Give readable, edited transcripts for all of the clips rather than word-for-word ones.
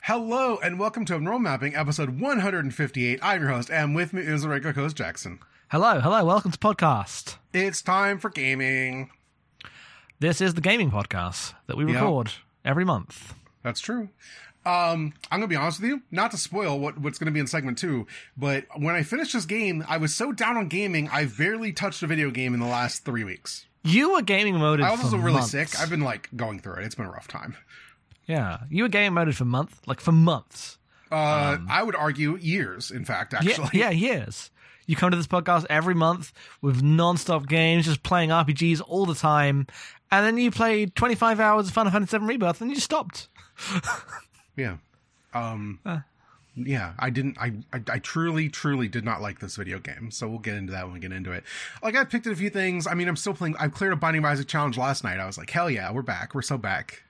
Hello and welcome to Enroll Mapping, episode 158. I'm your host, and with me is the regular host, Jackson. Hello, welcome to podcast. It's time for gaming. This is the gaming podcast that we record every month. That's true. I'm going to be honest with you, not to spoil what's going to be in segment 2, but when I finished this game, I was so down on gaming, I've barely touched a video game in the last 3 weeks. You were gaming moded for months. I was really sick. I've been, going through it. It's been a rough time. Yeah. You were gaming moded for months. I would argue years, in fact, actually. Yeah, years. You come to this podcast every month with non-stop games, just playing RPGs all the time, and then you played 25 hours of Final Fantasy VII Rebirth, and you stopped. Yeah. Yeah, I truly did not like this video game, so we'll get into that when we get into it. I picked at a few things. I mean, I'm still playing. I cleared a Binding of Isaac challenge last night. I was like, hell yeah, we're back. We're so back.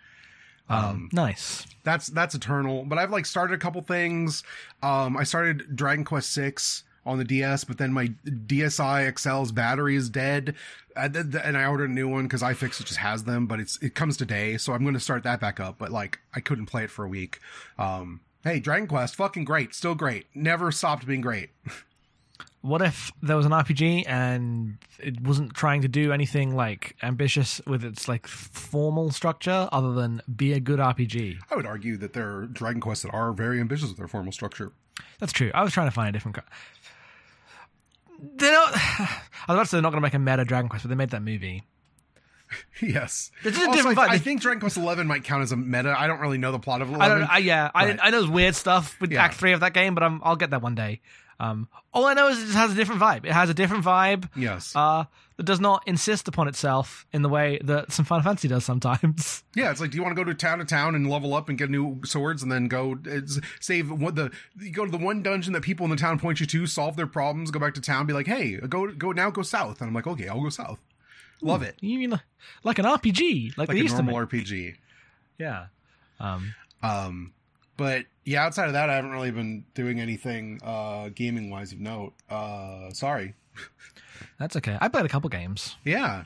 Nice. That's Eternal, but I've started a couple things. I started Dragon Quest VI on the DS, but then my DSi XL's battery is dead, and I ordered a new one because iFixit just has them, but it comes today, so I'm going to start that back up. But I couldn't play it for a week. Hey, Dragon Quest, fucking great, still great, never stopped being great. What if there was an RPG and it wasn't trying to do anything ambitious with its formal structure other than be a good RPG? I would argue that there are Dragon Quests that are very ambitious with their formal structure. That's true. I was trying to find a different. They're not. I was about to say they're not going to make a meta Dragon Quest, but they made that movie. Yes. It's just a different vibe. I think Dragon Quest XI might count as a meta. I don't really know the plot of 11. I know there's weird stuff with Act 3 of that game, but I'll get that one day. All I know is it just has a different vibe. It has a different vibe. Yes. That does not insist upon itself in the way that some Final Fantasy does sometimes. Yeah, it's do you want to go to town and level up and get new swords and then go save you go to the one dungeon that people in the town point you to, solve their problems, go back to town, be like, hey, go south. And I'm like, okay, I'll go south. Love it. You mean like an RPG, like a normal RPG. Yeah. But yeah, outside of that, I haven't really been doing anything gaming wise of note. Sorry. That's okay. I played a couple games. Yeah.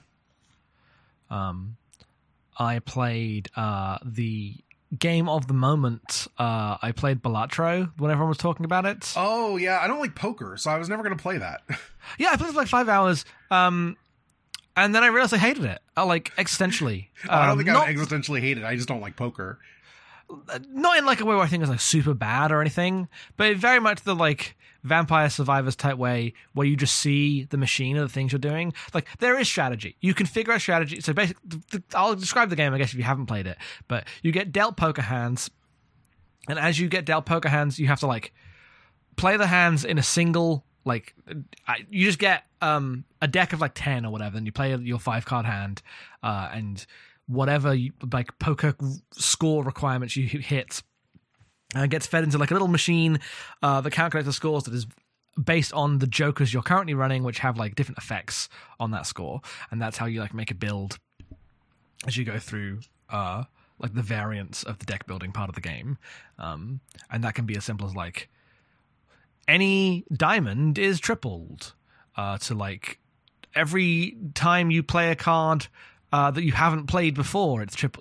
I played the game of the moment. I played Balatro when everyone was talking about it. Oh yeah, I don't like poker, so I was never going to play that. Yeah, I played it for 5 hours. And then I realized I hated it, existentially. I don't think I would existentially hate it. I just don't like poker. Not in a way where I think it's super bad or anything, but very much the Vampire Survivors type way where you just see the machine of the things you're doing. There is strategy. You can figure out strategy. So basically, I'll describe the game, I guess, if you haven't played it. But you get dealt poker hands, and as you get dealt poker hands, you have to play the hands in a single. You just get a deck of 10 or whatever, and you play your 5-card hand, and whatever poker score requirements you hit gets fed into a little machine that calculates the scores that is based on the jokers you're currently running, which have different effects on that score, and that's how you make a build as you go through the variants of the deck building part of the game, and that can be as simple as any diamond is tripled to every time you play a card that you haven't played before, it's triple.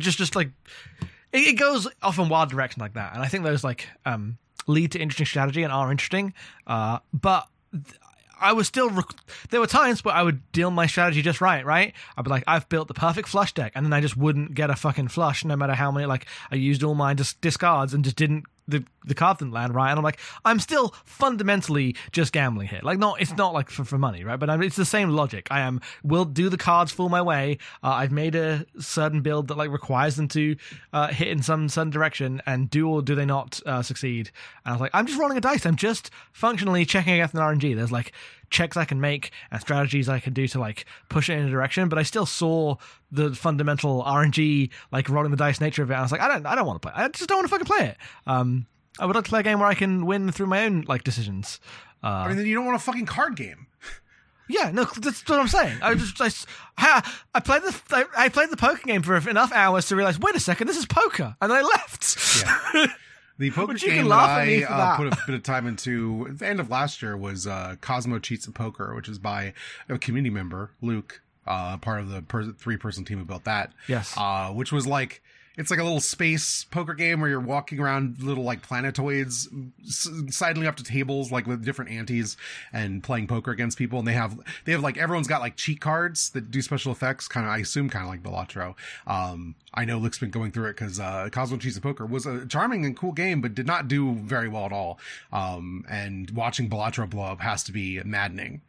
It goes off in wild direction like that, and I think those lead to interesting strategy and are interesting. But I was still. There were times where I would deal my strategy just right. I'd be I've built the perfect flush deck, and then I just wouldn't get a fucking flush, no matter how many. I used all my discards and just didn't. The card didn't land right, and I'm I'm still fundamentally just gambling here. It's not for money, right? But it's the same logic. Will do the cards fall my way. I've made a certain build that requires them to hit in some certain direction, and do or do they not succeed? And I was I'm just rolling a dice. I'm just functionally checking against an RNG. There's checks I can make and strategies I can do to push it in a direction, but I still saw the fundamental RNG rolling the dice nature of it. And I was I don't want to play. I just don't want to fucking play it. I would like to play a game where I can win through my own decisions. Then you don't want a fucking card game. Yeah, no, that's what I'm saying. I played the poker game for enough hours to realize, wait a second, this is poker, and then I left. Yeah. The poker game that I put a bit of time into at the end of last year was Cosmo Cheats at Poker, which is by a community member, Luke, part of the 3-person team who built that. Yes. Which was It's like a little space poker game where you're walking around little like planetoids, sidling up to tables like with different antes and playing poker against people. And they have like, everyone's got like cheat cards that do special effects, kind of, I assume kind of like Balatro. I know Luke's been going through it because Cosmo Cheats of Poker was a charming and cool game, but did not do very well at all. And watching Balatro blow up has to be maddening.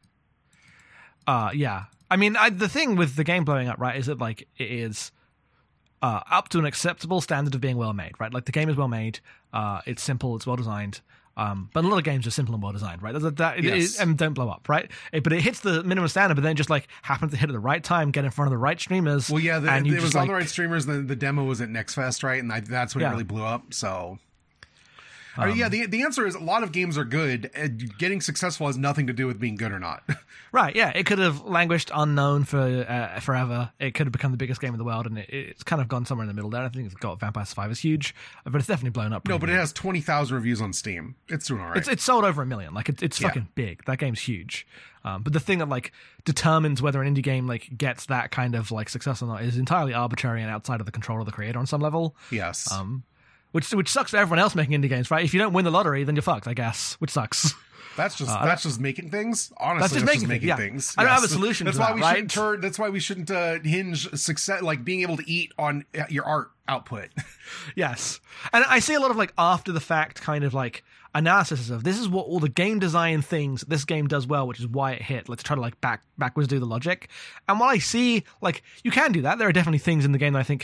Yeah. I mean, the thing with the game blowing up, right, is that like it is up to an acceptable standard of being well made, right? Like the game is well made, it's simple, it's well designed. But a lot of games are simple and well designed, right? And don't blow up, right? But it hits the minimum standard, but then just like happens to hit at the right time, get in front of the right streamers. Well, yeah, and it was on the right streamers. The demo was at Next Fest, right? And that's when it really blew up. So. The answer is a lot of games are good. Getting successful has nothing to do with being good or not. Right, yeah. It could have languished unknown for forever. It could have become the biggest game in the world, and it's kind of gone somewhere in the middle there. I think it's got Vampire Survivors huge, but it's definitely blown up. No, but it has 20,000 reviews on Steam. It's doing all right. It's sold over 1 million. Like, it's fucking big. That game's huge. But the thing that, like, determines whether an indie game, like, gets that kind of, like, success or not is entirely arbitrary and outside of the control of the creator on some level. Yes. Which sucks for everyone else making indie games, right? If you don't win the lottery, then you're fucked, I guess. Which sucks. That's just making things. Honestly, that's just making things. I don't have a solution. That's to why that, right? That's why we shouldn't hinge success, like being able to eat on your art output. Yes, and I see a lot of like after the fact kind of like analysis of this is what all the game design things this game does well, which is why it hit. Let's try to like backwards do the logic. And while I see like you can do that, there are definitely things in the game that I think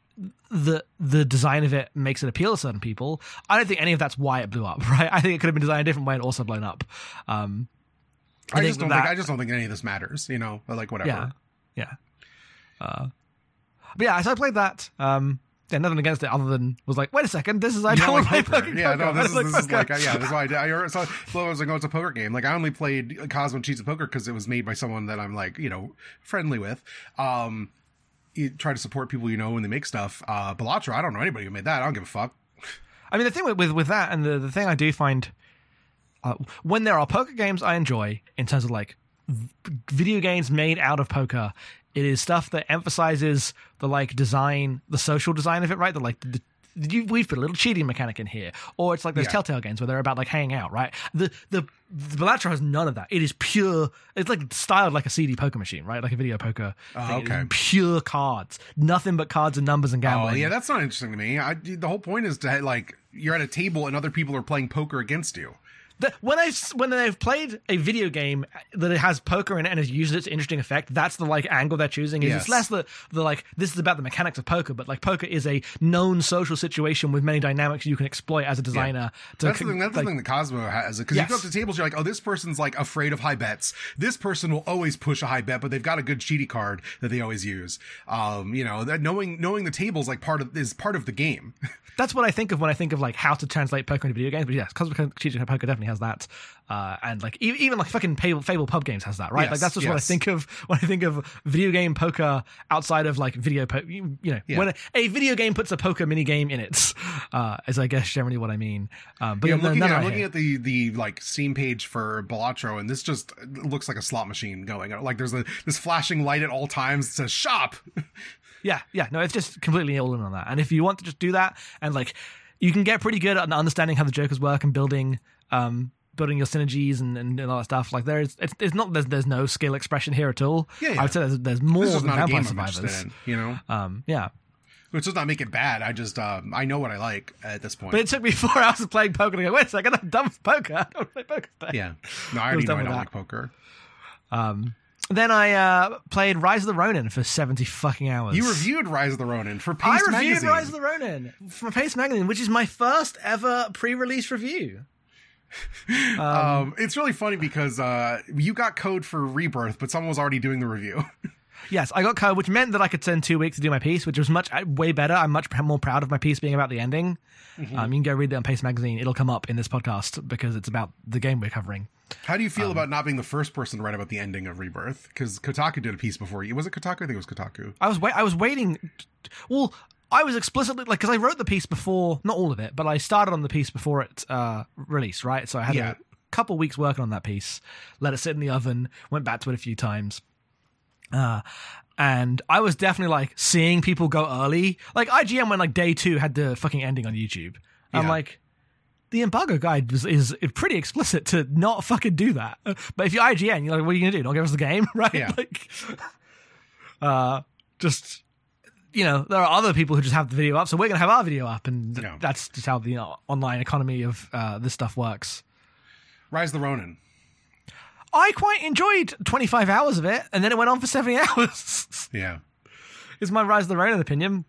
the design of it makes it appeal to certain people. I don't think any of that's why it blew up, right? I think it could have been designed a different way and also blown up. I just don't think any of this matters, you know, like whatever. Yeah. But yeah, so I played that. Yeah, nothing against it other than was like, wait a second, this is I don't want to play poker. Yeah, no, this is like that's why I heard. So Flo was like, oh, it's a poker game. Like I only played Cosmo Cheats of Poker because it was made by someone that I'm like, you know, friendly with. You try to support people you know when they make stuff. Balatro, I don't know anybody who made that. I don't give a fuck. I mean, the thing with that, and the thing I do find when there are poker games I enjoy in terms of like video games made out of poker, it is stuff that emphasizes the like design, the social design of it, right? The like we've put a little cheating mechanic in here, or it's like those Telltale games where they're about like hanging out, right? The Balatro has none of that. It is pure. It's like styled like a CD poker machine, right? Like a video poker. Okay. Pure cards, nothing but cards and numbers and gambling. Oh yeah, that's not interesting to me. The whole point is to like you're at a table and other people are playing poker against you. When they've played a video game that it has poker in it and has used its interesting effect, that's the like angle they're choosing. It's less the like this is about the mechanics of poker, but like poker is a known social situation with many dynamics you can exploit as a designer. That's the thing that Cosmo has, because you go up to tables, you're like, oh, this person's like afraid of high bets. This person will always push a high bet, but they've got a good cheaty card that they always use. You know, that knowing the tables like part of the game. That's what I think of when I think of like how to translate poker into video games. But yes, Cosmo Cheats of Poker definitely has that, and like even like fucking Fable pub games has that, right? Like that's just what I think of when I think of video game poker outside of like video poker. You know, when a video game puts a poker mini game in it, is I guess generally what I mean. But I'm looking at the like Steam page for Balatro, and this just looks like a slot machine going. Like there's this flashing light at all times that says shop. Yeah, no, it's just completely all in on that. And if you want to just do that, and like, you can get pretty good at understanding how the jokers work and building your synergies and all that stuff. Like there's no skill expression here at all. Yeah. I would say there's more than Vampire Survivors. In, you know. Yeah. Which does not make it bad. I just I know what I like at this point. But it took me 4 hours of playing poker to go, wait a second, I'm done with poker. I don't play poker today. Yeah. No, I already know I don't like poker. Then I played Rise of the Ronin for 70 fucking hours. You reviewed Rise of the Ronin for Paste Magazine. I reviewed Rise of the Ronin for Paste Magazine, which is my first ever pre-release review. It's really funny because you got code for Rebirth, but someone was already doing the review. Yes, I got code, which meant that I could spend 2 weeks to do my piece, which was way better. I'm much more proud of my piece being about the ending. Mm-hmm. You can go read it on Paste Magazine. It'll come up in this podcast because it's about the game we're covering. How do you feel about not being the first person to write about the ending of Rebirth? Because Kotaku did a piece before you. Was it Kotaku? I think it was Kotaku. I was waiting. Well, I was explicitly like, because I wrote the piece before, not all of it, but I started on the piece before it released, right? So I had a couple weeks working on that piece, let it sit in the oven, went back to it a few times. And I was definitely like seeing people go early. Like IGN when like day 2 had the fucking ending on YouTube. I'm like, the embargo guide is pretty explicit to not fucking do that. But if you're IGN, you're like, what are you gonna do? Don't give us the game, right? Yeah. Like, just, you know, there are other people who just have the video up, so we're gonna have our video up, and that's just how the online economy of this stuff works. Rise of the Ronin. I quite enjoyed 25 hours of it, and then it went on for 70 hours. Yeah. Is my Rise of the Ronin opinion.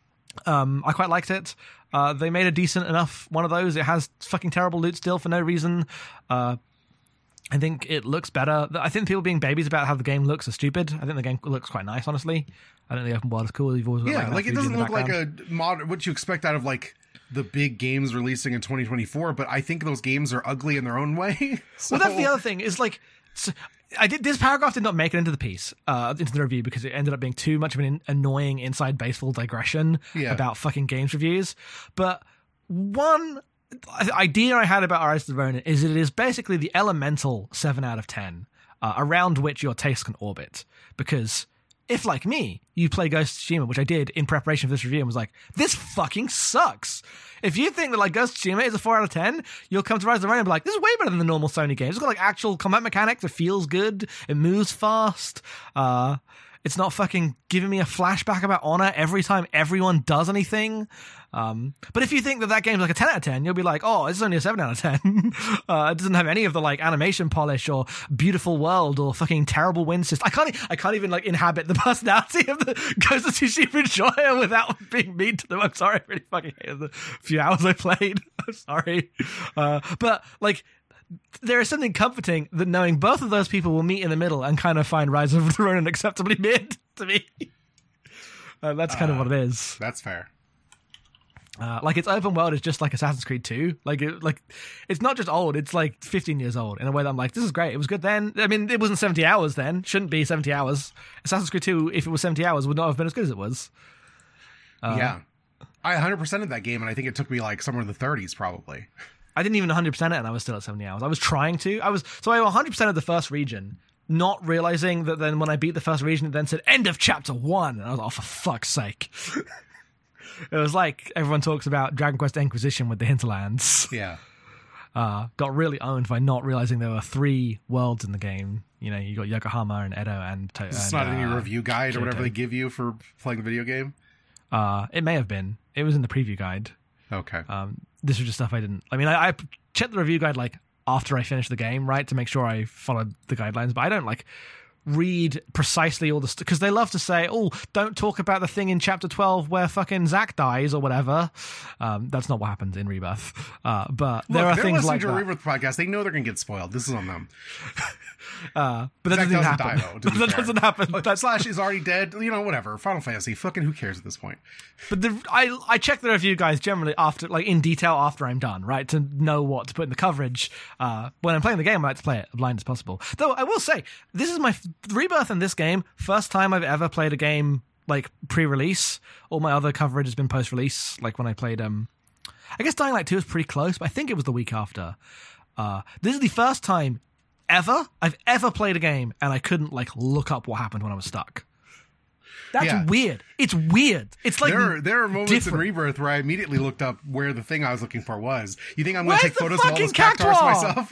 I quite liked it. They made a decent enough one of those. It has fucking terrible loot still for no reason. I think it looks better. I think people being babies about how the game looks are stupid. I think the game looks quite nice, honestly. I think the open world is cool. You've always got, like it doesn't look like a modern, what you expect out of like the big games releasing in 2024, but I think those games are ugly in their own way. So. Well, that's the other thing is like, this paragraph did not make it into the piece, into the review, because it ended up being too much of an annoying inside baseball digression about fucking games reviews. But one idea I had about Rise of the Ronin is it is basically the elemental 7 out of 10, around which your taste can orbit. Because if, like me, you play Ghost of Tsushima, which I did in preparation for this review, and was like, this fucking sucks. If you think that like Ghost of Tsushima is a 4 out of 10, you'll come to Rise of the Ronin and be like, this is way better than the normal Sony games. It's got like actual combat mechanics. It feels good. It moves fast. It's not fucking giving me a flashback about Honor every time everyone does anything. But if you think that game's like a 10 out of 10, you'll be like, oh, this is only a 7 out of 10. It doesn't have any of the like animation polish or beautiful world or fucking terrible wind system. I can't even like inhabit the personality of the Ghost of Tsushima enjoyer without being mean to them. I'm sorry, I really fucking hated the few hours I played. I'm sorry. But like, there is something comforting that knowing both of those people will meet in the middle and kind of find Rise of the Ronin acceptably mid to me. That's kind of what it is. That's fair. Like its open world is just like Assassin's Creed 2. Like it's not just old, it's like 15 years old in a way that I'm like, this is great. It was good then. I mean, it wasn't 70 hours then. Shouldn't be 70 hours. Assassin's Creed 2, if it was 70 hours, would not have been as good as it was. I 100%ed that game, and I think it took me like somewhere in the 30s probably. I didn't even 100% it, and I was still at 70 hours. I was trying to. I 100% of the first region, not realizing that then when I beat the first region, it then said, end of chapter 1. And I was like, oh, for fuck's sake. It was like everyone talks about Dragon Quest Inquisition with the hinterlands. Yeah. Got really owned by not realizing there were 3 worlds in the game. You know, you got Yokohama and Edo and It's not in your review guide or whatever they give you for playing the video game? It may have been. It was in the preview guide. Okay. This was just stuff I didn't... I mean, I checked the review guide, like, after I finished the game, right, to make sure I followed the guidelines, but I don't, like, read precisely all the stuff, because they love to say, oh, don't talk about the thing in chapter 12 where fucking Zack dies or whatever. That's not what happens in Rebirth. But there are things like that. They're listening to a Rebirth podcast. They know they're going to get spoiled. This is on them. But that doesn't happen. Die, though, that doesn't happen. Slash is already dead. You know, whatever. Final Fantasy. Fucking who cares at this point? But I check the review guys generally after, like, in detail after I'm done, right, to know what to put in the coverage. When I'm playing the game, I like to play it as blind as possible. Though I will say, this is my Rebirth in this game. First time I've ever played a game like pre-release. All my other coverage has been post-release. Like when I played, I guess Dying Light 2 was pretty close, but I think it was the week after. This is the first time I've ever played a game and I couldn't like look up what happened when I was stuck. That's weird. It's weird. It's like there are moments in Rebirth where I immediately looked up where the thing I was looking for was. You think I'm going to take photos of all those cactuars myself?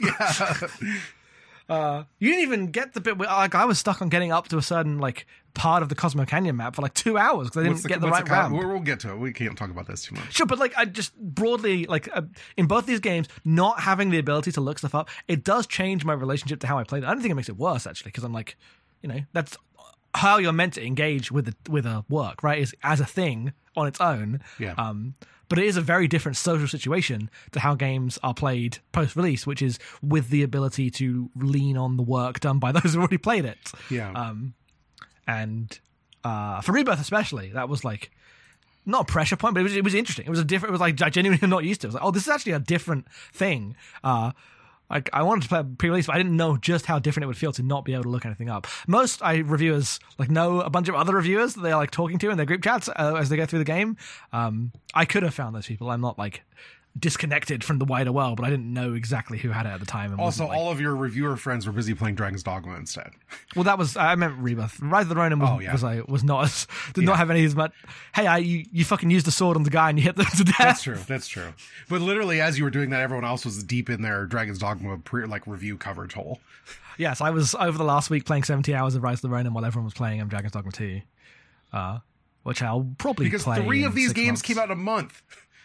Yeah. You didn't even get the bit where, like, I was stuck on getting up to a certain like part of the Cosmo Canyon map for like 2 hours because I didn't get the right ramp. We'll get to it. We can't talk about this too much. Sure, but like I just broadly like in both these games, not having the ability to look stuff up, it does change my relationship to how I played it. I don't think it makes it worse actually, because I'm like, you know, that's how you're meant to engage with a work, right? Is as a thing on its own. Yeah. But it is a very different social situation to how games are played post-release, which is with the ability to lean on the work done by those who already played it. Yeah. And for Rebirth especially, that was like not a pressure point, but it was interesting. It was it was like I genuinely not used to it. I was like, oh, this is actually a different thing. Like I wanted to play pre-release, but I didn't know just how different it would feel to not be able to look anything up. Most reviewers like know a bunch of other reviewers that they're like talking to in their group chats as they go through the game. I could have found those people. I'm not like disconnected from the wider world, but I didn't know exactly who had it at the time. And Also, wasn't, like, all of your reviewer friends were busy playing Dragon's Dogma instead. well, that was I meant Rebirth. Rise of the Ronin was not as not have any as much. Hey, you fucking used the sword on the guy and you hit them to death. That's true. But literally, as you were doing that, everyone else was deep in their Dragon's Dogma review coverage hole. Yes, I was over the last week playing 70 hours of Rise of the Ronin while everyone was playing Dragon's Dogma 2, which I'll probably play. Because 3 of these 6 games months. came out in a month.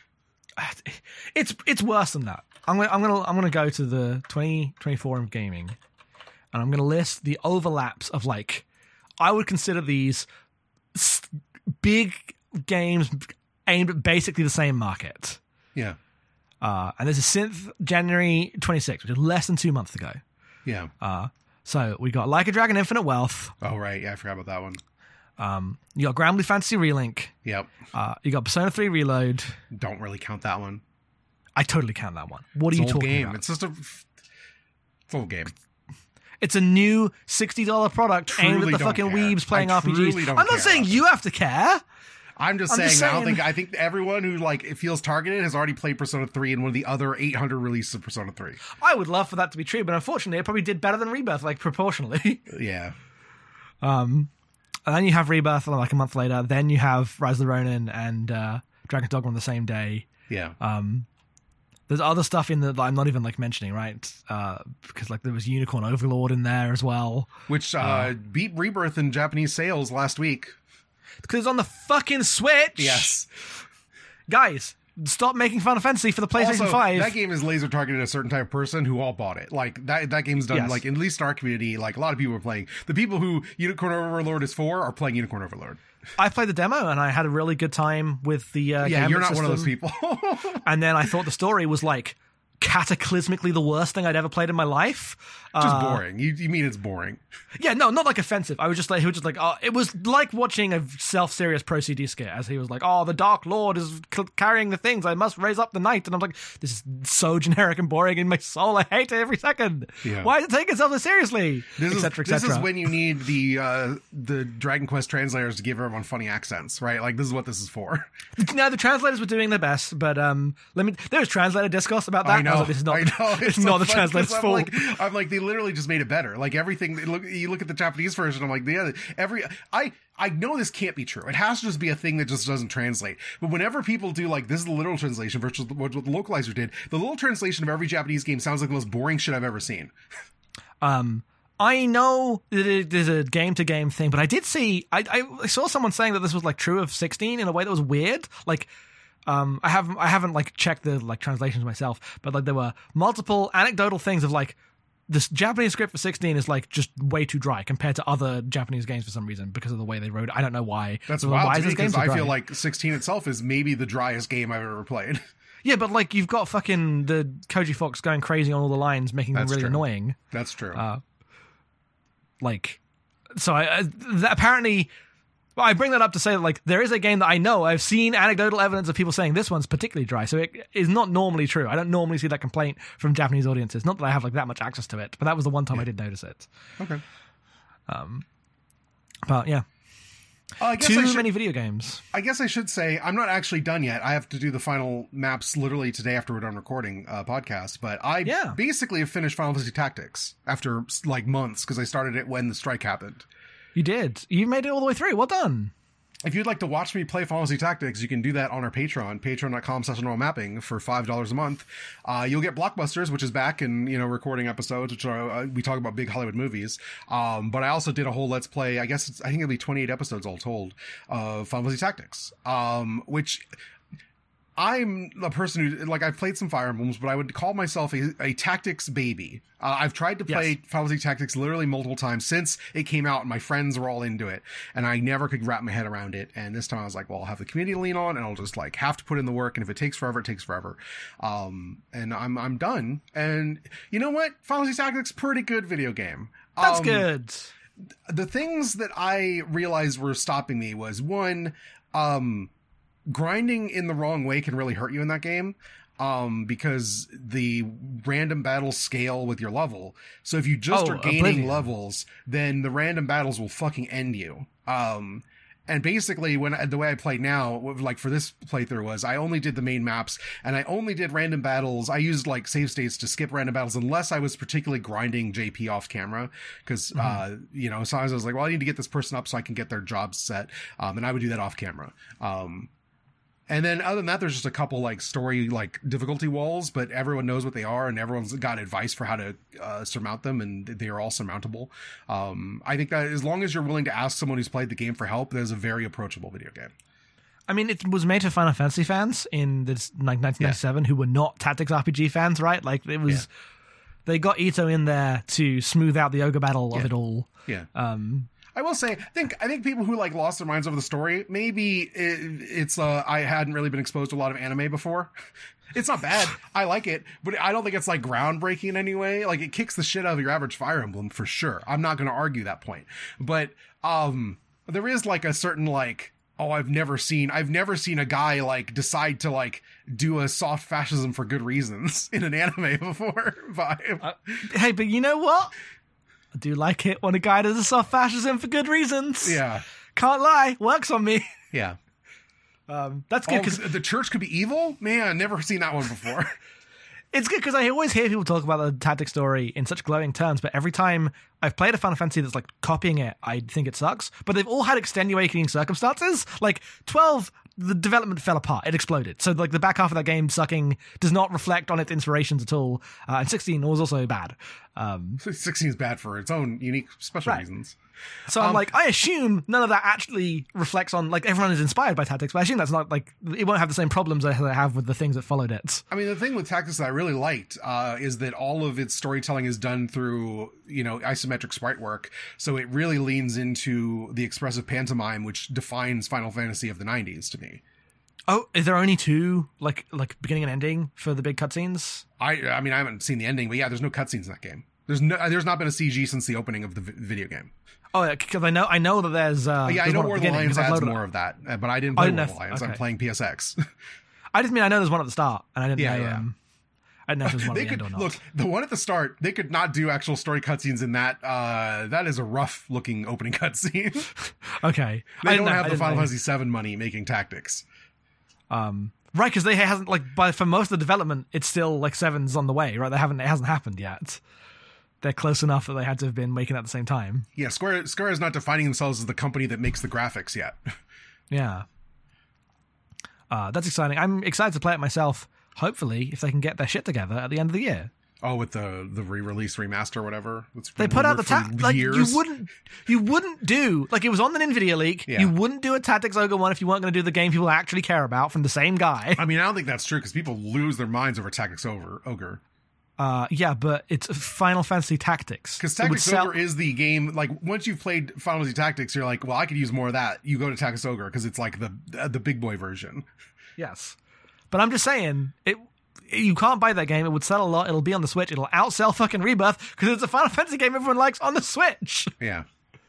It's worse than that. I'm gonna go to the 2024 of gaming, and I'm gonna list the overlaps of, like, I would consider these big games aimed at basically the same market. Yeah. And this is since January 26th, which is less than 2 months ago. Yeah. So we got Like a Dragon Infinite Wealth. Oh, right. Yeah, I forgot about that one. You got Grand Blue Fantasy Relink. Yep. You got Persona 3 Reload. Don't really count that one. I totally count that one. What are you talking about? It's just a full game. It's a new $60 product aimed at the don't fucking care. weebs playing I RPGs. truly don't I'm not care saying about you have to care. I'm just saying, I think everyone who it feels targeted has already played Persona 3 and one of the other 800 releases of Persona 3. I would love for that to be true, but unfortunately, it probably did better than Rebirth, like, proportionally. Yeah. And then you have Rebirth, like, a month later. Then you have Rise of the Ronin and Dragon's Dogma on the same day. Yeah. There's other stuff in that I'm not even, like, mentioning, right? Because, like, there was Unicorn Overlord in there as well. Which beat Rebirth in Japanese sales last week. Because it's on the fucking Switch. Yes. Guys, stop making Final Fantasy for the PlayStation Also, 5. that game is laser targeted at a certain type of person who all bought it. Like, that game's done, Yes. like, at least in our community, like, a lot of people are playing. The people who Unicorn Overlord is for are playing Unicorn Overlord. I played the demo and I had a really good time with the Yeah, you're not one of those people. And then I thought the story was, like, cataclysmically the worst thing I'd ever played in my life. Just boring. You mean it's boring. Yeah, no, not like offensive. I was just like, he was just like, oh, it was like watching a self-serious Pro CD skit as he was like, oh, the Dark Lord is carrying the things. I must raise up the night. And I'm like, this is so generic and boring in my soul. I hate it every second. Yeah. Why is it taking itself so seriously? This etc. is when you need the Dragon Quest translators to give everyone funny accents, right? Like, this is what this is for. Now, the translators were doing their best, but there was translator discourse about that. I know. I was like, this is not, I know. it's so not the funny translator's 'cause fault. I'm like, they literally just made it better. Like, everything. You look at the Japanese version. I'm like, I know this can't be true. It has to just be a thing that just doesn't translate. But whenever people do, like, this is the literal translation versus what the localizer did, the little translation of every Japanese game sounds like the most boring shit I've ever seen. I know that it is a game-to-game thing, but I did see... I saw someone saying that this was, like, true of 16 in a way that was weird. Like, I haven't like, checked the, like, translations myself, but, like, there were multiple anecdotal things of, like, this Japanese script for 16 is, like, just way too dry compared to other Japanese games for some reason because of the way they wrote it. I don't know why. That's So wild why to is me this game because so I dry? feel like 16 itself is maybe the driest game I've ever played. Yeah, but, like, you've got fucking the Koji Fox going crazy on all the lines, making them That's really true. annoying. That's true. Like, so apparently, well, I bring that up to say that, like, there is a game that I know I've seen anecdotal evidence of people saying this one's particularly dry, so it is not normally true. I don't normally see that complaint from Japanese audiences. Not that I have, like, that much access to it, but that was the one time I did notice it. Okay. But yeah, I guess too many video games. I guess I should say I'm not actually done yet. I have to do the final maps literally today after we're done recording podcast. But I basically have finished Final Fantasy Tactics after, like, months because I started it when the strike happened. You did. You made it all the way through. Well done. If you'd like to watch me play Final Fantasy Tactics, you can do that on our Patreon, patreon.com/normalmapping for $5 a month. You'll get Blockbusters, which is back and, recording episodes, which are, we talk about big Hollywood movies. But I also did a whole Let's Play, I think it'll be 28 episodes all told, of Final Fantasy Tactics, which... I'm a person who, like, I've played some Fire Emblems, but I would call myself a tactics baby. I've tried to play Final Fantasy Tactics literally multiple times since it came out, and my friends were all into it, and I never could wrap my head around it. And this time I was like, well, I'll have the community to lean on, and I'll just, like, have to put in the work, and if it takes forever, it takes forever. And I'm done. And you know what? Final Fantasy Tactics, pretty good video game. That's good. The things that I realized were stopping me was, one, grinding in the wrong way can really hurt you in that game, because the random battles scale with your level. So if you just are gaining levels, then the random battles will fucking end you. And basically, the way I play now, like for this playthrough, was I only did the main maps, and I only did random battles. I used like save states to skip random battles unless I was particularly grinding JP off camera, because sometimes I was like, well, I need to get this person up so I can get their jobs set, and I would do that off camera. And then other than that, there's just a couple like story like difficulty walls, but everyone knows what they are and everyone's got advice for how to surmount them, and they are all surmountable. I think that as long as you're willing to ask someone who's played the game for help, there's a very approachable video game. I mean, it was made for Final Fantasy fans in this 1997 who were not Tactics RPG fans, right? Like it was, they got Ito in there to smooth out the ogre battle of it all. Yeah. I will say, I think people who like lost their minds over the story, maybe it's I hadn't really been exposed to a lot of anime before. It's not bad. I like it, but I don't think it's like groundbreaking in any way. Like it kicks the shit out of your average Fire Emblem for sure. I'm not going to argue that point, but there is like a certain like, oh, I've never seen a guy like decide to like do a soft fascism for good reasons in an anime before. Hey, but you know what? I do like it when a guy does a soft fascism for good reasons. Yeah. Can't lie. Works on me. Yeah. That's good because the church could be evil? Man, never seen that one before. It's good because I always hear people talk about the tactic story in such glowing terms, but every time I've played a Final Fantasy that's like copying it, I think it sucks. But they've all had extenuating circumstances. Like 12, the development fell apart. It exploded. So like the back half of that game sucking does not reflect on its inspirations at all. And 16 was also bad. 16 is bad for its own unique special reasons. So I'm like, I assume none of that actually reflects on, like, everyone is inspired by Tactics, but I assume that's not, like, it won't have the same problems that they have with the things that followed it. I mean, the thing with Tactics that I really liked is that all of its storytelling is done through, isometric sprite work, so it really leans into the expressive pantomime, which defines Final Fantasy of the 90s to me. Oh, is there only two, like beginning and ending for the big cutscenes? I mean, I haven't seen the ending, but yeah, there's no cutscenes in that game. There's not been a CG since the opening of the video game. Oh, yeah, because I know that there's... I know War of the Lions adds more of that, but I didn't play War of the Lions. Okay. I'm playing PSX. I just mean I know there's one at the start, and I didn't know... I didn't know if there's one at the end or not. Look, the one at the start, they could not do actual story cutscenes in that. That is a rough-looking opening cutscene. Okay. They don't have the Final Fantasy VII money making Tactics. Right, because they hasn't, like, for most of the development, it's still, like, 7's on the way, right? It hasn't happened yet. They're close enough that they had to have been making it at the same time. Yeah, Square is not defining themselves as the company that makes the graphics yet. Yeah. That's exciting. I'm excited to play it myself, hopefully, if they can get their shit together at the end of the year. Oh, with the re-release, remaster, whatever. They put out the like years. You wouldn't do, like, it was on the NVIDIA leak. Yeah. You wouldn't do a Tactics Ogre one if you weren't going to do the game people actually care about from the same guy. I mean, I don't think that's true because people lose their minds over Tactics Ogre. Yeah, but it's Final Fantasy Tactics. Because Tactics Ogre is the game, like, once you've played Final Fantasy Tactics, you're like, well, I could use more of that. You go to Tactics Ogre because it's like the big boy version. Yes. But I'm just saying, you can't buy that game. It would sell a lot. It'll be on the Switch. It'll outsell fucking Rebirth because it's a Final Fantasy game everyone likes on the Switch. Yeah.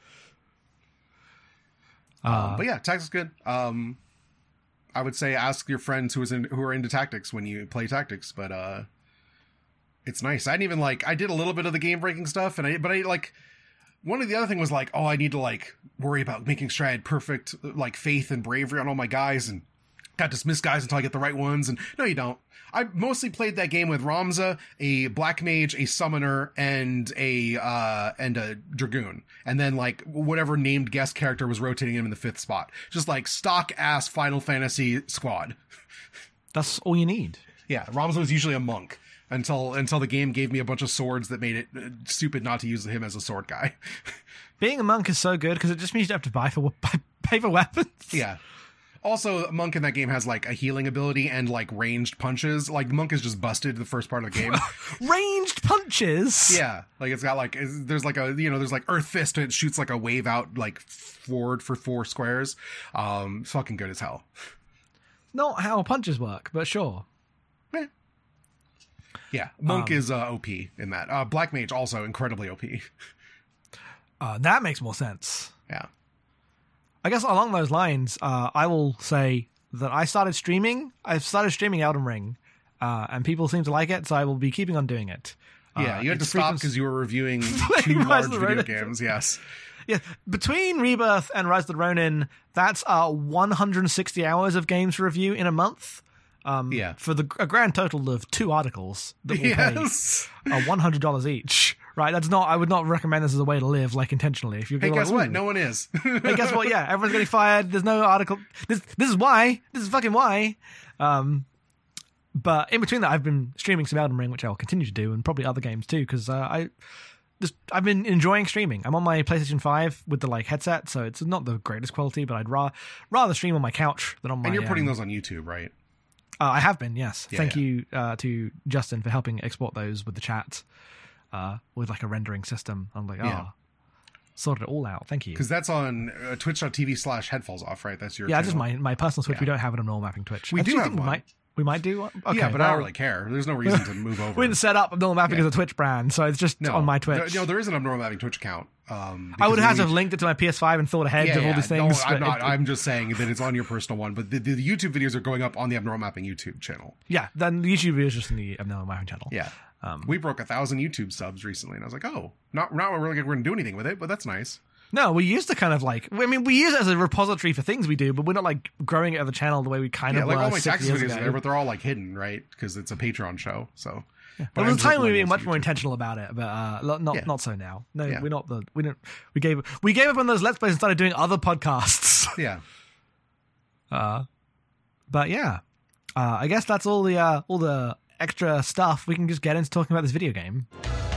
But yeah, Tactics is good. I would say ask your friends who are into Tactics when you play Tactics, but it's nice. I did a little bit of the game breaking stuff, but one of the other thing was like, oh, I need to like worry about making sure I had perfect like faith and bravery on all my guys and got dismiss guys until I get the right ones. And no, you don't. I mostly played that game with Ramza, a black mage, a summoner, and a dragoon, and then like whatever named guest character was rotating him in the 5th spot. Just like stock ass Final Fantasy squad. That's all you need. Yeah, Ramza was usually a monk. Until the game gave me a bunch of swords that made it stupid not to use him as a sword guy. Being a monk is so good because it just means you don't have to pay for weapons. Yeah. Also, a monk in that game has like a healing ability and like ranged punches. Like monk is just busted the first part of the game. Ranged punches. Yeah, like it's got like there's like there's like Earth Fist and it shoots like a wave out like forward for 4 squares. It's fucking good as hell. Not how punches work, but sure. Yeah, Monk is OP in that. Black Mage also incredibly OP. That makes more sense. Yeah. I guess along those lines, I will say that I've started streaming Elden Ring, and people seem to like it, so I will be keeping on doing it. Yeah, you had to stop because you were reviewing 2 large video games, yes. Yeah, between Rebirth and Rise of the Ronin, that's 160 hours of games to review in a month. For a grand total of 2 articles that will pay $100 each. Right, that's not. I would not recommend this as a way to live, like intentionally. If you're hey, guess like, what? No one is. Hey, guess what? Yeah, everyone's getting fired. There's no article. This is why. This is fucking why. But in between that, I've been streaming some Elden Ring, which I will continue to do, and probably other games too, because I've been enjoying streaming. I'm on my PlayStation 5 with the headset, so it's not the greatest quality, but I'd rather stream on my couch than on my. And you're putting those on YouTube, right? I have been, yes. Thank you to Justin for helping export those with the chat. With a rendering system. I'm like, sorted it all out. Thank you. Because that's on twitch.tv/headfallsoff, right? That's your channel. Just my personal Twitch. We don't have an abnormal mapping Twitch. We do have one. We might do one? Okay, yeah, but I don't really care. There's no reason to move over. We didn't set up abnormal mapping as a Twitch brand, so it's just on my Twitch. No, there is an abnormal mapping Twitch account. I would have to have linked it to my PS5 and thought ahead of all these things. No, I'm not. I'm just saying that it's on your personal one, but the YouTube videos are going up on the abnormal mapping YouTube channel. Yeah, then the YouTube videos just in the abnormal mapping channel. Yeah. We broke 1,000 YouTube subs recently, and I was like, oh, not really going to do anything with it, but that's nice. No, we used to kind of we use it as a repository for things we do, but we're not growing it as a channel the way we kind of were. All my Texas videos are there, but they're all hidden, right? Because it's a Patreon show, so. Yeah. But there was a time we were being much more intentional about it, but not so now. No, we're not we gave up on those Let's Plays and started doing other podcasts. Yeah. But yeah, I guess that's all the extra stuff. We can just get into talking about this video game.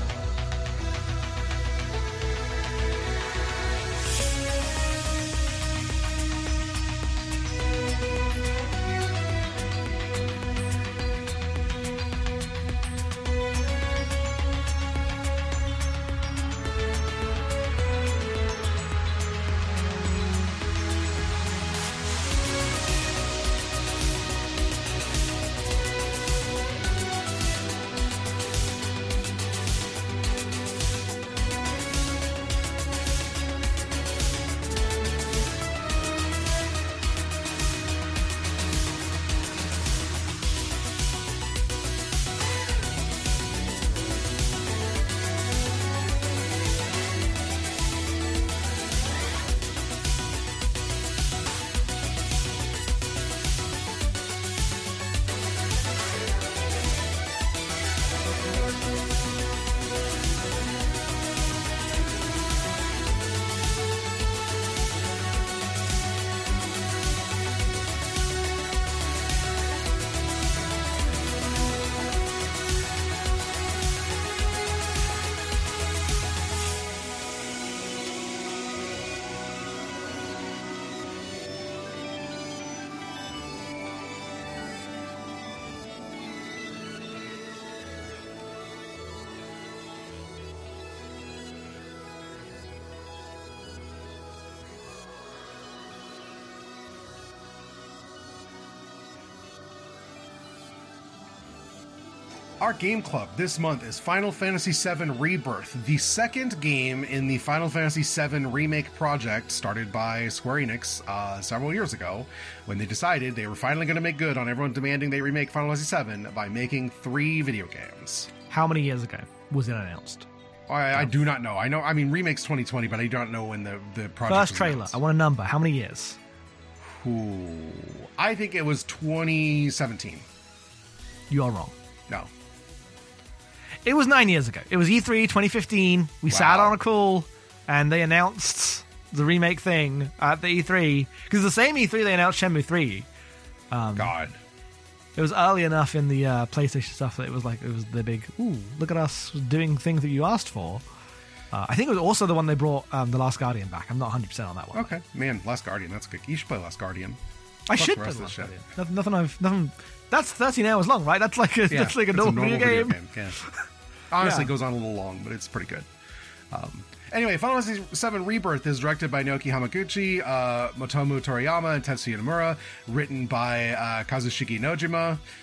Our game club this month is Final Fantasy VII Rebirth, the second game in the Final Fantasy VII Remake project started by Square Enix several years ago, when they decided they were finally going to make good on everyone demanding they remake Final Fantasy VII by making 3 video games. How many years ago was it announced? I do not know. I mean, remake's 2020, but I don't know when the project First was trailer. announced. I want a number. How many years? Ooh, I think it was 2017. You are wrong. No. It was 9 years ago. It was E3 2015. We sat on a call and they announced the remake thing at the E3. Because the same E3 they announced Shenmue 3. God. It was early enough in the PlayStation stuff that it was the big, ooh, look at us doing things that you asked for. I think it was also the one they brought The Last Guardian back. I'm not 100% on that one. Okay. Man, Last Guardian, that's good. You should play Last Guardian. I should play Last Guardian. Nothing. That's 13 hours long, right? That's like a normal video game. Yeah. Honestly, it goes on a little long, but it's pretty good. Anyway, Final Fantasy VII Rebirth is directed by Naoki Hamaguchi, Motomu Toriyama, and Tetsuya Nomura. Written by Kazushige Nojima.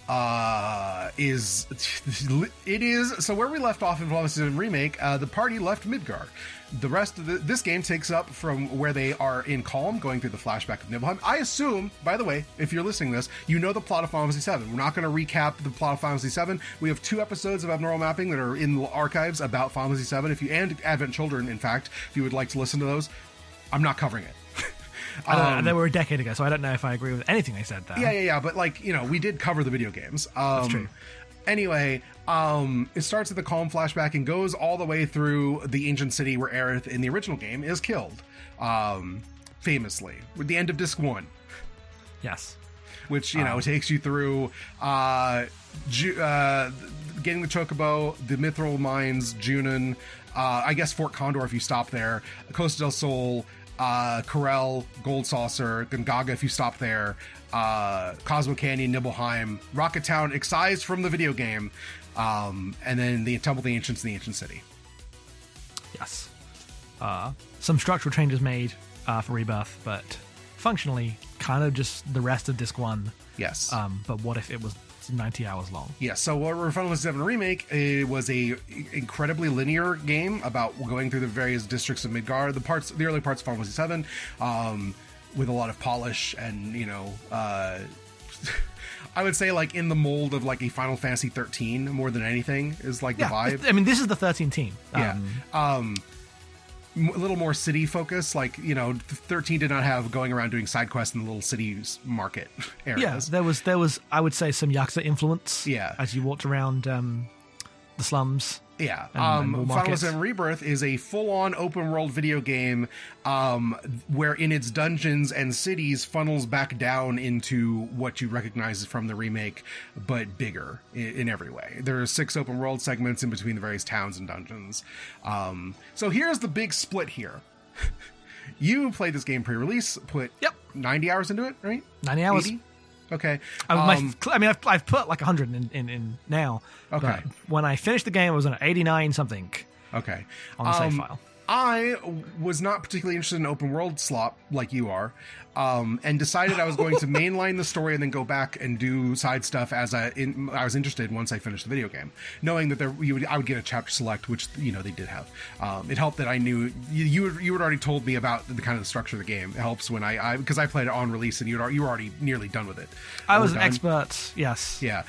is so where we left off in Final Fantasy VII Remake, the party left Midgar. The rest of this game takes up from where they are in Calm, going through the flashback of Nibelheim. I assume, by the way, if you're listening to this, you know the plot of Final Fantasy VII. We're not going to recap the plot of Final Fantasy VII. We have 2 episodes of Abnormal Mapping that are in the archives about Final Fantasy VII. And Advent Children, in fact, if you would like to listen to those. I'm not covering it. They were a decade ago, so I don't know if I agree with anything they said there. Yeah, but we did cover the video games. That's true. Anyway, it starts at the Calm flashback and goes all the way through the ancient city where Aerith in the original game is killed, famously, with the end of Disc 1. Yes. Which, takes you through getting the Chocobo, the Mithril Mines, Junon, I guess Fort Condor if you stop there, Costa del Sol, Corel, Gold Saucer, Gongaga if you stop there, Cosmo Canyon, Nibelheim, Rocket Town, excised from the video game, and then the Temple of the Ancients in the Ancient City. Yes. Some structural changes made for Rebirth, but functionally kind of just the rest of Disc 1. Yes. But what if it was 90 hours long? Yeah, so what we're Final Fantasy VII Remake, it was a incredibly linear game about going through the various districts of Midgar, the early parts of Final Fantasy VII, with a lot of polish and, I would say like in the mold of like a Final Fantasy 13 more than anything is like the vibe. I mean, this is the 13 team. A little more city focus, 13 did not have going around doing side quests in the little cities market areas. Yeah, there was I would say some Yakuza influence. Yeah, as you walked around the slums. Yeah, Final Fantasy VII Rebirth is a full-on open-world video game where in its dungeons and cities funnels back down into what you recognize from the remake, but bigger in every way. There are 6 open-world segments in between the various towns and dungeons. So here's the big split here. You played this game pre-release, put 90 hours into it, right? 90 hours. 80? Okay. I've put like 100 in now. Okay. When I finished the game, I was on 89 something. Okay. On the save file. I was not particularly interested in open world slop like you are, and decided I was going to mainline the story and then go back and do side stuff as I was interested once I finished the video game, knowing that I would get a chapter select, which they did have. It helped that I knew you had already told me about the kind of the structure of the game. It helps when because I played it on release and you were already nearly done with it. I was an expert. Yes. Yeah.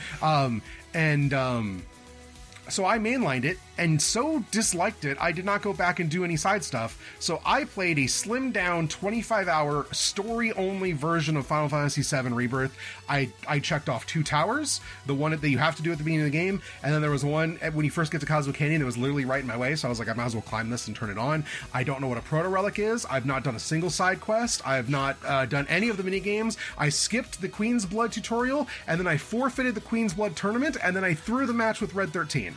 So I mainlined it and so disliked it, I did not go back and do any side stuff. So I played a slimmed down 25-hour story-only version of Final Fantasy VII Rebirth. I checked off 2 towers, the one that you have to do at the beginning of the game, and then there was one when you first get to Cosmo Canyon that was literally right in my way, so I was like, I might as well climb this and turn it on. I don't know what a Proto-Relic is. I've not done a single side quest. I have not done any of the mini-games. I skipped the Queen's Blood tutorial, and then I forfeited the Queen's Blood tournament, and then I threw the match with Red 13.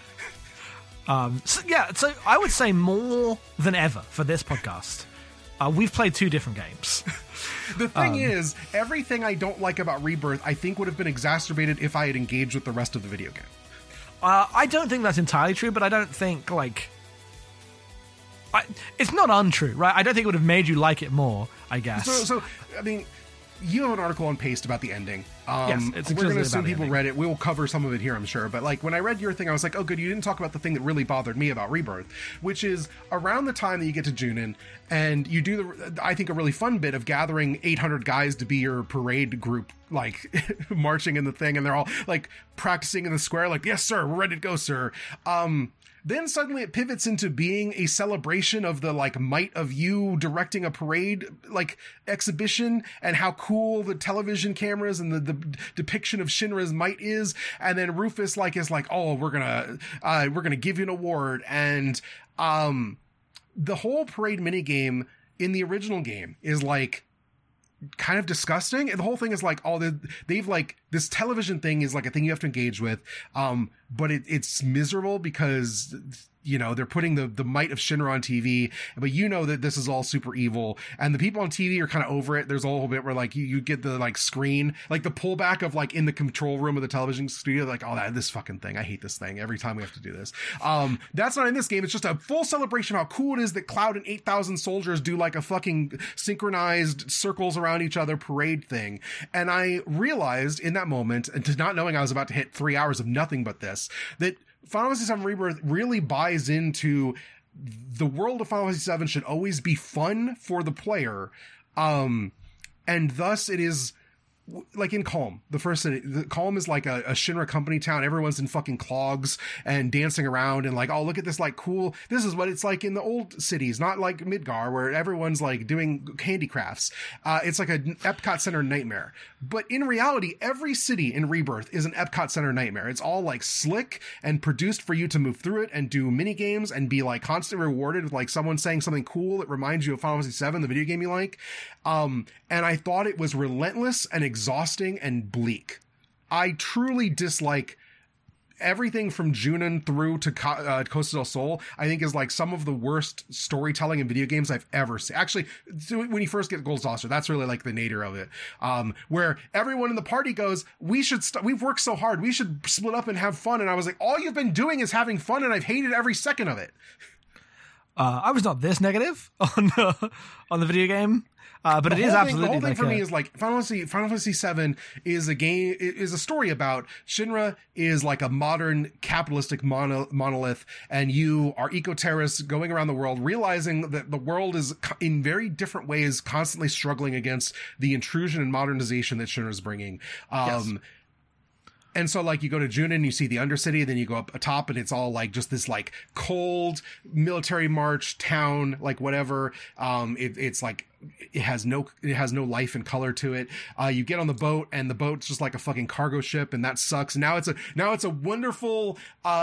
So I would say more than ever for this podcast, we've played 2 different games. The thing is, everything I don't like about Rebirth, I think would have been exacerbated if I had engaged with the rest of the video game. I don't think that's entirely true, but I don't think, it's not untrue, right? I don't think it would have made you like it more, I guess. So I mean, you have an article on Paste about the ending. Yes, it's we're going to assume about people read it. We'll cover some of it here, I'm sure. But when I read your thing, I was like, oh, good, you didn't talk about the thing that really bothered me about Rebirth, which is around the time that you get to Junon, and you do I think a really fun bit of gathering 800 guys to be your parade group, marching in the thing, and they're all practicing in the square, yes, sir, we're ready to go, sir. Then suddenly it pivots into being a celebration of the might of you directing a parade exhibition and how cool the television cameras and the depiction of Shinra's might is. And then Rufus is oh, we're gonna give you an award. And the whole parade minigame in the original game is kind of disgusting, and the whole thing is they've this television thing is a thing you have to engage with, but it's miserable because, you know, they're putting the might of Shinra on TV, but you know that this is all super evil, and the people on TV are kind of over it. There's a whole bit where like you get the like screen, like the pullback of like in the control room of the television studio, like, oh, this fucking thing, I hate this thing every time we have to do this. That's not in this game. It's just a full celebration of how cool it is that Cloud and 8,000 soldiers do like a fucking synchronized circles around each other parade thing. And I realized in that moment, and not knowing I was about to hit 3 hours of nothing but this, that Final Fantasy VII Rebirth really buys into the world of Final Fantasy VII should always be fun for the player. And thus it is like in Calm, the first city. Calm is like a Shinra company town. Everyone's in fucking clogs and dancing around and like, oh, look at this, like, cool. This is what it's like in the old cities, not like Midgar where everyone's like doing handicrafts. It's like an Epcot Center nightmare. But in reality, every city in Rebirth is an Epcot Center nightmare. It's all like slick and produced for you to move through it and do mini games and be like constantly rewarded with like someone saying something cool that reminds you of Final Fantasy VII, the video game you like. And I thought it was relentless and exhausting and bleak. I truly dislike everything from Junon through to Costa del Sol. I think is like some of the worst storytelling in video games I've ever seen. Actually, when you first get Gold Saucer, that's really like the nadir of it. Where everyone in the party goes, we've worked so hard, we should split up and have fun. And I was like, all you've been doing is having fun, and I've hated every second of it. I was not this negative on the video game. But it is absolutely the whole thing for me is like Final Fantasy VII is a game, is a story about Shinra is like a modern capitalistic monolith, and you are eco-terrorists going around the world, realizing that the world is in very different ways constantly struggling against the intrusion and modernization that Shinra is bringing. Yes. And so, like, you go to Junon, you see the Undercity, then you go up atop, and it's all, like, just this, like, cold military march town, like, whatever. It's, like, it has no life and color to it. You get on the boat, and the boat's just like a fucking cargo ship, and that sucks. Now it's a wonderful,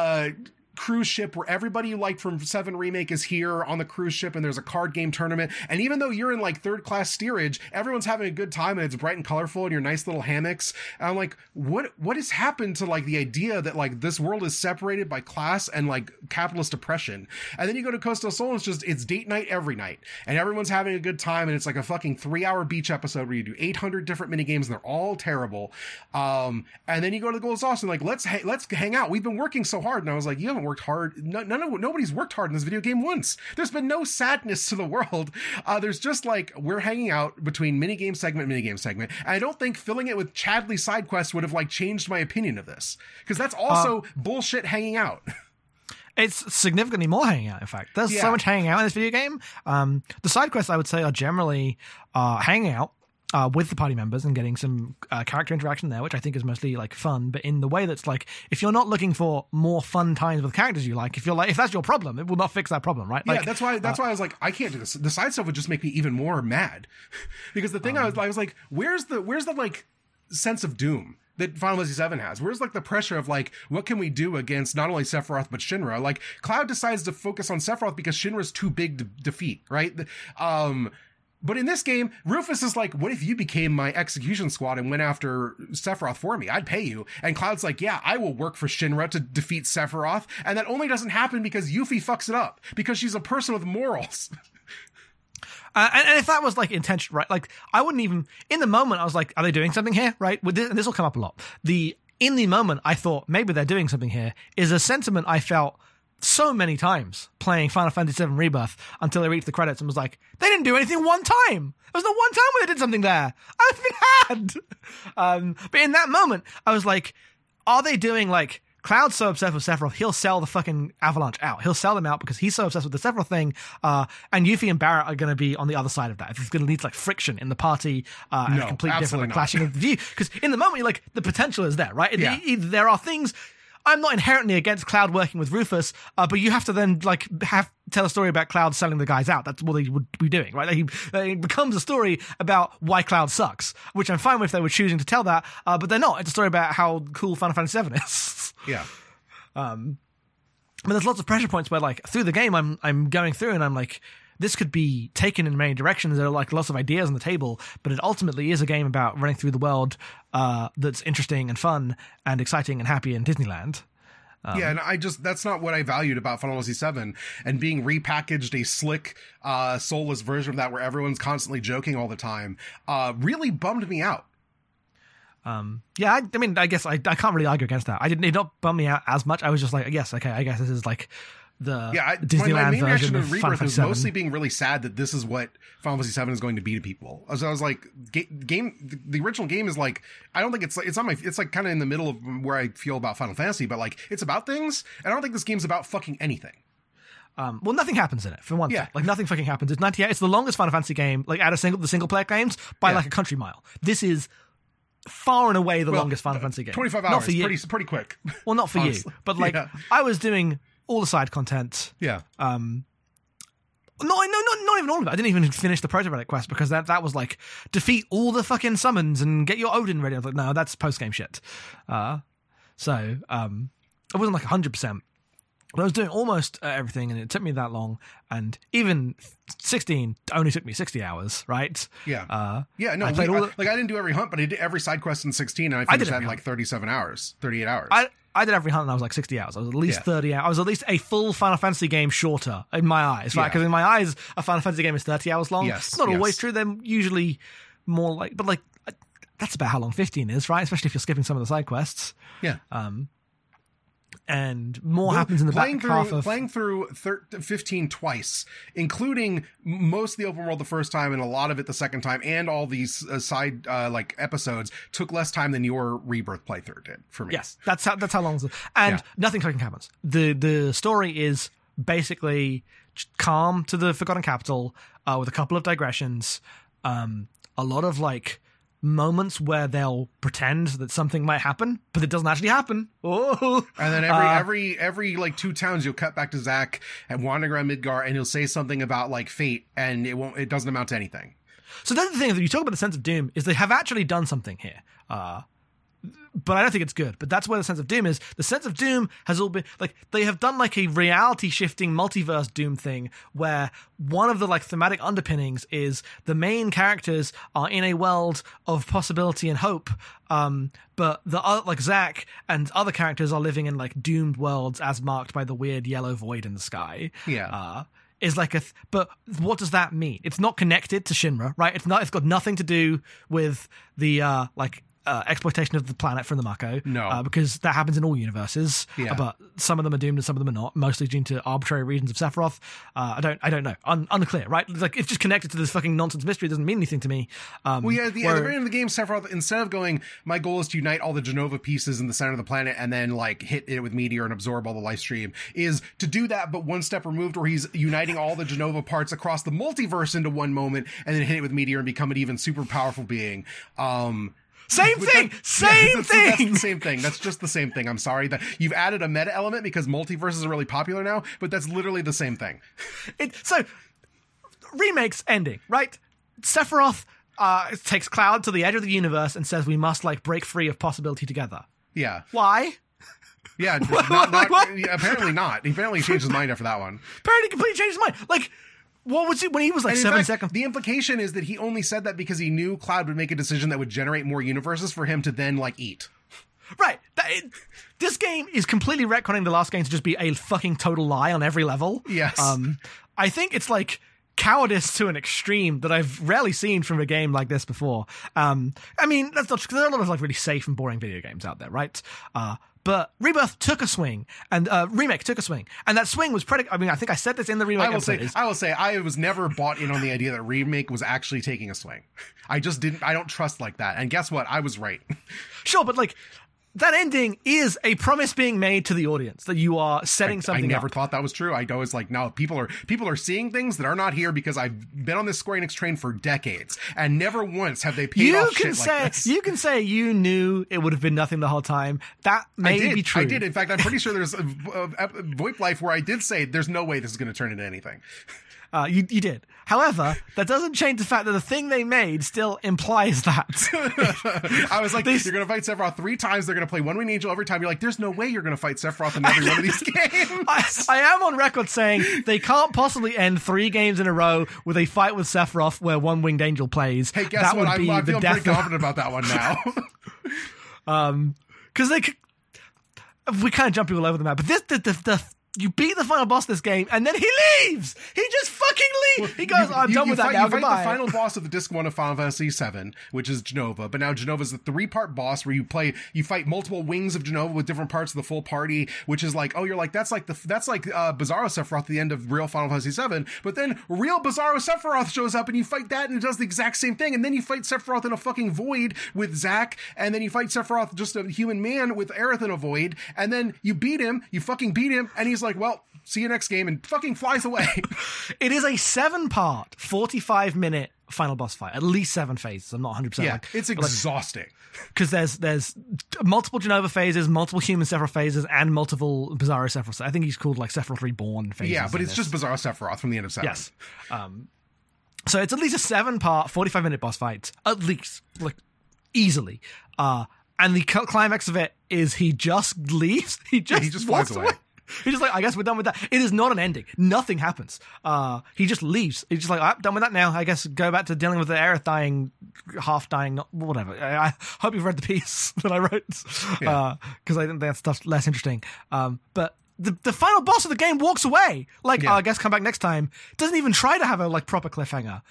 cruise ship where everybody you liked from 7 Remake is here on the cruise ship, and there's a card game tournament, and even though you're in like third class steerage, everyone's having a good time and it's bright and colorful in your nice little hammocks. And I'm like, what has happened to like the idea that like this world is separated by class and like capitalist oppression? And then you go to Costa del Sol, and it's date night every night, and everyone's having a good time, and it's like a fucking 3-hour beach episode where you do 800 different mini games, and they're all terrible. And then you go to the Gold Sauce, and like, let's hang out, we've been working so hard. And I was like, you haven't worked hard. Nobody's worked hard in this video game once. There's been no sadness to the world. There's just like, we're hanging out between minigame segment. And I don't think filling it with Chadley side quests would have like changed my opinion of this, because that's also bullshit hanging out. It's significantly more hanging out, in fact. There's so much hanging out in this video game. The side quests, I would say, are generally hanging out with the party members and getting some character interaction there, which I think is mostly like fun, but in the way that's like, if you're not looking for more fun times with characters you like, if that's your problem, it will not fix that problem, right? Like, that's why I was like, I can't do this. The side stuff would just make me even more mad, because the thing I was like, where's the like sense of doom that Final Fantasy VII has? Where's like the pressure of like, what can we do against not only Sephiroth but Shinra? Like, Cloud decides to focus on Sephiroth because Shinra's too big to defeat, right? But in this game, Rufus is like, what if you became my execution squad and went after Sephiroth for me? I'd pay you. And Cloud's like, yeah, I will work for Shinra to defeat Sephiroth. And that only doesn't happen because Yuffie fucks it up, because she's a person with morals. And if that was like intention, right? Like, I wouldn't even, in the moment, I was like, are they doing something here? Right? With this, and this will come up a lot. In the moment, I thought maybe they're doing something here, is a sentiment I felt so many times playing Final Fantasy VII Rebirth until I reached the credits and was like, they didn't do anything one time. There was no one time where they did something there. I've been had. But in that moment, I was like, are they doing like, Cloud's so obsessed with Sephiroth, he'll sell the fucking Avalanche out. He'll sell them out because he's so obsessed with the Sephiroth thing. And Yuffie and Barrett are going to be on the other side of that. It's going to lead to like friction in the party and a complete different like, clashing of the view. Because in the moment, you're like, the potential is there, right? Yeah. There are things. I'm not inherently against Cloud working with Rufus, but you have to then like tell a story about Cloud selling the guys out. That's what he would be doing, right? It becomes a story about why Cloud sucks, which I'm fine with if they were choosing to tell that, but they're not. It's a story about how cool Final Fantasy VII is. Yeah. But there's lots of pressure points where like through the game I'm going through and I'm like, this could be taken in many directions. There are like lots of ideas on the table, but it ultimately is a game about running through the world that's interesting and fun and exciting and happy in Disneyland. Yeah, and that's not what I valued about Final Fantasy VII, and being repackaged a slick, soulless version of that where everyone's constantly joking all the time, really bummed me out. Yeah, I mean, I guess I can't really argue against that. It did not bum me out as much. I was just like, I guess this is like the Disneyland my main version reaction of to Final Rebirth was Fantasy mostly VII. being really sad that this is what Final Fantasy VII is going to be to people. So I was like, the original game is like, I don't think it's like kind of in the middle of where I feel about Final Fantasy, but like it's about things. And I don't think this game's about fucking anything. Well, nothing happens in it, for one Yeah. thing. Like, nothing fucking happens. It's 98. It's the longest Final Fantasy game, like, out of the single-player games, by, like, a country mile. This is far and away the longest Final Fantasy game. 25 hours, Not for you. pretty quick. Well, not for honestly. you. But, like, Yeah. I was doing all the side content. Yeah. Not even all of it. I didn't even finish the Proto-Relic quest because that was, like, defeat all the fucking summons and get your Odin ready. I was like, no, that's post-game shit. It wasn't, like, 100%. But I was doing almost everything, and it took me that long. And even 16 only took me 60 hours, right? Yeah. I I didn't do every hunt, but I did every side quest in 16, and I finished that in like 37 hours, 38 hours. I did every hunt, and I was like 60 hours. I was at least 30 hours. I was at least a full Final Fantasy game shorter in my eyes, right? Because in my eyes, a Final Fantasy game is 30 hours long. Yes, It's not always true. They're usually more like, but like, that's about how long 15 is, right? Especially if you're skipping some of the side quests. Yeah. And more happens in the back half of... Playing through 15 twice, including most of the open world the first time and a lot of it the second time, and all these side like episodes, took less time than your Rebirth playthrough did for me. Yes, that's how long. And nothing fucking happens. The story is basically calm to the Forgotten Capital, with a couple of digressions, a lot of like moments where they'll pretend that something might happen, but it doesn't actually happen. Oh, and then every like 2 towns you'll cut back to Zack and wandering around Midgar, and he'll say something about like fate, and it doesn't amount to anything. So that's the thing, that you talk about the sense of doom, is they have actually done something here. But I don't think it's good. But that's where the sense of doom is. The sense of doom has all been like, they have done like a reality shifting multiverse doom thing where one of the like thematic underpinnings is the main characters are in a world of possibility and hope. But the like Zack and other characters are living in like doomed worlds as marked by the weird yellow void in the sky. Yeah. Is like but what does that mean? It's not connected to Shinra, right? It's got nothing to do with the exploitation of the planet from the Mako. No. Because that happens in all universes. Yeah. But some of them are doomed and some of them are not, mostly due to arbitrary reasons of Sephiroth. I don't know. Unclear, right? Like, it's just connected to this fucking nonsense mystery. It doesn't mean anything to me. At the very end of the game, Sephiroth, instead of going, my goal is to unite all the Genova pieces in the center of the planet and then like hit it with meteor and absorb all the life stream, is to do that, but one step removed, where he's uniting all the Genova parts across the multiverse into one moment and then hit it with meteor and become an even super powerful being. Same thing. That's the same thing. That's just the same thing. I'm sorry that you've added a meta element because multiverses are really popular now, but that's literally the same thing. So, Remake's ending, right? Sephiroth takes Cloud to the edge of the universe and says we must like break free of possibility together. Yeah. Why? Yeah, apparently not. He apparently changed his mind after that one. Apparently completely changed his mind. Like, what was it when he was like 7 seconds? The implication is that he only said that because he knew Cloud would make a decision that would generate more universes for him to then like eat. Right. This game is completely retconning the last game to just be a fucking total lie on every level. Yes. I think it's like cowardice to an extreme that I've rarely seen from a game like this before. I mean, that's not, there are a lot of like really safe and boring video games out there, right? But Rebirth took a swing, and Remake took a swing, and that swing was I mean, I think I said this in the Remake episode. I will say, I was never bought in on the idea that Remake was actually taking a swing. I don't trust like that. And guess what? I was right. Sure, but like, that ending is a promise being made to the audience that you are setting something up. I never thought that was true. I was like, no, people are seeing things that are not here because I've been on this Square Enix train for decades, and never once have they paid off shit like this. You can say you knew it would have been nothing the whole time. That may be true. I did. In fact, I'm pretty sure there's a VoIP Life where I did say there's no way this is going to turn into anything. You did. However, that doesn't change the fact that the thing they made still implies that. I was like, you're going to fight Sephiroth 3 times. They're going to play One Winged Angel every time. You're like, there's no way you're going to fight Sephiroth in every one of these games. I am on record saying they can't possibly end 3 games in a row with a fight with Sephiroth where One Winged Angel plays. Hey, guess what? I'm feeling pretty confident about that one now. Because we kind of jumping all over the map, but you beat the final boss of this game, and then he leaves. He just fucking leaves. He goes, I'm done with that now. You fight Goodbye. the final boss of the Disc 1 of Final Fantasy VII, which is Jenova. But now Jenova's the 3-part boss where you fight multiple wings of Jenova with different parts of the full party, which is like, oh, you're like, that's like Bizarro Sephiroth at the end of real Final Fantasy VII. But then real Bizarro Sephiroth shows up, and you fight that, and it does the exact same thing. And then you fight Sephiroth in a fucking void with Zack, and then you fight Sephiroth, just a human man, with Aerith in a void, and then you beat him, and he's like, well, see you next game, and fucking flies away. It is a 7-part, 45-minute final boss fight. At least 7 phases. I'm not 100%. Yeah, it's exhausting. Because there's multiple Jenova phases, multiple human Sephiroth phases, and multiple Bizarro Sephiroth. I think he's called like Sephiroth Reborn phases. Yeah, but it's just Bizarro Sephiroth from the end of 7. Yes. So it's at least a 7-part, 45-minute boss fight. At least. Like, easily. And the climax of it is he just leaves. He just flies away. He's just like, I guess we're done with that. It is not an ending. Nothing happens. He just leaves. He's just like, I'm done with that now. I guess go back to dealing with the Aerith dying, half dying, not whatever. I hope you've read the piece that I wrote, because I think that stuff's less interesting. But the final boss of the game walks away. Like, I guess come back next time. Doesn't even try to have a like proper cliffhanger.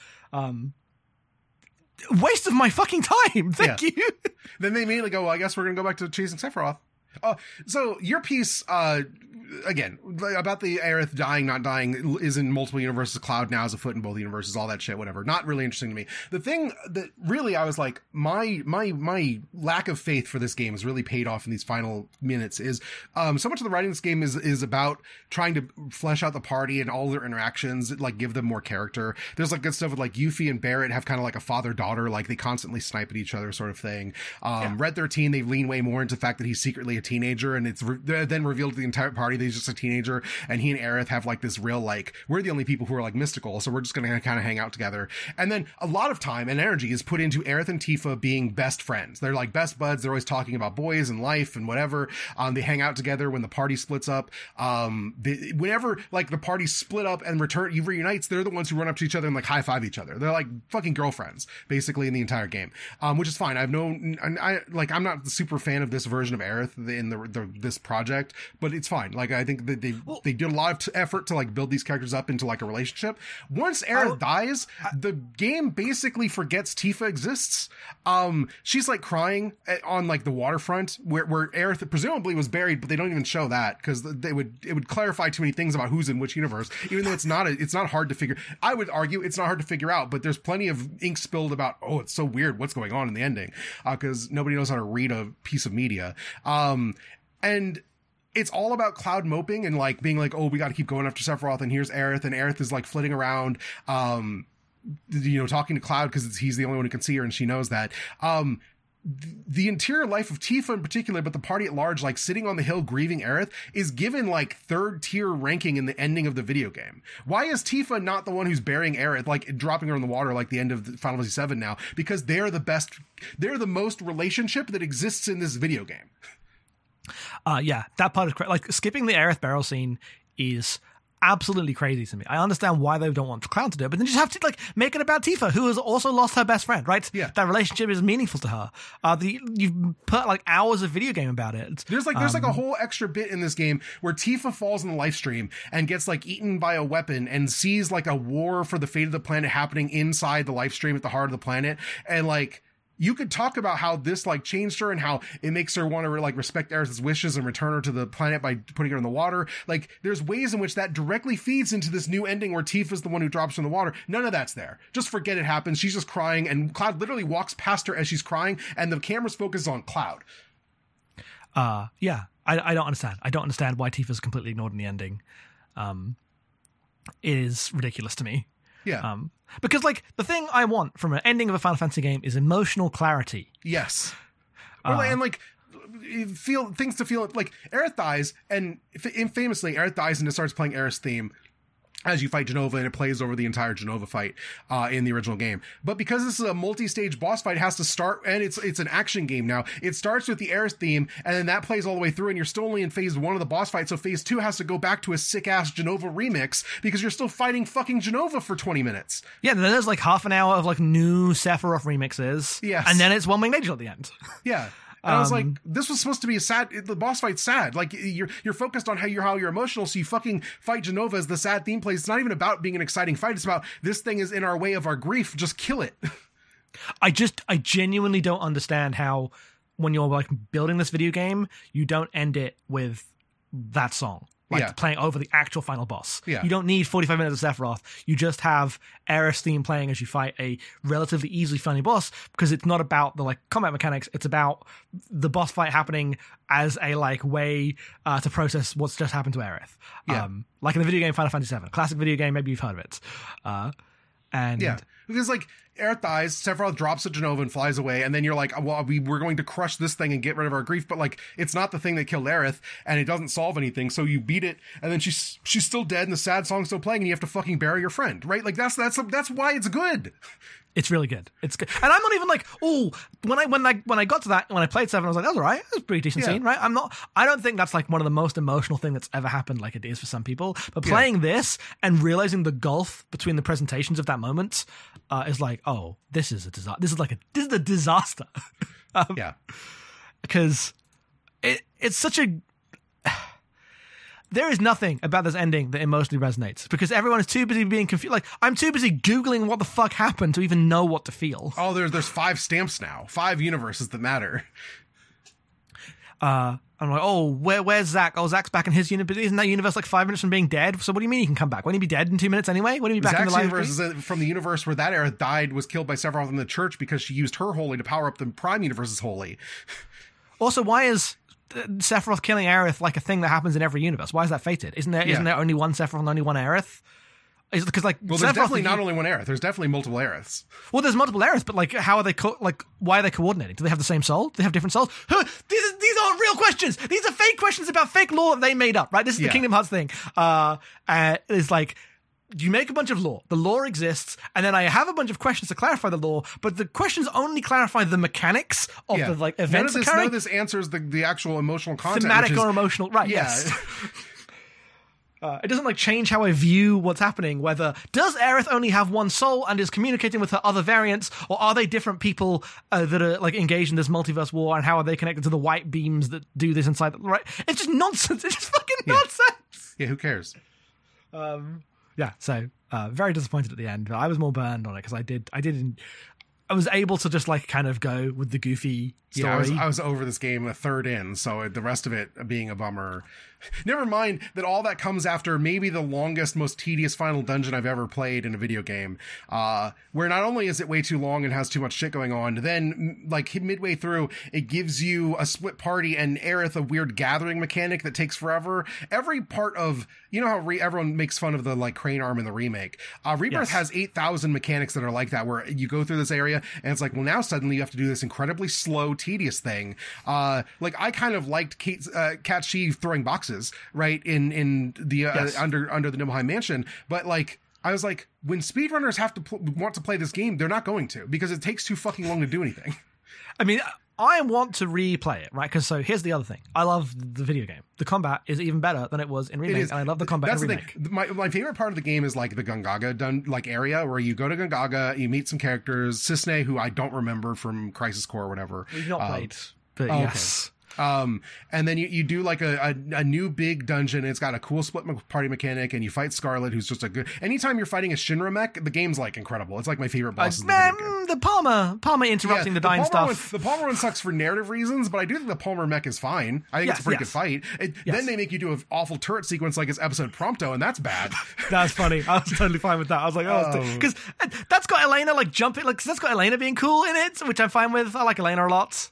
Waste of my fucking time. Thank you. Then they immediately go, well, I guess we're going to go back to chasing Sephiroth. So your piece, again, about the Aerith dying, not dying, is in multiple universes. Cloud now is afoot in both universes, all that shit, whatever. Not really interesting to me. The thing that really I was like, my lack of faith for this game has really paid off in these final minutes is, so much of the writing of this game is about trying to flesh out the party and all their interactions, like give them more character. There's like good stuff with like Yuffie and Barrett have kind of like a father-daughter, like they constantly snipe at each other sort of thing. Red 13, they lean way more into the fact that he's secretly a teenager, and it's then revealed to the entire party that he's just a teenager, and he and Aerith have like this real like, we're the only people who are like mystical, so we're just gonna kind of hang out together. And then a lot of time and energy is put into Aerith and Tifa being best friends. They're like best buds. They're always talking about boys and life and whatever. They hang out together when the party splits up. Whenever like the party split up and reunites, they're the ones who run up to each other and like high five each other. They're like fucking girlfriends basically in the entire game, which is fine. I'm not the super fan of this version of Aerith in this project, but it's fine. Like I think that they did a lot of effort to like build these characters up into like a relationship. Once Aerith dies, the game basically forgets Tifa exists. She's like crying on like the waterfront where Aerith presumably was buried, but they don't even show that because it would clarify too many things about who's in which universe, even though it's not hard to figure. I would argue it's not hard to figure out, but there's plenty of ink spilled about, oh, it's so weird what's going on in the ending, because nobody knows how to read a piece of media. And it's all about Cloud moping and like being like, oh, we got to keep going after Sephiroth, and here's Aerith, and Aerith is like flitting around, talking to Cloud because he's the only one who can see her, and she knows that. The interior life of Tifa in particular, but the party at large, like sitting on the hill grieving Aerith, is given like 3rd tier ranking in the ending of the video game. Why is Tifa not the one who's burying Aerith, like dropping her in the water like the end of Final Fantasy VII now? Because they're the most relationship that exists in this video game. That part is correct. Like skipping the Aerith barrel scene is absolutely crazy to me. I understand why they don't want Cloud to do it, but then you just have to like make it about Tifa, who has also lost her best friend, right? Yeah. That relationship is meaningful to her. You've put like hours of video game about it. There's like a whole extra bit in this game where Tifa falls in the live stream and gets like eaten by a weapon and sees like a war for the fate of the planet happening inside the live stream at the heart of the planet, and like you could talk about how this like changed her and how it makes her want to like respect Aerith's wishes and return her to the planet by putting her in the water. Like there's ways in which that directly feeds into this new ending where Tifa's the one who drops her in the water. None of that's there. Just forget it happens. She's just crying, and Cloud literally walks past her as she's crying, and the camera's focused on Cloud. I don't understand. I don't understand why Tifa's completely ignored in the ending. It is ridiculous to me. Yeah. Because like the thing I want from an ending of a Final Fantasy game is emotional clarity. Yes. And like feel things to feel like Aerith dies, and famously Aerith dies and it starts playing Aerith's theme as you fight Jenova, and it plays over the entire Jenova fight in the original game. But because this is a multi-stage boss fight, it has to start, and it's an action game now. It starts with the Aerith theme, and then that plays all the way through, and you're still only in phase 1 of the boss fight, so phase 2 has to go back to a sick-ass Jenova remix, because you're still fighting fucking Jenova for 20 minutes. Yeah, then there's like half an hour of like new Sephiroth remixes. Yes. And then it's One Winged Angel at the end. Yeah. And I was like, this was supposed to be the boss fight's sad. Like, you're focused on how you're emotional, so you fucking fight Jenova as the sad theme plays. It's not even about being an exciting fight. It's about, this thing is in our way of our grief. Just kill it. I genuinely don't understand how, when you're like building this video game, you don't end it with that song. Like playing over the actual final boss. Yeah. You don't need 45 minutes of Sephiroth. You just have Aerith's theme playing as you fight a relatively easily funny boss, because it's not about the like combat mechanics. It's about the boss fight happening as a like way to process what's just happened to Aerith. Yeah. Like in the video game Final Fantasy VII, classic video game. Maybe you've heard of it. And yeah, because like Aerith dies, Sephiroth drops at Jenova and flies away, and then you're like, well, we're going to crush this thing and get rid of our grief, but like, it's not the thing that killed Aerith, and it doesn't solve anything, so you beat it, and then she's still dead, and the sad song's still playing, and you have to fucking bury your friend, right? Like, that's why it's good. It's really good. It's good. And I'm not even like, oh, when I got to that, when I played 7, I was like, that's all right. That's a pretty decent scene, right? I don't think that's like one of the most emotional thing that's ever happened like it is for some people. But playing this and realizing the gulf between the presentations of that moment is like, oh, this is a disaster. This is a disaster. Because it's such a... There is nothing about this ending that emotionally resonates, because everyone is too busy being confused. Like, I'm too busy Googling what the fuck happened to even know what to feel. Oh, there's 5 stamps now. 5 universes that matter. I'm like, oh, where's Zack? Oh, Zack's back in his universe. Isn't that universe like 5 minutes from being dead? So what do you mean he can come back? Won't he be dead in 2 minutes anyway? Won't he be back in the library? Zack's universe is from the universe where that Aerith died, was killed by Sephiroth in the church because she used her holy to power up the Prime universe's holy. Also, why is Sephiroth killing Aerith like a thing that happens in every universe? Why is that fated? Isn't there only one Sephiroth and only one Aerith? Is it because like, well, there's definitely not only one Aerith. There's definitely multiple Aeriths. Well, there's multiple Aeriths, but like, how are they why are they coordinating? Do they have the same soul? Do they have different souls? These aren't real questions. These are fake questions about fake lore that they made up, right? This is the Kingdom Hearts thing. It's like, you make a bunch of lore. The lore exists, and then I have a bunch of questions to clarify the lore, but the questions only clarify the mechanics of the like events occurring. None of this answers the actual emotional content. Thematic or emotional, right? Yeah. Yes. It doesn't like change how I view what's happening. Whether does Aerith only have one soul and is communicating with her other variants, or are they different people that are like engaged in this multiverse war, and how are they connected to the white beams that do this inside? Right? It's just nonsense. It's just fucking nonsense. Yeah, who cares? Yeah, so very disappointed at the end. I was more burned on it because I was able to just like kind of go with the goofy story. Yeah, I was over this game a third in, so the rest of it being a bummer. Never mind that all that comes after maybe the longest, most tedious final dungeon I've ever played in a video game, where not only is it way too long and has too much shit going on, then like midway through, it gives you a split party and Aerith a weird gathering mechanic that takes forever. Every part of, you know how everyone makes fun of the like crane arm in the remake. Rebirth has 8,000 mechanics that are like that, where you go through this area and it's like, well, now suddenly you have to do this incredibly slow, tedious thing. Like I kind of liked Cat Sheev throwing boxes, right, in the under the Nibelheim Mansion, but like I was like, when speedrunners have to want to play this game, they're not going to, because it takes too fucking long to do anything. I mean, I want to replay it, right? Because so here's the other thing. I love the video game. The combat is even better than it was in Remake, and I love the combat in Remake. My favorite part of the game is like the Gungaga area where you go to Gungaga, you meet some characters, Cissnei, who I don't remember from Crisis Core or whatever. We've not played, but yes. Okay. And then you do like a new big dungeon. It's got a cool split party mechanic, and you fight Scarlet, who's just a good. Anytime you're fighting a Shinra mech, the game's like incredible. It's like my favorite bosses. The Palmer interrupting the dying stuff. The Palmer one sucks for narrative reasons, but I do think the Palmer mech is fine. I think it's a pretty good fight. Then they make you do an awful turret sequence like it's episode Prompto, and that's bad. That's funny. I was totally fine with that. I was like, because that's got Elena like jumping, like that's got Elena being cool in it, which I'm fine with. I like Elena a lot.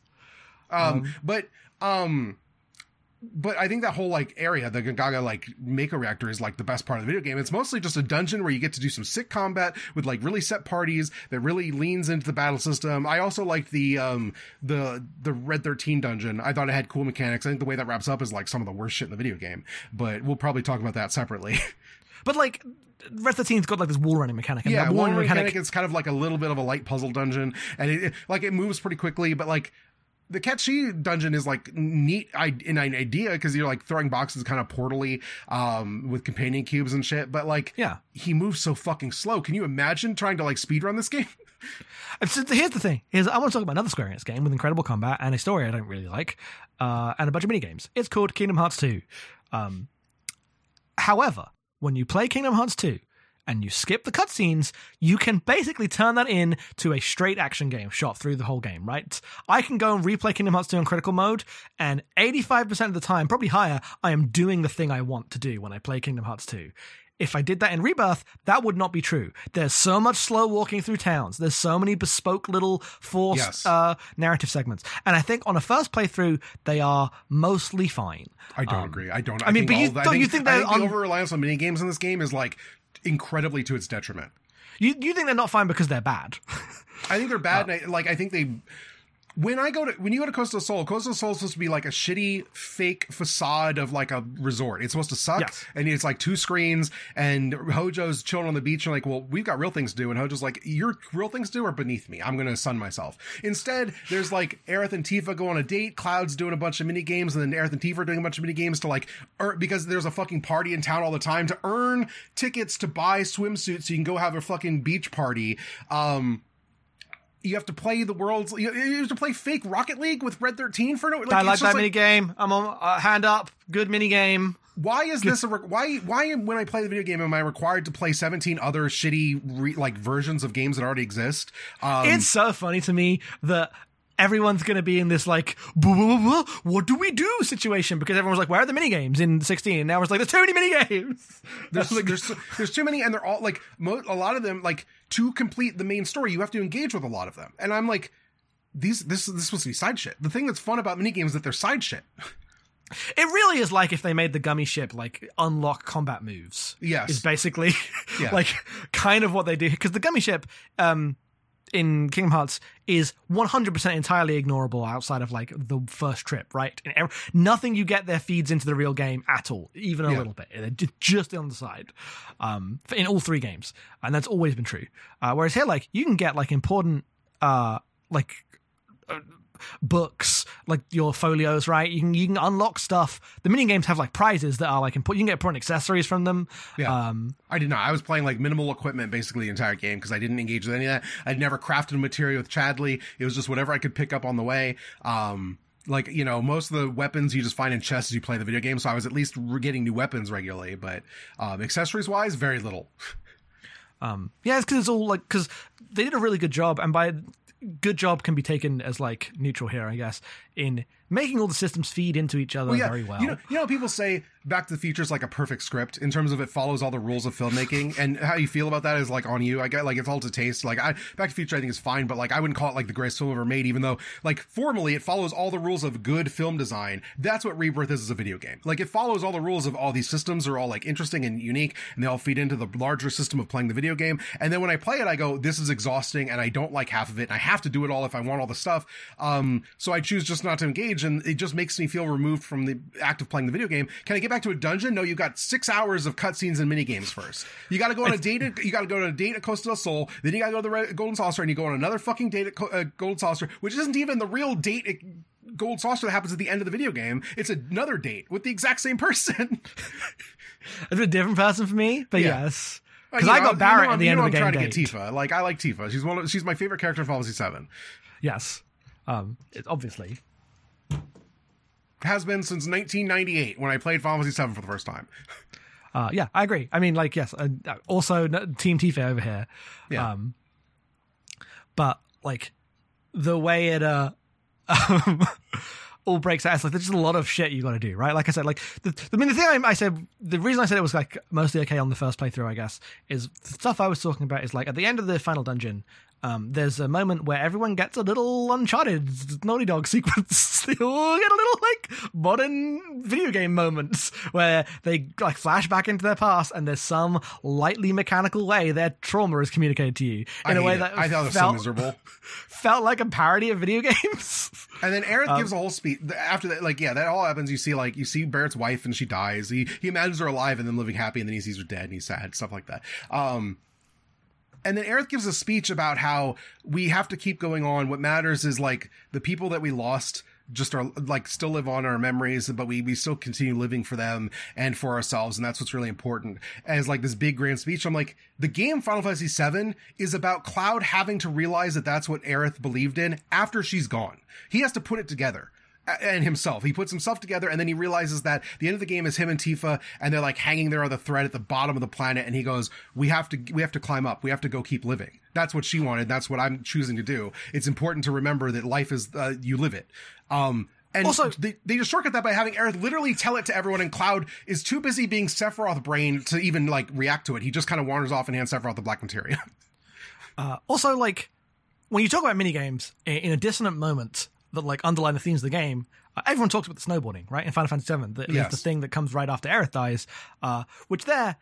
But I think that whole like area, the Gungaga like Mako reactor, is like the best part of the video game. It's mostly just a dungeon where you get to do some sick combat with like really set parties that really leans into the battle system. I also liked the Red 13 dungeon. I thought it had cool mechanics. I think the way that wraps up is like some of the worst shit in the video game, but we'll probably talk about that separately. But like Red 13's got like this wall running mechanic. Yeah, wall running mechanic is kind of like a little bit of a light puzzle dungeon, and it moves pretty quickly, but like the Cat Sheev dungeon is like neat in an idea, because you're like throwing boxes kind of portally with companion cubes and shit, but like he moves so fucking slow. Can you imagine trying to like speedrun this game? So here's the thing: I want to talk about another Square Enix game with incredible combat and a story I don't really like, and a bunch of mini games. It's called Kingdom Hearts 2. However, when you play Kingdom Hearts 2 and you skip the cutscenes, you can basically turn that into a straight action game shot through the whole game, right? I can go and replay Kingdom Hearts 2 on critical mode, and 85% of the time, probably higher, I am doing the thing I want to do when I play Kingdom Hearts 2. If I did that in Rebirth, that would not be true. There's so much slow walking through towns. There's so many bespoke little forced narrative segments. And I think on a first playthrough, they are mostly fine. I don't agree. I don't. I think the over-reliance on minigames in this game is like incredibly to its detriment. You think they're not fine because they're bad? I think they're bad. And I think they... When you go to Costa del Sol is supposed to be like a shitty fake facade of like a resort. It's supposed to suck, and it's like 2 screens, and Hojo's chilling on the beach and like, well, we've got real things to do, and Hojo's like, your real things to do are beneath me. I'm gonna sun myself. Instead, there's like Aerith and Tifa go on a date, Cloud's doing a bunch of mini games, and then Aerith and Tifa are doing a bunch of mini games to like because there's a fucking party in town all the time to earn tickets to buy swimsuits so you can go have a fucking beach party. You have to play you have to play fake Rocket League with Red 13 for no. I like that mini game. I'm on hand up. Good mini game. Why is this why when I play the video game am I required to play 17 other shitty versions of games that already exist? It's so funny to me that everyone's going to be in this like, what do we do situation? Because everyone's like, where are the mini games in 16? And now it's like, there's too many mini games. There's too many, and they're all like a lot of them like to complete the main story. You have to engage with a lot of them, and I'm like, this is supposed to be side shit. The thing that's fun about mini games is that they're side shit. It really is like if they made the gummy ship like unlock combat moves. Yes, is basically like kind of what they do, because the gummy ship in Kingdom Hearts is 100% entirely ignorable outside of like the first trip, right? Nothing you get there feeds into the real game at all, even a little bit. They're just on the side in all 3 games, and that's always been true. Whereas here, like, you can get like important books, like your folios, right? You can unlock stuff. The mini games have like prizes that are like important. You can get important accessories from them. I did not. I was playing like minimal equipment basically the entire game because I didn't engage with any of that. I'd never crafted a material with Chadley. It was just whatever I could pick up on the way. Like, you know, most of the weapons you just find in chests as you play the video game, so I was at least getting new weapons regularly, but accessories wise, very little. It's because it's all like, because they did a really good job, and by good job can be taken as like neutral here, I guess, in making all the systems feed into each other very well. You know, people say Back to the Future is like a perfect script in terms of it follows all the rules of filmmaking, and how you feel about that is like on you. I get like it's all to taste. Like Back to the Future I think is fine, but like I wouldn't call it like the greatest film ever made, even though like formally it follows all the rules of good film design. That's what Rebirth is as a video game. Like it follows all the rules of all these systems are all like interesting and unique, and they all feed into the larger system of playing the video game. And then when I play it, I go, this is exhausting, and I don't like half of it, and I have to do it all if I want all the stuff. So I choose just not to engage, and it just makes me feel removed from the act of playing the video game. Can I get back to a dungeon? No, you got 6 hours of cutscenes and mini games first. You got to go on a date. You got to go on a date at Costa del Sol. Then you got to go to the Golden Saucer, and you go on another fucking date at Golden Saucer, which isn't even the real date at Gold Saucer that happens at the end of the video game. It's another date with the exact same person. It's a different person for me, but yes. Because I got Barrett at the end of the game. I'm trying to get Tifa. Like I like Tifa. She's my favorite character in Final Fantasy 7. Yes, it's obviously has been since 1998 when I played Final Fantasy 7 for the first time. Yeah, I agree. I mean, like, yes, also Team Tifa over here. Yeah. But like the way it all breaks out, it's like there's just a lot of shit you got to do, right? Like I said, like the thing I said, the reason I said it was like mostly okay on the first playthrough, I guess, is the stuff I was talking about is like at the end of the final dungeon, there's a moment where everyone gets a little Uncharted Naughty Dog sequence. They all get a little like modern video game moments where they like flash back into their past, and there's some lightly mechanical way their trauma is communicated to you in a way that I thought it was so miserable. Felt like a parody of video games. And then Aerith gives a whole speech after that. Like, yeah, that all happens. You see Barrett's wife, and she dies. He imagines her alive and then living happy, and then he sees her dead, and he's sad, stuff like that. And then Aerith gives a speech about how we have to keep going on. What matters is like the people that we lost just are like still live on our memories, but we still continue living for them and for ourselves. And that's what's really important. As like this big grand speech, I'm like, the game Final Fantasy VII is about Cloud having to realize that that's what Aerith believed in after she's gone. He has to put it together. And himself. He puts himself together, and then he realizes that the end of the game is him and Tifa, and they're like hanging there on the thread at the bottom of the planet, and he goes, we have to climb up. We have to go keep living. That's what she wanted. That's what I'm choosing to do. It's important to remember that life is, you live it. And also, they just shortcut that by having Aerith literally tell it to everyone, and Cloud is too busy being Sephiroth brain to even like react to it. He just kind of wanders off and hands Sephiroth the black materia. Also, like, when you talk about minigames in a dissonant moment that like underline the themes of the game, everyone talks about the snowboarding, right? In Final Fantasy VII, is the thing that comes right after Aerith dies, which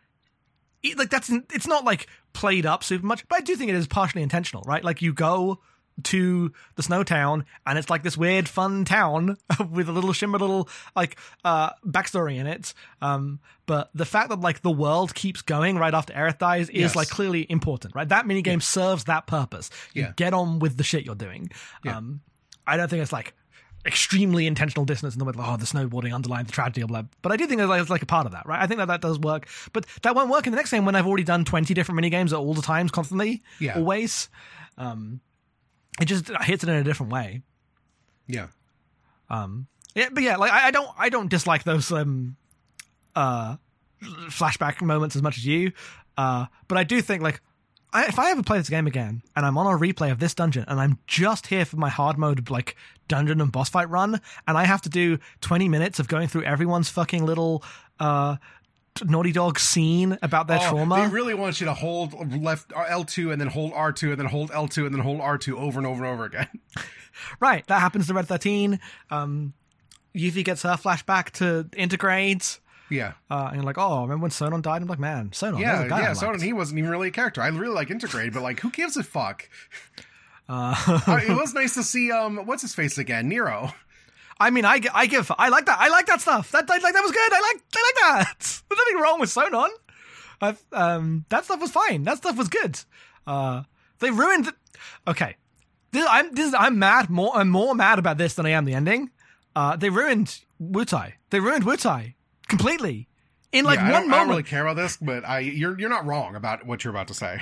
it's not like played up super much, but I do think it is partially intentional, right? Like you go to the snow town and it's like this weird fun town with a little like backstory in it, but the fact that like the world keeps going right after Aerith dies is like clearly important, right? That minigame serves that purpose. You get on with the shit you're doing. I don't think it's like extremely intentional dissonance in the way like, the snowboarding underlines the tragedy of blah. But I do think it's like a part of that, right? I think that does work. But that won't work in the next game when I've already done 20 different minigames at all the times, constantly, always. It just hits it in a different way. Yeah. But like I don't dislike those flashback moments as much as you. But I do think like if I ever play this game again and I'm on a replay of this dungeon and I'm just here for my hard mode like dungeon and boss fight run and I have to do 20 minutes of going through everyone's fucking little Naughty Dog scene about their trauma. They really want you to hold left L2 and then hold R2 and then hold L2 and then hold R2 over and over and over again. Right. That happens to Red 13. Yuffie gets her flashback to Integrate. Yeah. And you're like, oh, remember when Sonon died? I'm like, man, Sonon. Yeah, Sonon, he wasn't even really a character. I really like Integrate, but like, who gives a fuck? It was nice to see, what's his face again? Nero. I mean, I like that. I like that stuff. That was good. I like that. There's nothing wrong with Sonon. That stuff was fine. That stuff was good. They ruined. Okay, I'm mad. I'm more mad about this than I am the ending. They ruined Wutai. They ruined Wutai completely. In like one moment. I don't really care about this, but you're not wrong about what you're about to say.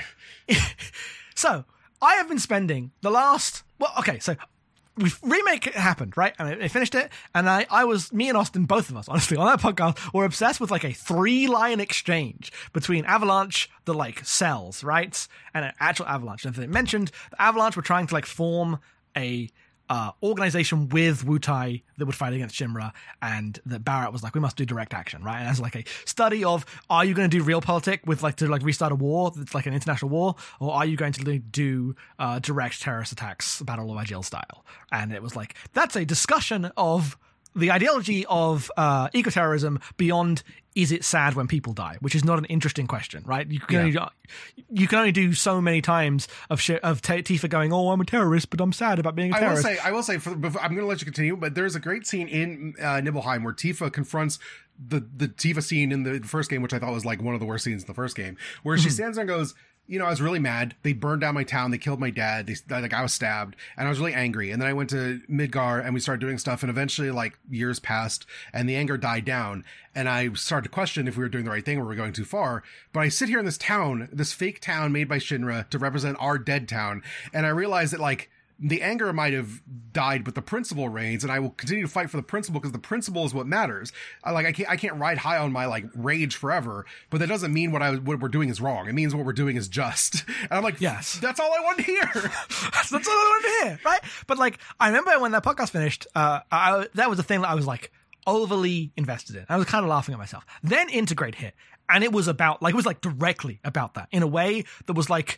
So I have been spending the last. Well, okay, so. Remake happened, right? And I finished it, and me and Austin, both of us, honestly, on that podcast, were obsessed with like a 3-line exchange between Avalanche, the like cells, right? And an actual Avalanche. And as they mentioned, the Avalanche were trying to like form a organization with Wutai that would fight against Shinra, and that Barrett was like, we must do direct action, right? And as like a study of, are you going to do realpolitik with like to like restart a war that's like an international war, or are you going to do direct terrorist attacks, Battle of Agile style? And it was like, that's a discussion of the ideology of eco-terrorism beyond, is it sad when people die? Which is not an interesting question, right? You can only do so many times of Tifa going, oh, I'm a terrorist, but I'm sad about being a terrorist. I will say, I'm going to let you continue, but there's a great scene in Nibelheim where Tifa confronts the Tifa scene in the first game, which I thought was like one of the worst scenes in the first game, where she stands there and goes, you know, I was really mad. They burned down my town. They killed my dad. I was stabbed, and I was really angry. And then I went to Midgar, and we started doing stuff. And eventually, like, years passed, and the anger died down. And I started to question if we were doing the right thing or we were going too far. But I sit here in this town, this fake town made by Shinra to represent our dead town, and I realized that like the anger might have died, but the principle reigns, and I will continue to fight for the principle because the principle is what matters. I can't ride high on my like rage forever, but that doesn't mean what we're doing is wrong. It means what we're doing is just. And I'm like, yes, that's all I want to hear. That's all I want to hear, right? But like, I remember when that podcast finished, that was the thing that I was like overly invested in. I was kind of laughing at myself. Then Integrate hit, and it was directly about that in a way that was like,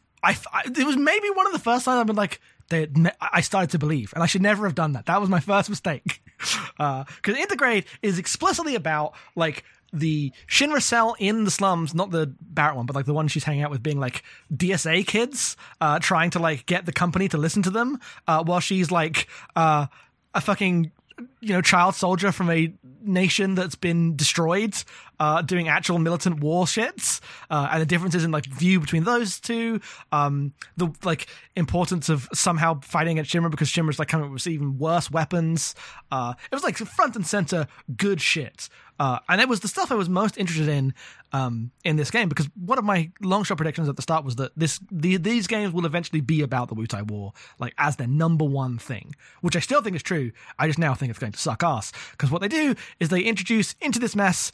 it was maybe one of the first times I've been like, I started to believe, and I should never have done that. That was my first mistake. Because Integrate is explicitly about like the Shinra cell in the slums, not the Barrett one, but like the one she's hanging out with, being like DSA kids, trying to like get the company to listen to them, while she's like a fucking child soldier from a nation that's been destroyed, doing actual militant war shits, and the differences in like view between those two, the like importance of somehow fighting against Shinra because Shinra's like coming up with even worse weapons. It was like front and center good shit. And it was the stuff I was most interested in this game, because one of my long shot predictions at the start was that these games will eventually be about the Wutai War, like as their number one thing, which I still think is true. I just now think it's going to suck ass, because what they do is they introduce into this mess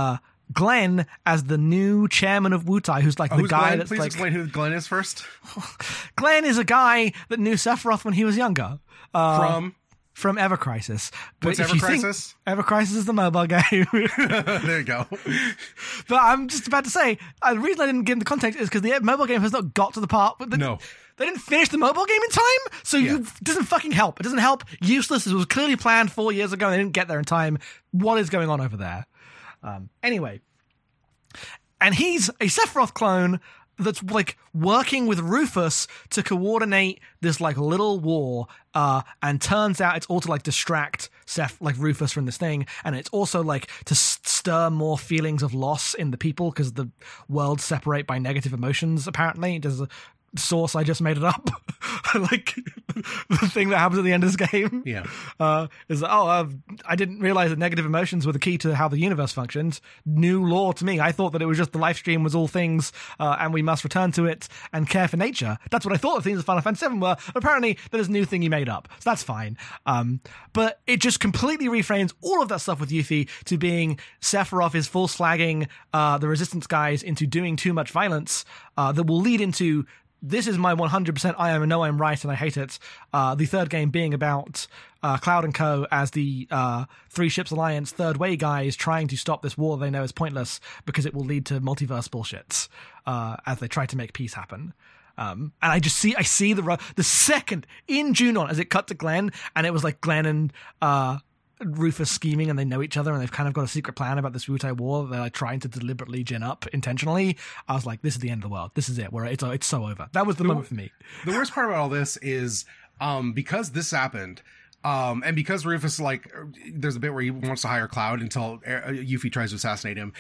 Glenn as the new chairman of Wutai, who's like the guy Glenn? that's Please like... explain who Glenn is first. Glenn is a guy that knew Sephiroth when he was younger. From Ever Crisis. What's Ever Crisis? Ever Crisis is the mobile game. There you go. But I'm just about to say, the reason I didn't give him the context is because the mobile game has not got to the part. No. They didn't finish the mobile game in time, so it doesn't fucking help. It doesn't help. Useless. It was clearly planned 4 years ago and they didn't get there in time. What is going on over there? Anyway. And he's a Sephiroth clone that's like working with Rufus to coordinate this like little war, and turns out it's all to like distract Rufus from this thing, and it's also like to stir more feelings of loss in the people because the worlds separate by negative emotions. Apparently, there's a source, I just made it up. Like the thing that happens at the end of this game, is I didn't realize that negative emotions were the key to how the universe functions. New lore to me. I thought that it was just the life stream was all things, and we must return to it and care for nature. That's what I thought the things of Final Fantasy VII were. Apparently, that is a new thing you made up, so that's fine. But it just completely reframes all of that stuff with Yuffie to being Sephiroth is full slagging the Resistance guys into doing too much violence that will lead into this is my 100% I know I'm right and I hate it. The third game being about Cloud and Co. as the Three Ships Alliance third way guys trying to stop this war they know is pointless because it will lead to multiverse bullshits as they try to make peace happen. And I see the second in Junon as it cut to Glenn, and it was like Glenn and Rufus scheming, and they know each other, and they've kind of got a secret plan about this Wutai war that they're like trying to deliberately gin up intentionally. I was like, this is the end of the world. This is it. Where it's so over. That was the moment for me. The worst part about all this is because this happened. And because Rufus, like, there's a bit where he wants to hire Cloud until Yuffie tries to assassinate him.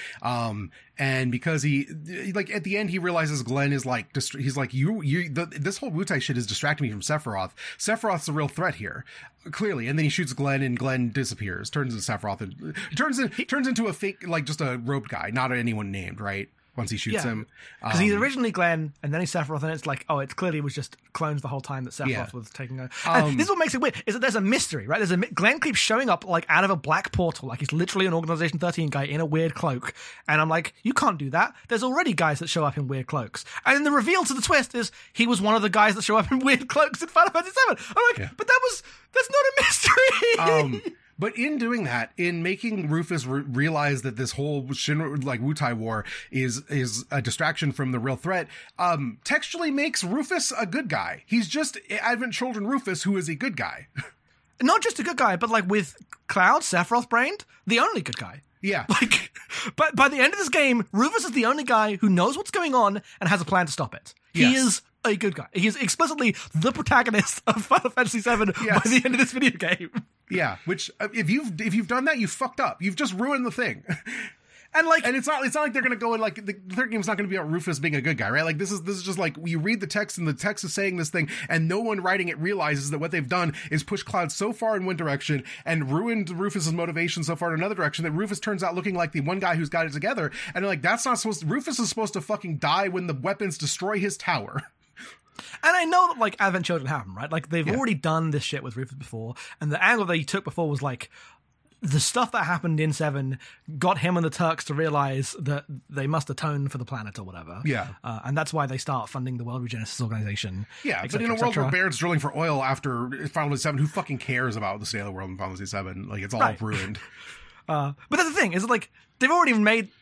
And because he, like, at the end, he realizes Glenn is like, he's like, this whole Wutai shit is distracting me from Sephiroth. Sephiroth's the real threat here, clearly. And then he shoots Glenn, and Glenn disappears, turns into Sephiroth, and turns into a fake, like, just a robed guy, not anyone named, right? Once he shoots him. Because he's originally Glenn, and then he's Sephiroth, and it's like, it clearly was just clones the whole time that Sephiroth was taking over. And this is what makes it weird, is that there's a mystery, right? Glenn keeps showing up, like, out of a black portal, like he's literally an Organization 13 guy in a weird cloak. And I'm like, you can't do that. There's already guys that show up in weird cloaks. And then the reveal to the twist is he was one of the guys that show up in weird cloaks in Final Fantasy VII. I'm like, but that's not a mystery! But in doing that, in making Rufus realize that this whole Wutai war is a distraction from the real threat, textually makes Rufus a good guy. He's just Advent Children Rufus, who is a good guy. Not just a good guy, but like with Cloud, Sephiroth brained, the only good guy. Yeah. Like, but by the end of this game, Rufus is the only guy who knows what's going on and has a plan to stop it. He is a good guy. He is explicitly the protagonist of Final Fantasy VII by the end of this video game. Yeah, which if you've done that, you fucked up. You've just ruined the thing. And it's not like they're gonna go and like the third game's not gonna be about Rufus being a good guy, right? Like this is just like you read the text and the text is saying this thing, and no one writing it realizes that what they've done is push Cloud so far in one direction and ruined Rufus's motivation so far in another direction that Rufus turns out looking like the one guy who's got it together. And like that's not supposed to, Rufus is supposed to fucking die when the weapons destroy his tower. And I know that, like, Advent Children happen, right? Like, they've already done this shit with Rufus before, and the angle that he took before was, like, the stuff that happened in 7 got him and the Turks to realize that they must atone for the planet or whatever. Yeah. And that's why they start funding the World Regenesis Organization. Yeah, but in a world where Baird's drilling for oil after Final Fantasy 7, who fucking cares about the state of the world in Final Fantasy 7? Like, it's all ruined. But that's the thing, is like, they've already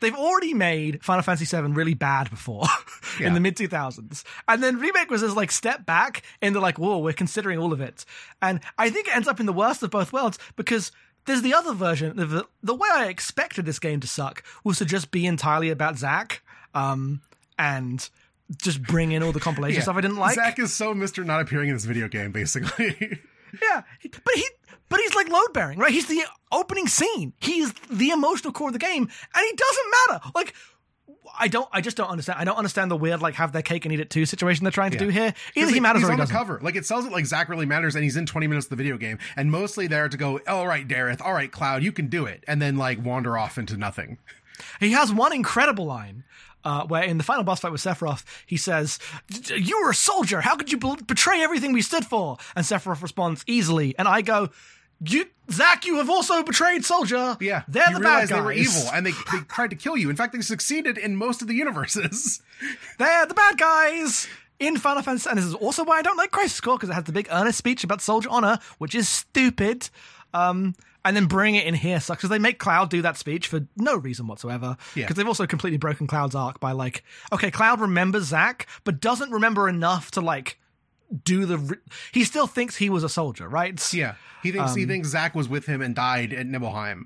made Final Fantasy VII really bad before in the mid-2000s. And then Remake was this like step back into like, whoa, we're considering all of it. And I think it ends up in the worst of both worlds because there's the other version. The way I expected this game to suck was to just be entirely about Zack and just bring in all the compilation stuff I didn't like. Zack is so Mr. Not appearing in this video game, basically. Yeah, but he's like load bearing, right? He's the opening scene. He is the emotional core of the game, and he doesn't matter. Like, I just don't understand. I don't understand the weird, like, have their cake and eat it too situation they're trying to do here. Either he matters or he doesn't. He's on the cover. Like, it sells it like Zack really matters, and he's in 20 minutes of the video game, and mostly there to go, all right, Dareth, all right, Cloud, you can do it, and then, like, wander off into nothing. He has one incredible line. Where in the final boss fight with Sephiroth, he says, "You were a soldier. How could you betray everything we stood for?" And Sephiroth responds easily, and I go, Zack, you have also betrayed Soldier. Yeah, they're the bad guys. They were evil, and they tried to kill you. In fact, they succeeded in most of the universes. They're the bad guys in Final Fantasy, and this is also why I don't like Crisis Core, because it has the big earnest speech about soldier honor, which is stupid. And then bring it in here sucks, because they make Cloud do that speech for no reason whatsoever. Because they've also completely broken Cloud's arc by, like, okay, Cloud remembers Zack, but doesn't remember enough to, like, do he still thinks he was a soldier, right? Yeah. He thinks Zack was with him and died at Nibelheim.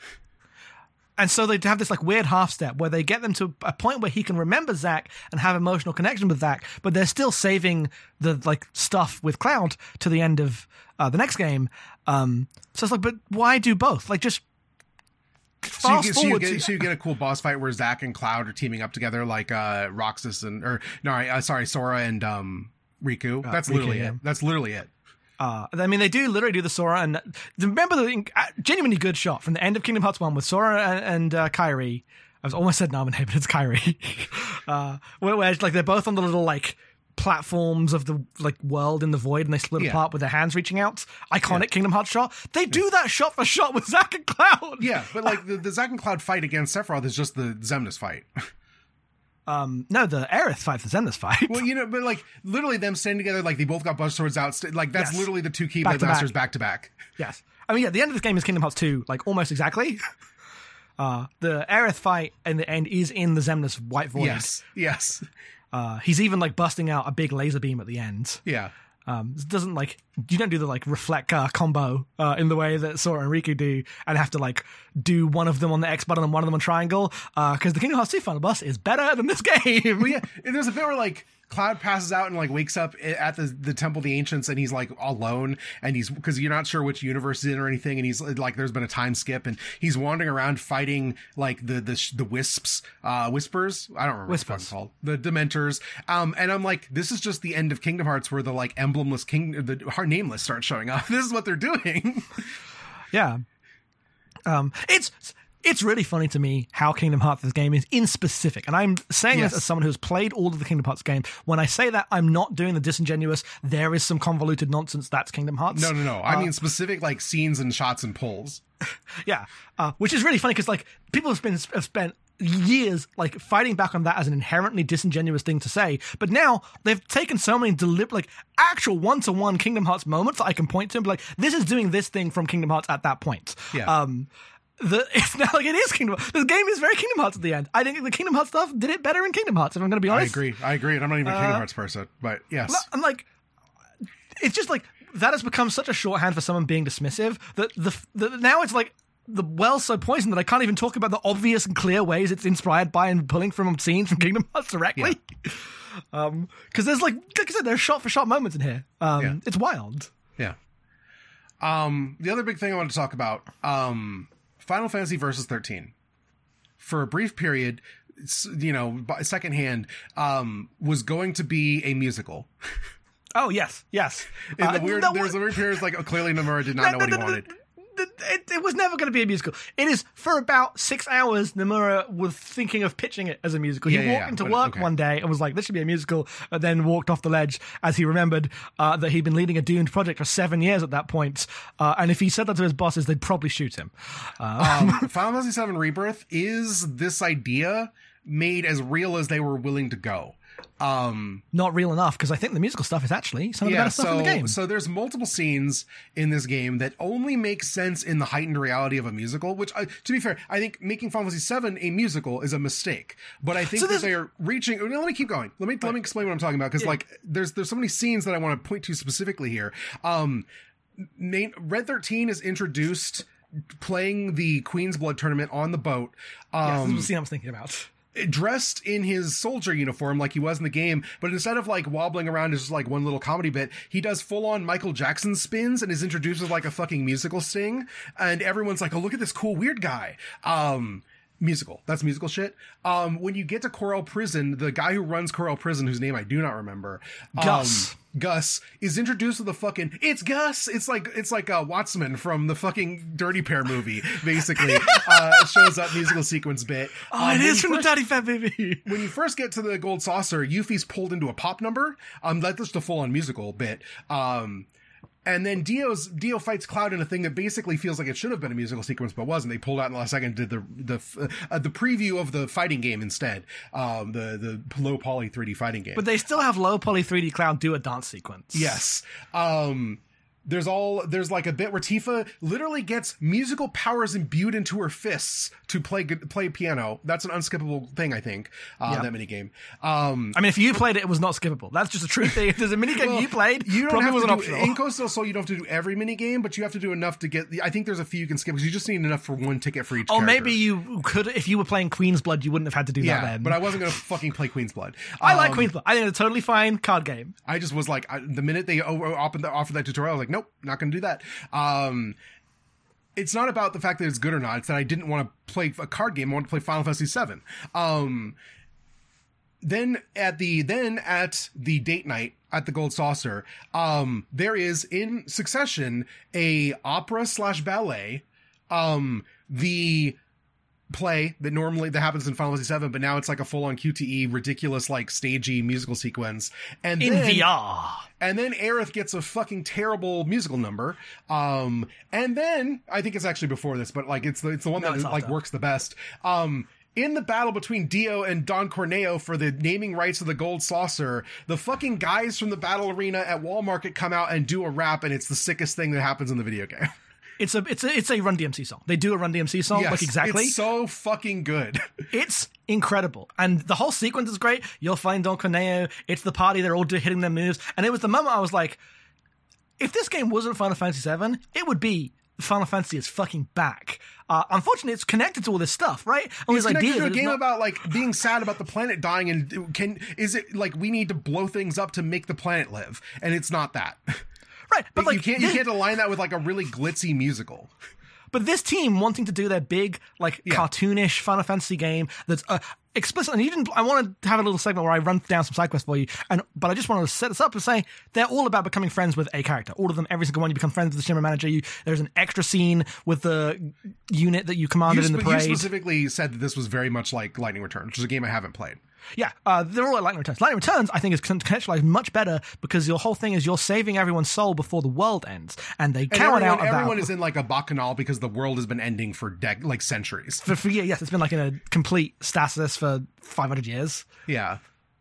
And so they have this, like, weird half step where they get them to a point where he can remember Zack and have emotional connection with Zack, but they're still saving the, like, stuff with Cloud to the end of the next game. So it's like, but why do both? Like, just fast forward. So you get a cool boss fight where Zack and Cloud are teaming up together, like Roxas Sora and Riku. That's literally it. That's literally it. I mean, they do literally do the Sora, and remember the genuinely good shot from the end of Kingdom Hearts 1 with Sora and Kairi. I was almost said Naminé, but it's Kairi. where like they're both on the little, like, platforms of the, like, world in the void, and they split apart with their hands reaching out. Iconic Kingdom Hearts shot. They do that shot for shot with Zack and Cloud. Yeah, but, like, the Zack and Cloud fight against Sephiroth is just the Xemnas fight. No, the Aerith fight, the Xemnas fight. Well, but, like, literally them standing together, like, they both got butt swords out. Like, that's literally the two Keyblade Masters back to back. Yes. I mean, the end of this game is Kingdom Hearts 2, like, almost exactly. The Aerith fight in the end is in the Xemnas White Void. Yes. He's even, like, busting out a big laser beam at the end. Yeah. It doesn't, like, you don't do the, like, reflect combo in the way that Sora and Riku do, and have to, like, do one of them on the X button and one of them on triangle, because the Kingdom Hearts 2 final boss is better than this game. Well, yeah, there's a bit where, like, Cloud passes out and, like, wakes up at the Temple of the Ancients, and he's, like, alone, and because you're not sure which universe is in or anything, and he's like, there's been a time skip, and he's wandering around fighting, like, the Whispers. I don't remember what it's called. The Dementors. And I'm like, this is just the end of Kingdom Hearts, where the, like, emblemless the nameless start showing up. This is what they're doing. Yeah. It's really funny to me how Kingdom Hearts this game is in specific. And I'm saying this as someone who's played all of the Kingdom Hearts games. When I say that, I'm not doing the disingenuous, there is some convoluted nonsense, that's Kingdom Hearts. No. I mean specific, like, scenes and shots and pulls. Yeah. Which is really funny because, like, people have spent years, like, fighting back on that as an inherently disingenuous thing to say, but now they've taken so many like, actual one-to-one Kingdom Hearts moments that I can point to and be like, this is doing this thing from Kingdom Hearts at that point. Yeah. It's now like it is Kingdom Hearts. This game is very Kingdom Hearts at the end. I think the Kingdom Hearts stuff did it better in Kingdom Hearts, if I'm going to be honest. I agree. And I'm not even a Kingdom Hearts person, but yes. I'm like, it's just like, that has become such a shorthand for someone being dismissive that now it's like, the well's so poisoned that I can't even talk about the obvious and clear ways it's inspired by and pulling from scenes from Kingdom Hearts directly. Because there's, like I said, there's shot-for-shot moments in here. It's wild. Yeah. The other big thing I wanted to talk about, Final Fantasy Versus 13. For a brief period, secondhand, was going to be a musical. Oh, yes. There's a weird period, like, clearly Nomura did not know what he wanted. It was never going to be a musical. It is, for about 6 hours, Nomura was thinking of pitching it as a musical. He walked into work one day and was like, this should be a musical, and then walked off the ledge as he remembered that he'd been leading a doomed project for 7 years at that point. And if he said that to his bosses, they'd probably shoot him. Final Fantasy VII Rebirth is this idea made as real as they were willing to go. Not real enough, because I think the musical stuff is actually some of the better stuff in the game. So there's multiple scenes in this game that only make sense in the heightened reality of a musical, which, to be fair, I think making Final Fantasy VII a musical is a mistake. But I think that they're reaching... Let me keep going. Let me explain what I'm talking about, because like there's so many scenes that I want to point to specifically here. Red 13 is introduced playing the Queen's Blood tournament on the boat. This was the scene I was thinking about. dressed in his soldier uniform like he was in the game, but instead of like wobbling around as just like one little comedy bit, he does full-on Michael Jackson spins and is introduced as like a fucking musical sting, and everyone's like, oh, look at this cool weird guy. Musical. That's musical shit. When you get to Corel Prison, the guy who runs Corel Prison, whose name I do not remember, Gus is introduced with a fucking, it's Gus. It's like Wattsman from the fucking Dirty Pair movie, basically. Shows up musical sequence bit. It is from the Dirty Pair movie. When you first get to the Gold Saucer, Yuffie's pulled into a pop number. That's just a full-on musical bit. And then Dio fights Cloud in a thing that basically feels like it should have been a musical sequence, but wasn't. They pulled out in the last second, did the preview of the fighting game instead, the low poly 3D fighting game. But they still have low poly 3D Cloud do a dance sequence. Yes. There's like a bit where Tifa literally gets musical powers imbued into her fists to play piano. That's an unskippable thing, I think, that minigame. I mean, if you played it, it was not skippable. That's just a true thing. If there's a minigame you played, you don't probably have wasn't to optional. In Coastal Soul, you don't have to do every minigame, but you have to do enough to get, I think there's a few you can skip, because you just need enough for one ticket for each character. Maybe you could, if you were playing Queen's Blood, you wouldn't have had to do that then. But I wasn't going to fucking play Queen's Blood. I like Queen's Blood. I think it's a totally fine card game. I just was like, the minute they offered that tutorial, I was like, nope, not going to do that. It's not about the fact that it's good or not. It's that I didn't want to play a card game. I wanted to play Final Fantasy VII. Then at the date night at the Gold Saucer, there is in succession a opera/ballet, the play that happens in Final Fantasy VII, but now it's like a full-on QTE, ridiculous, like stagey musical sequence, and in VR. And then Aerith gets a fucking terrible musical number, and then I think it's actually before this, but like it's the one that like works the best. In the battle between Dio and Don Corneo for the naming rights of the Gold Saucer, the fucking guys from the battle arena at Wall Market come out and do a rap, and it's the sickest thing that happens in the video game. It's a Run DMC song. They do a Run DMC song, yes, like exactly. It's so fucking good. It's incredible. And the whole sequence is great. You'll find Don Corneo. It's the party. They're all hitting their moves. And it was the moment I was like, if this game wasn't Final Fantasy VII, it would be Final Fantasy is fucking back. Unfortunately, it's connected to all this stuff, right? It's connected to a game about like being sad about the planet dying, and is it like we need to blow things up to make the planet live? And it's not that. Right, but like you can't align that with like a really glitzy musical. But this team wanting to do their big, like cartoonish Final Fantasy game that's explicit, and I want to have a little segment where I run down some side quests for you, but I just want to set this up and say they're all about becoming friends with a character. All of them, every single one, you become friends with the Shinra manager. There's an extra scene with the unit that you commanded in the parade. You specifically said that this was very much like Lightning Return, which is a game I haven't played. Yeah, they're all like Lightning Returns. Lightning Returns, I think, is contextualized much better because your whole thing is you're saving everyone's soul before the world ends, and they count out of everyone is in like a bacchanal because the world has been ending for like centuries. For yes, it's been like in a complete stasis for 500 years. Yeah.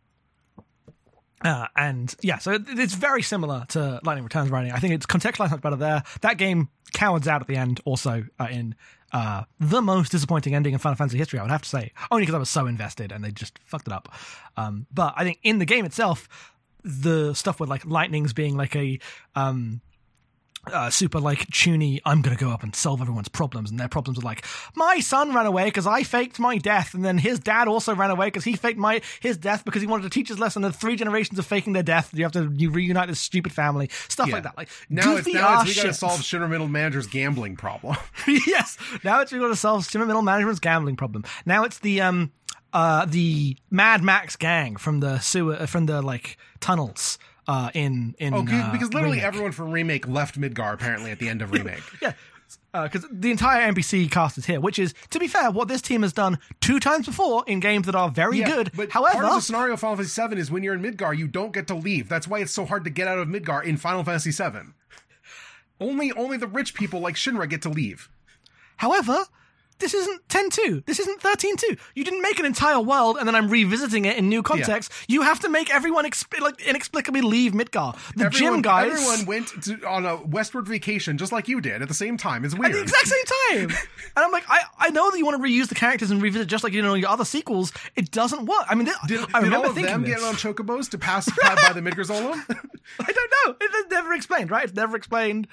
And yeah, so it's very similar to Lightning Returns writing. I think it's contextualized much better there. That game cowards out at the end also in the most disappointing ending in Final Fantasy history, I would have to say. Only because I was so invested and they just fucked it up. But I think in the game itself, the stuff with like lightnings being like a super like tuney, I'm gonna go up and solve everyone's problems, and their problems are like, my son ran away because I faked my death, and then his dad also ran away because he faked his death because he wanted to teach his lesson of 3 generations of faking their death. You have to reunite this stupid family, stuff like that. Like now we gotta solve Shinra Middle Manager's gambling problem. Yes, now we gotta solve Shinra Middle Management's gambling problem. Now it's the Mad Max gang from the sewer, from the like tunnels. Because literally Remake. Everyone from Remake left Midgar apparently at the end of Remake. Yeah, because the entire NPC cast is here, which is, to be fair, what this team has done 2 times before in games that are very good. But however, part of the scenario of Final Fantasy VII is when you're in Midgar, you don't get to leave. That's why it's so hard to get out of Midgar in Final Fantasy VII. Only the rich people like Shinra get to leave. However, this isn't 10-2. This isn't 13-2. You didn't make an entire world and then I'm revisiting it in new context. Yeah. You have to make everyone inexplicably leave Midgar. Gym guys... Everyone went on a westward vacation just like you did at the same time. It's weird. At the exact same time! And I'm like, I know that you want to reuse the characters and revisit just like you know your other sequels. It doesn't work. I mean, did all of them get on chocobos to pass by the Midgar Zolom? I don't know. It's never explained, right? It's never explained.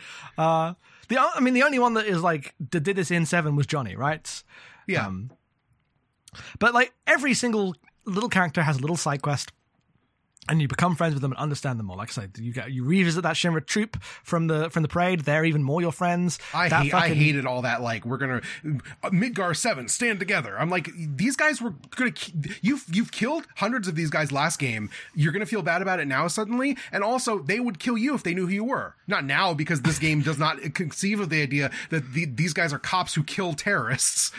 The only one that is like that did this in 7 was Johnny, right? Yeah. But like every single little character has a little side quest, and you become friends with them and understand them more. Like I said, you revisit that Shinra troop from the parade. They're even more your friends. I hated all that. Like, we're gonna Midgar 7 stand together. I'm like, these guys were gonna. You've killed hundreds of these guys last game. You're gonna feel bad about it now suddenly. And also, they would kill you if they knew who you were. Not now, because this game does not conceive of the idea that these guys are cops who kill terrorists.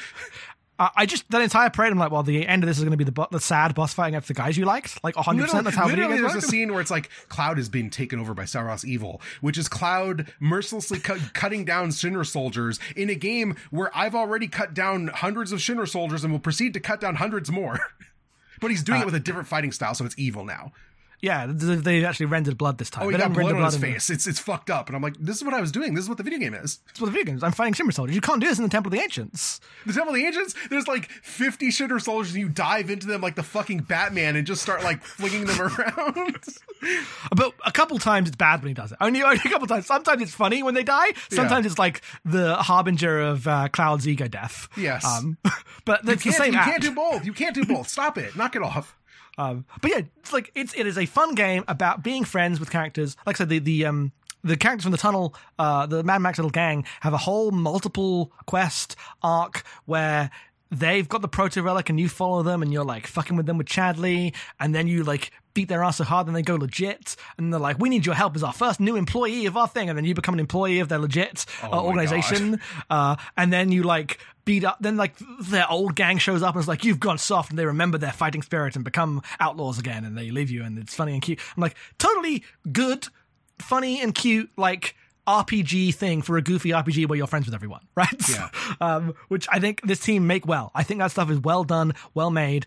That entire parade, I'm like, well, the end of this is going to be the sad boss fight against the guys you liked. Like 100%. That's how video games work. There's a scene where it's like Cloud is being taken over by Sauros Evil, which is Cloud mercilessly cutting down Shinra soldiers in a game where I've already cut down hundreds of Shinra soldiers and will proceed to cut down hundreds more. But he's doing it with a different fighting style, so it's evil now. Yeah, they actually rendered blood this time. Oh, he got blood on his face. It's fucked up. And I'm like, this is what I was doing. This is what the video game is. It's what the video game is. I'm fighting Shinra soldiers. You can't do this in the Temple of the Ancients. The Temple of the Ancients? There's like 50 Shinra soldiers and you dive into them like the fucking Batman and just start like flinging them around. But a couple times it's bad when he does it. Only a couple times. Sometimes it's funny when they die. Sometimes it's like the harbinger of Cloud's ego death. Yes. But it's the same act. You can't do both. You can't do both. Stop it. Knock it off. But yeah, it's like it is a fun game about being friends with characters. Like I said, the characters from the tunnel, the Mad Max little gang, have a whole multiple quest arc where they've got the proto relic and you follow them and you're like fucking with them with Chadley, and then you like beat their ass so hard and they go legit and they're like, we need your help as our first new employee of our thing, and then you become an employee of their legit organization, and then you like beat up, then like their old gang shows up and it's like, you've gone soft, and they remember their fighting spirit and become outlaws again and they leave you, and it's funny and cute. I'm like, totally good, funny and cute, like RPG thing for a goofy RPG where you're friends with everyone, right? Yeah. Which I think this team make well. I think that stuff is well done, well made.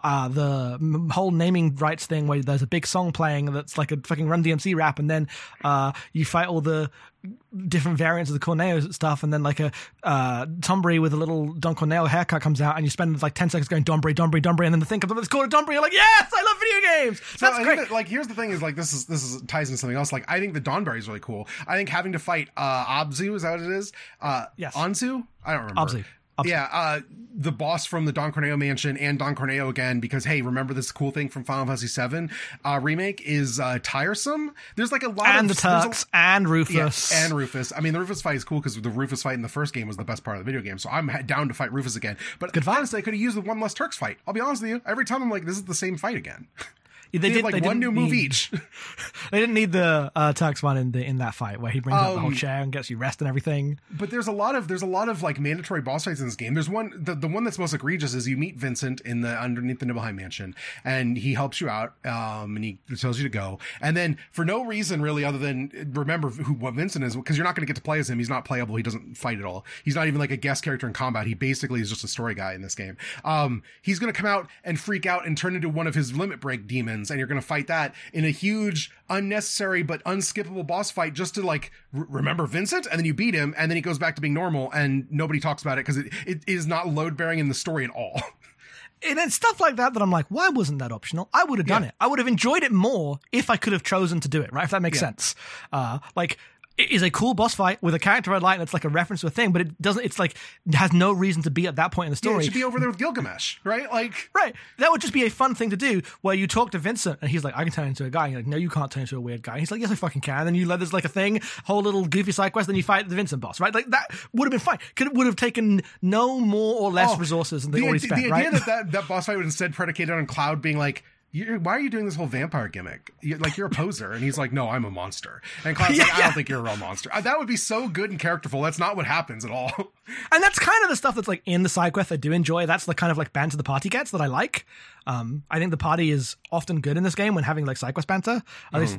The whole naming rights thing where there's a big song playing that's like a fucking Run DMC rap, and then you fight all the different variants of the Corneo stuff, and then like a Tombury with a little Don Corneo haircut comes out, and you spend like 10 seconds going Dombury, and then the thing comes up, it's called a Dombury. You're like, yes, I love video games. So that's great. Like, here's the thing: is like this is ties into something else. Like, I think the Donbury is really cool. I think having to fight Abzu, is that what it is? Yes. Anzu? I don't remember. Abzu. Yeah, the boss from the Don Corneo mansion and Don Corneo again, because hey, remember this cool thing from Final Fantasy VII remake is tiresome. There's like a lot and the Turks and Rufus. Yeah, and Rufus. I mean, the Rufus fight is cool because the Rufus fight in the first game was the best part of the video game, so I'm down to fight Rufus again. But honestly, I could have used the one less Turks fight. I'll be honest with you. Every time I'm like, this is the same fight again. They did like one new move each. They didn't need the Turks one in that fight where he brings up the whole chair and gets you rest and everything. But there's a lot of like mandatory boss fights in this game. There's one, the one that's most egregious is you meet Vincent underneath the Nibelheim mansion, and he helps you out, and he tells you to go. And then for no reason really other than remember what Vincent is, because you're not going to get to play as him. He's not playable. He doesn't fight at all. He's not even like a guest character in combat. He basically is just a story guy in this game. He's going to come out and freak out and turn into one of his limit break demons, and you're going to fight that in a huge, unnecessary but unskippable boss fight just to like remember Vincent, and then you beat him, and then he goes back to being normal, and nobody talks about it because it is not load bearing in the story at all. And then stuff like that I'm like, why wasn't that optional? I would have done it. I would have enjoyed it more if I could have chosen to do it, right? If that makes sense. Like, it is a cool boss fight with a character I like that's like a reference to a thing, but it doesn't, it's like, it has no reason to be at that point in the story. Yeah, it should be over there with Gilgamesh, right? Like, right. That would just be a fun thing to do where you talk to Vincent and he's like, I can turn into a guy. And you're like, no, you can't turn into a weird guy. And he's like, yes, I fucking can. And then you let there's like a thing, whole little goofy side quest, then you fight the Vincent boss, right? Like, that would have been fine. It would have taken no more or less resources than they already spent, right? The idea that boss fight was instead predicated on Cloud being like, why are you doing this whole vampire gimmick? You're a poser. And he's like, no, I'm a monster. And Cloud's like, I don't think you're a real monster. That would be so good and characterful. That's not what happens at all. And that's kind of the stuff that's like in the side quest I do enjoy. That's the kind of like banter the party gets that I like. I think the party is often good in this game when having like side quest banter. At least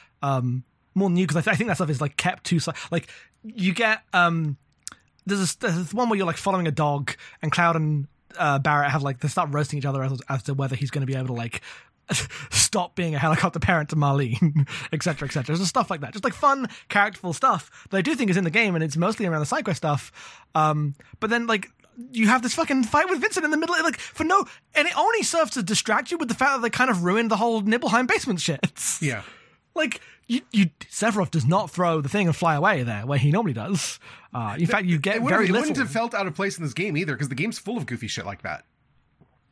more new, because I think that stuff is like kept to like you get there's one where you're like following a dog, and Cloud and Barrett have like, they start roasting each other as to whether he's going to be able to like stop being a helicopter parent to Marlene, etc., etc. There's stuff like that, just like fun, characterful stuff that I do think is in the game, and it's mostly around the side quest stuff. But then like you have this fucking fight with Vincent in the middle, like for no, and it only serves to distract you with the fact that they kind of ruined the whole Nibelheim basement shit. Yeah, like Sephiroth does not throw the thing and fly away there where he normally does. In fact, you get very little. It wouldn't have felt out of place in this game either, because the game's full of goofy shit like that.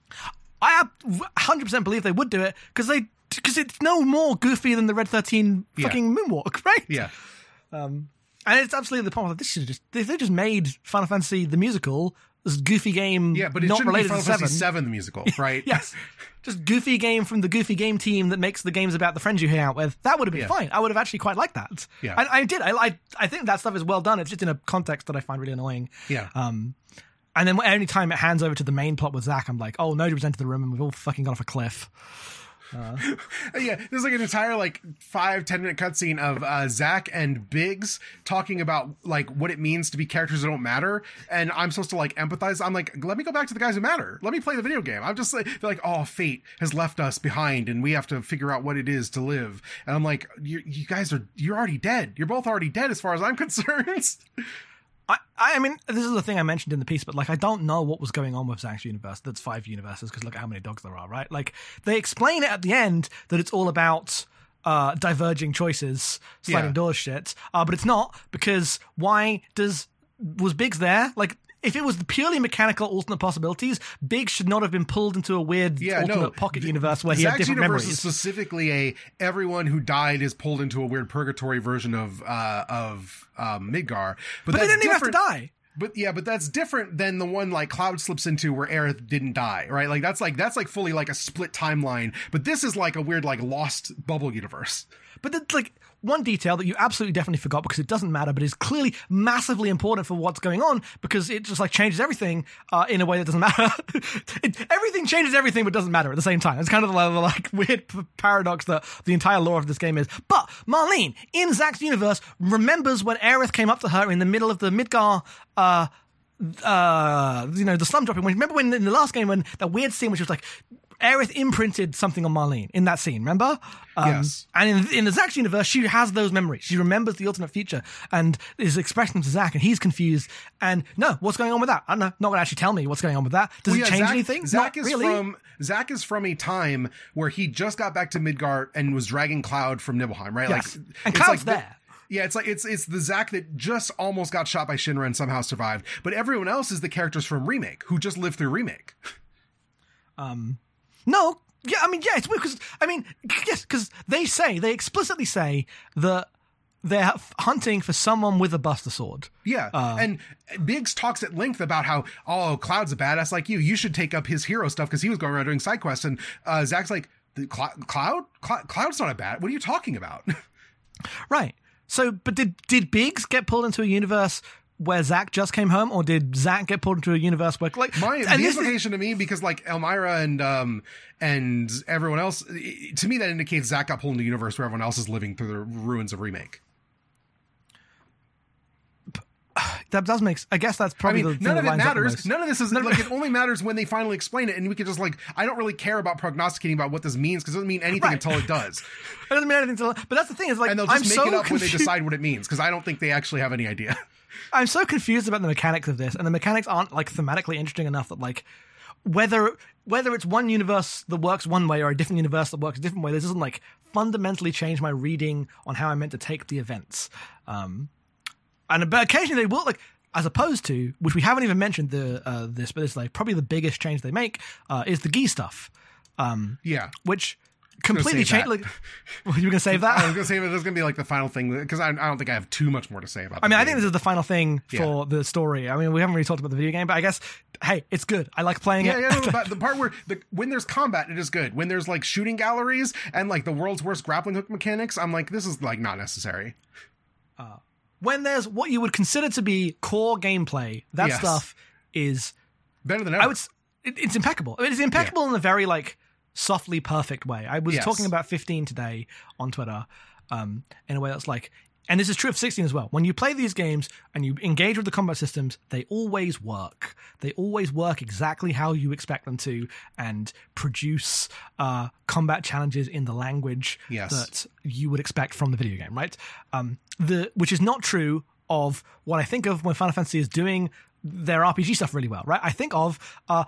I 100% believe they would do it because it's no more goofy than the Red 13 fucking moonwalk, right? Yeah. And it's absolutely the point. They just made Final Fantasy the musical, this goofy game. Yeah, but it not shouldn't be related Final to Fantasy 7 the musical, right? Yes. Just goofy game from the goofy game team that makes the games about the friends you hang out with. That would have been fine. I would have actually quite liked that. Yeah. I did. I think that stuff is well done. It's just in a context that I find really annoying. Yeah. And then any time it hands over to the main plot with Zack, I'm like, oh, Noja's entered the room and we've all fucking gone off a cliff. Yeah, there's like an entire 5-10 minute cutscene of Zack and Biggs talking about like what it means to be characters that don't matter, and I'm supposed to empathize. I'm like, let me go back to the guys who matter. Let me play the video game. I'm just like, they're like, oh, fate has left us behind, and we have to figure out what it is to live. And I'm like, you guys you're already dead. You're both already dead as far as I'm concerned. I mean, this is the thing I mentioned in the piece, but I don't know what was going on with Zack's universe. That's 5 universes because look at how many dogs there are, right? They explain it at the end that it's all about diverging choices, sliding doors shit, but it's not, because was Biggs there? If it was the purely mechanical alternate possibilities, Biggs should not have been pulled into a weird alternate pocket universe where he had different universe memories. Is specifically everyone who died is pulled into a weird purgatory version of Midgar. But they didn't even have to die. But that's different than the one Cloud slips into where Aerith didn't die, right? That's fully a split timeline. But this is a weird lost bubble universe. But that's one detail that you absolutely definitely forgot because it doesn't matter, but is clearly massively important for what's going on because it just changes everything in a way that doesn't matter. Everything changes everything but doesn't matter at the same time. It's kind of the weird paradox that the entire lore of this game is. But Marlene, in Zack's universe, remembers when Aerith came up to her in the middle of the Midgar the slum dropping. Remember when in the last game when that weird scene which was Aerith imprinted something on Marlene in that scene, remember? Yes. And in the Zack's universe, she has those memories. She remembers the alternate future and is expressing them to Zack, and he's confused. And no, what's going on with that? I don't know. Not going to actually tell me what's going on with that. Does it change anything? Zack is from a time where he just got back to Midgar and was dragging Cloud from Nibelheim, right? Yes. And Cloud's there. Yeah, it's the Zack that just almost got shot by Shinra and somehow survived. But everyone else is the characters from Remake who just lived through Remake. No, yeah, it's weird because they explicitly say that they're hunting for someone with a Buster Sword. Yeah, and Biggs talks at length about how, Cloud's a badass like you. You should take up his hero stuff because he was going around doing side quests. And Zack's like, Cloud's not a bad. What are you talking about? Right. So, but did Biggs get pulled into a universe where Zack just came home, or did Zack get pulled into a universe where the implication to me, because Elmira and everyone else, to me that indicates Zack got pulled into a universe where everyone else is living through the ruins of Remake. That does make. I guess that's probably the thing none of that it lines up matters. the most. None of this is it only matters when they finally explain it, and we can just I don't really care about prognosticating about what this means because it doesn't mean anything until it does. It doesn't mean anything but that's the thing is and they'll just make it up when they decide what it means because I don't think they actually have any idea. I'm so confused about the mechanics of this, and the mechanics aren't thematically interesting enough that whether it's one universe that works one way or a different universe that works a different way, this doesn't fundamentally change my reading on how I'm meant to take the events. But occasionally they will as opposed to, which we haven't even mentioned this, but it's probably the biggest change they make is the Gi stuff. Which completely changed. You were going to save that? I was going to say that there's going to be the final thing because I don't think I have too much more to say about. I think this is the final thing for the story. I mean, we haven't really talked about the video game, but I guess it's good. I like playing it. Yeah, but the part where when there's combat, it is good. When there's shooting galleries and the world's worst grappling hook mechanics, I'm this is not necessary. When there's what you would consider to be core gameplay, that stuff is better than ever. It's impeccable. It's impeccable in a very softly perfect way. I was talking about 15 today on Twitter in a way that's and this is true of 16 as well. When you play these games and you engage with the combat systems, they always work. They always work exactly how you expect them to and produce combat challenges in the language that you would expect from the video game, right? Which is not true of what I think of when Final Fantasy is doing their RPG stuff really well, right? I think of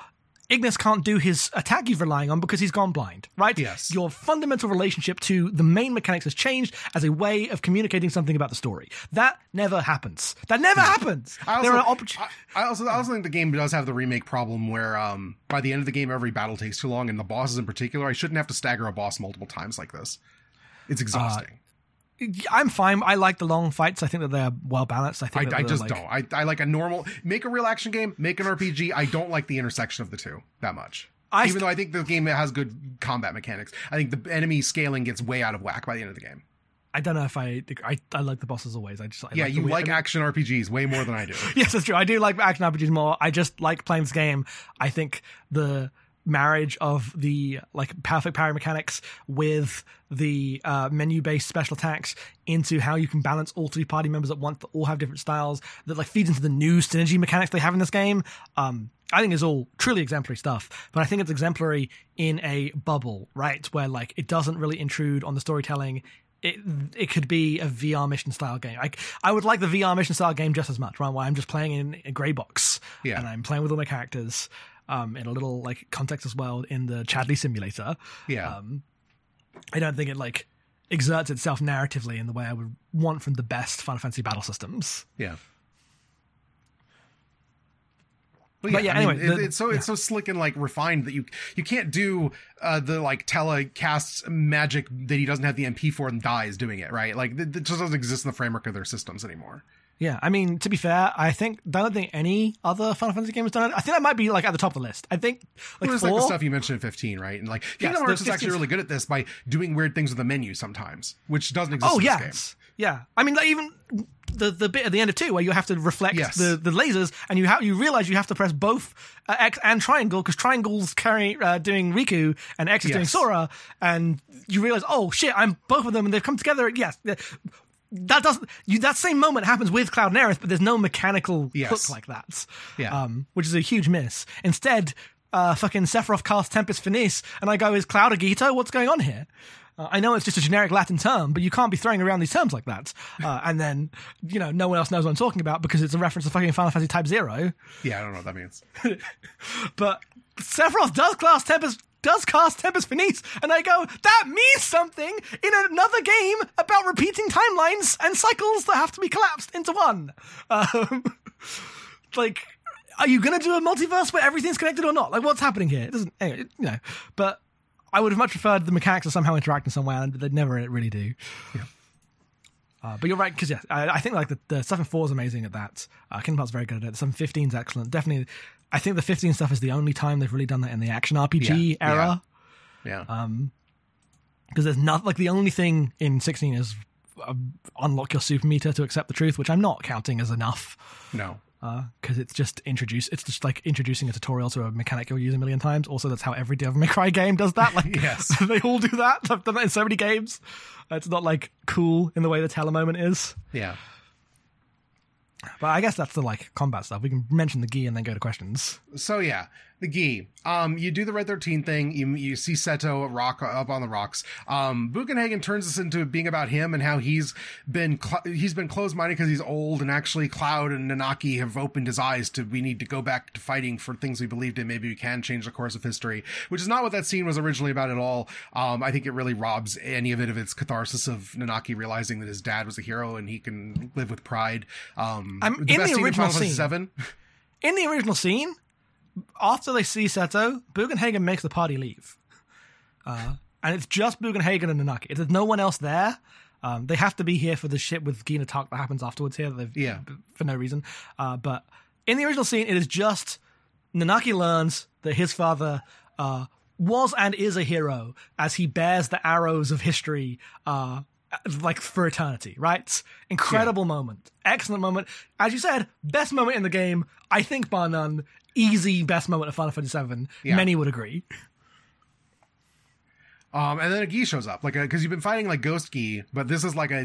Ignis can't do his attack he's relying on because he's gone blind, right? Yes. Your fundamental relationship to the main mechanics has changed as a way of communicating something about the story. That never happens. That never happens. I also think the game does have the remake problem where by the end of the game, every battle takes too long, and the bosses in particular, I shouldn't have to stagger a boss multiple times like this. It's exhausting. I'm fine. I like the long fights. I think that they're well balanced. I just don't. I like a normal, make a real action game, make an RPG. I don't like the intersection of the two that much. Even though I think the game has good combat mechanics, I think the enemy scaling gets way out of whack by the end of the game. I don't know if I like the bosses always. You like action RPGs way more than I do. Yes, that's true. I do like action RPGs more. I just like playing this game. I think the marriage of the like perfect parry mechanics with the menu-based special attacks into how you can balance all three party members at once that all have different styles that like feeds into the new synergy mechanics they have in this game. I think is all truly exemplary stuff, but I think it's exemplary in a bubble, right? Where like it doesn't really intrude on the storytelling. It could be a VR mission style game. I would like the VR mission style game just as much, right? Where I'm just playing in a grey box and I'm playing with all my characters. In a little like context as well in the Chadley simulator. Yeah. I don't think it like exerts itself narratively in the way I would want from the best Final Fantasy battle systems. Yeah. Anyway, it's so slick and like refined that you can't do the like telecasts magic that he doesn't have the MP for and dies doing it, right? Like it just doesn't exist in the framework of their systems anymore. Yeah, I mean, to be fair, I don't think any other Final Fantasy game has done it. I think that might be like at the top of the list. I think like like the stuff you mentioned in 15, right? And like Kingdom Hearts is actually really good at this by doing weird things with the menu sometimes, which doesn't exist in this game. Yeah. I mean, like even the bit at the end of 2 where you have to reflect the lasers and you realize you have to press both X and triangle because triangle's doing Riku and X is doing Sora, and you realize, oh shit, I'm both of them and they've come together. Yes. That same moment happens with Cloud and Aerith, but there's no mechanical hook like that. Yeah. Which is a huge miss. Instead, fucking Sephiroth casts Tempest Finis, and I go, is Cloud a Gito? What's going on here? I know it's just a generic Latin term, but you can't be throwing around these terms like that. And then, no one else knows what I'm talking about because it's a reference to fucking Final Fantasy Type 0. Yeah, I don't know what that means. But Sephiroth does cast Tempest Finis, and I go, that means something in another game about repeating timelines and cycles that have to be collapsed into one. Like, are you going to do a multiverse where everything's connected or not? Like, what's happening here? It doesn't, anyway, but I would have much preferred the mechanics to somehow interact in some way, and they never really do. Yeah. But you're right, because I think like the stuff in 4 is amazing at that. Kingdom Hearts is very good at it. Some 15 is excellent. Definitely, I think the 15 stuff is the only time they've really done that in the action RPG era. Yeah. Because there's not like the only thing in 16 is unlock your super meter to accept the truth, which I'm not counting as enough. No. Because it's just like introducing a tutorial to a mechanic you'll use a million times. Also, that's how every Devil May Cry game does that. Like, yes, they all do that. I've done that in so many games. It's not like cool in the way the Tele moment is. Yeah. But I guess that's the like combat stuff. We can mention the gi and then go to questions. So yeah, the gi. You do the Red 13 thing. You see Seto up on the rocks. Bugenhagen turns this into being about him and how he's been closed-minded because he's old, and actually Cloud and Nanaki have opened his eyes to, we need to go back to fighting for things we believed in. Maybe we can change the course of history, which is not what that scene was originally about at all. I think it really robs any of it of its catharsis of Nanaki realizing that his dad was a hero and he can live with pride. In the original scene. In the original scene, after they see Seto, Bugenhagen makes the party leave. And it's just Bugenhagen and Nanaki. There's no one else there. They have to be here for the shit with Gina talk that happens afterwards here. For no reason. But in the original scene, it is just Nanaki learns that his father was and is a hero as he bears the arrows of history like for eternity, right? Incredible moment. Excellent moment. As you said, best moment in the game. I think bar none. Easy best moment of Final Fantasy VII. Yeah. Many would agree. And then a Gi shows up, like, because you've been fighting like Ghost Gi, but this is like a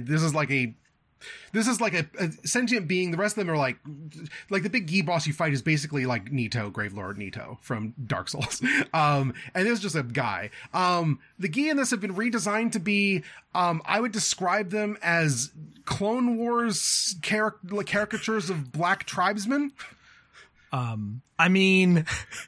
sentient being. The rest of them are like the big Gi boss you fight is basically like Nito, Gravelord Nito from Dark Souls. And this is just a guy. The Gi in this have been redesigned to be, I would describe them as Clone Wars caricatures of black tribesmen. I mean,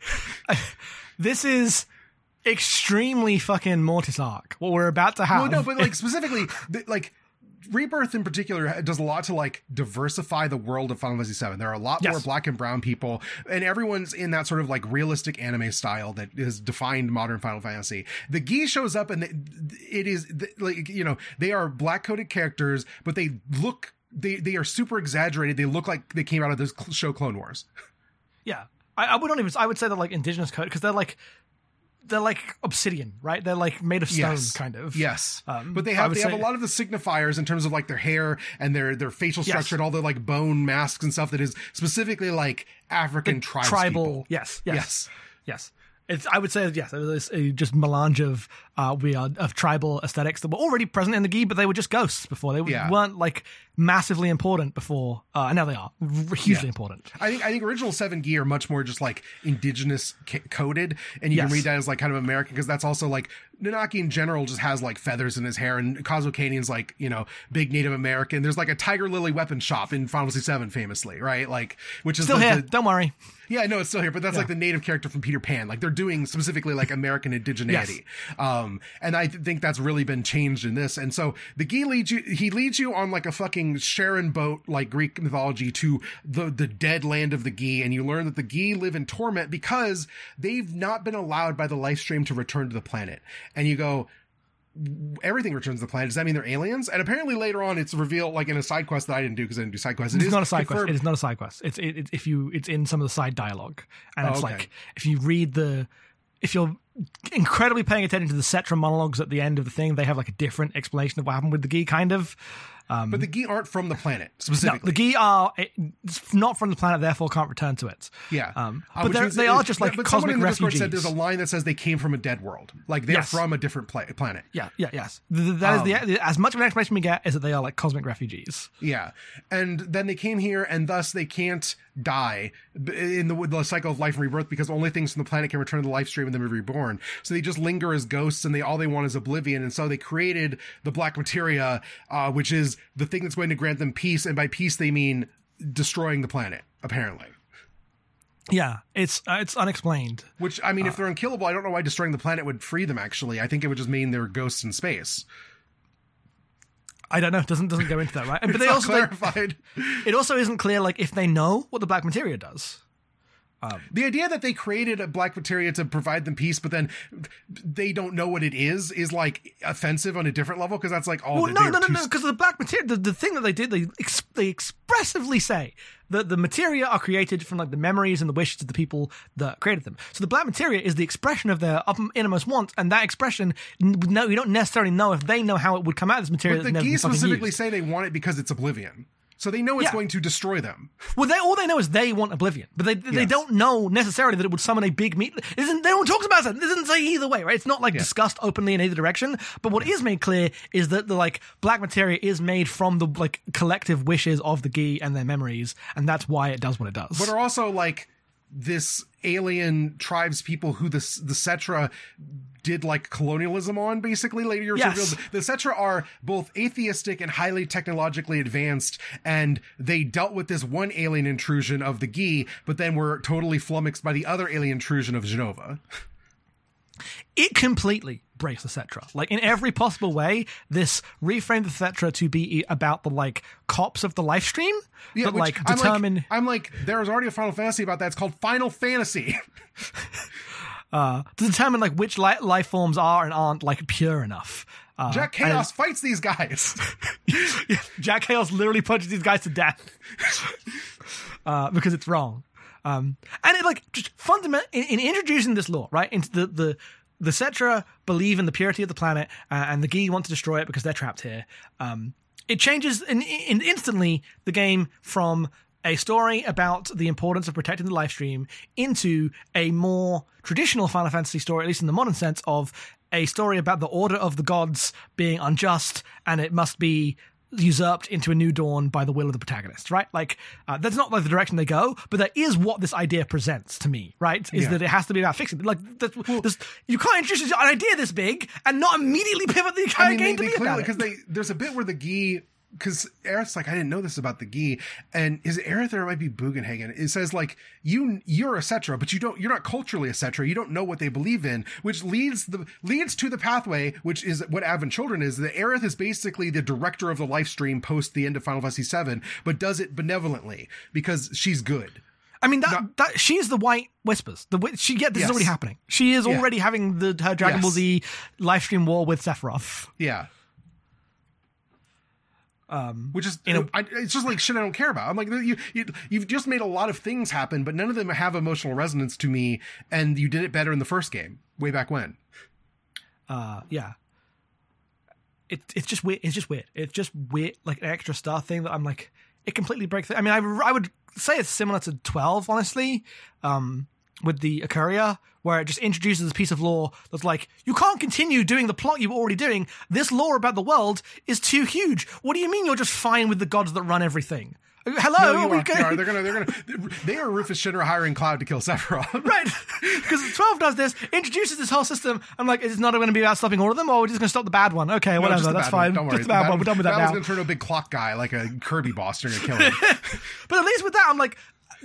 this is extremely fucking Mortis arc. What we're about to have. Well, no, but like specifically, like Rebirth in particular does a lot to like diversify the world of Final Fantasy VII. There are a lot more black and brown people, and everyone's in that sort of like realistic anime style that has defined modern Final Fantasy. The Gi shows up, and it is like, you know, they are black coded characters, but they look they are super exaggerated. They look like they came out of this show Clone Wars. Yeah, I would say they're like indigenous code because they're like obsidian, right? They're like made of stone, kind of. Yes. But they have a lot of the signifiers in terms of like their hair and their facial structure and all the like bone masks and stuff that is specifically like African tribal. Yes. I would say, yes, it was just melange of tribal aesthetics that were already present in the Gi, but they were just ghosts before. They weren't like massively important before, and now they are hugely important. I think original 7 Gi are much more just like indigenous coded, and you can read that as like kind of American, because that's also like Nanaki in general just has like feathers in his hair, and Kazuo Kanion's like, you know, big Native American. There's like a Tiger Lily weapon shop in Final Fantasy 7 famously, right? Like, which is still like here. Don't worry. Yeah, I know it's still here, but that's like the native character from Peter Pan. Like they're doing specifically like American indigeneity. And I think that's really been changed in this. And so the Gi leads you on like a fucking Charon boat, like Greek mythology, to the dead land of the Gi. And you learn that the Gi live in torment because they've not been allowed by the life stream to return to the planet. And you go, everything returns to the planet. Does that mean they're aliens? And apparently later on it's revealed, like in a side quest that I didn't do because I didn't do side quests. It's not a side quest. It is not a side quest. It's in some of the side dialogue, and it's like if you're incredibly paying attention to the Cetra monologues at the end of the thing, they have like a different explanation of what happened with the Gi, kind of. But the Gi aren't from the planet specifically. No, the Gi are not from the planet, therefore can't return to it. Yeah, but they are just like cosmic refugees. Said there's a line that says they came from a dead world, like they're from a different planet. Yes. That is as much of an explanation we get is that they are like cosmic refugees. Yeah, and then they came here, and thus they can't die in the cycle of life and rebirth, because only things from the planet can return to the life stream and then be reborn. So they just linger as ghosts, and all they want is oblivion. And so they created the black materia, which is the thing that's going to grant them peace. And by peace, they mean destroying the planet, apparently. Yeah, it's unexplained. Which, I mean, if they're unkillable, I don't know why destroying the planet would free them, actually. I think it would just mean they're ghosts in space. I don't know. It doesn't go into that, right? But they also clarified. It also isn't clear, like, if they know what the black materia does. The idea that they created a black materia to provide them peace, but then they don't know what it is like offensive on a different level, because that's like no, because the black materia, the thing that they did, they expressively say that the materia are created from like the memories and the wishes of the people that created them. So the black materia is the expression of their innermost wants, and that expression, no, you don't necessarily know if they know how it would come out of this materia. But the Gi specifically say they want it because it's oblivion. So they know it's going to destroy them. Well, all they know is they want oblivion, but they don't know necessarily that it would summon a big meat. No one talks about it. It doesn't say either way, right? It's not like discussed openly in either direction. But what is made clear is that the like black materia is made from the like collective wishes of the Gi and their memories, and that's why it does what it does. But are also like this alien tribes people who the Cetra did like colonialism on, basically. Later years revealed the Cetra are both atheistic and highly technologically advanced, and they dealt with this one alien intrusion of the Gi, but then were totally flummoxed by the other alien intrusion of Jenova. It completely breaks the Cetra. Like, in every possible way, this reframed the Cetra to be about the, like, cops of the life stream. Yeah, that, like, determine... I'm like, there's already a Final Fantasy about that. It's called Final Fantasy. To determine, like, which life forms are and aren't, like, pure enough. Jack Chaos fights these guys. Jack Chaos literally punches these guys to death. Because it's wrong. And it, like, just fundamental in introducing this lore, right, into the Cetra believe in the purity of the planet, and the Gi want to destroy it because they're trapped here. It changes instantly the game from a story about the importance of protecting the life stream into a more traditional Final Fantasy story, at least in the modern sense, of a story about the order of the gods being unjust, and it must be usurped into a new dawn by the will of the protagonist, right? Like, that's not like the direction they go, but that is what this idea presents to me, right? Is that it has to be about fixing. Like, you can't introduce an idea this big and not immediately pivot the entire game to be about it. Because there's a bit where the Gi because Aerith's like, I didn't know this about the Gi, and is it Aerith or it might be Bugenhagen? It says like you're a Cetra, but you're not culturally a Cetra. You don't know what they believe in, which leads to the pathway, which is what Advent Children is. That Aerith is basically the director of the live stream post the end of Final Fantasy VII, but does it benevolently because she's good. I mean, that she's the White Whispers. This is already happening. She is already having her Dragon Ball Z live stream war with Sephiroth. Yeah. Which is, it's just like shit I don't care about. I'm like, you've just made a lot of things happen, but none of them have emotional resonance to me, and you did it better in the first game, way back when. Yeah. It's just weird. It's just weird. It's just weird, like an extra star thing that I'm like, it completely breaks. I mean, I would say it's similar to 12, honestly, with the Ikuria, where it just introduces a piece of lore that's like, you can't continue doing the plot you were already doing. This lore about the world is too huge. What do you mean you're just fine with the gods that run everything? Hello? No, they are Rufus Shinra hiring Cloud to kill Sephiroth. Right. Because 12 does this, introduces this whole system. I'm like, is it not going to be about stopping all of them, or we're just going to stop the bad one? Okay, whatever, that's fine. Don't worry. Just the bad one. We're done with that now. That was going to turn into a big clock guy, like a Kirby boss. You're going to kill him. But at least with that, I'm like,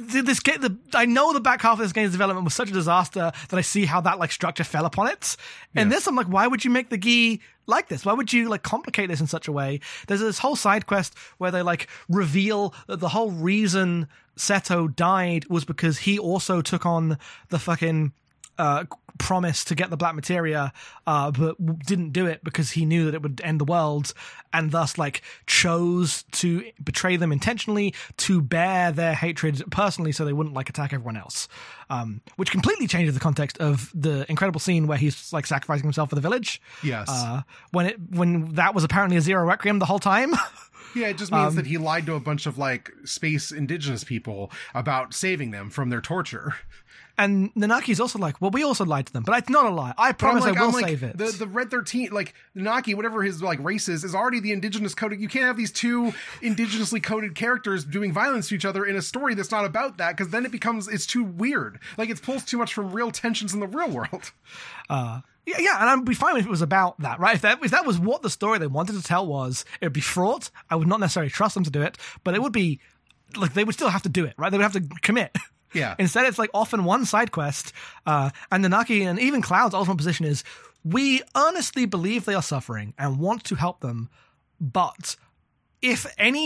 I know the back half of this game's development was such a disaster that I see how that like structure fell upon it. And this, I'm like, why would you make the Gi like this? Why would you like complicate this in such a way? There's this whole side quest where they like reveal that the whole reason Seto died was because he also took on the fucking promise to get the black materia, but didn't do it because he knew that it would end the world, and thus like chose to betray them intentionally to bear their hatred personally so they wouldn't like attack everyone else, which completely changes the context of the incredible scene where he's like sacrificing himself for the village. Yes. When that was apparently a Zero Requiem the whole time. Yeah, it just means that he lied to a bunch of like space indigenous people about saving them from their torture. And Nanaki's also like, well, we also lied to them, but it's not a lie. I promise I will save it. The Red 13, like Nanaki, whatever his like race is already the indigenous coded. You can't have these two indigenously coded characters doing violence to each other in a story that's not about that, because then it's too weird. Like it pulls too much from real tensions in the real world. Yeah, and I'd be fine if it was about that, right? If that was what the story they wanted to tell was, it would be fraught. I would not necessarily trust them to do it, but it would be like they would still have to do it, right? They would have to commit. Yeah. Instead, it's like often one side quest, and Nanaki and even Cloud's ultimate position is, we earnestly believe they are suffering and want to help them, but if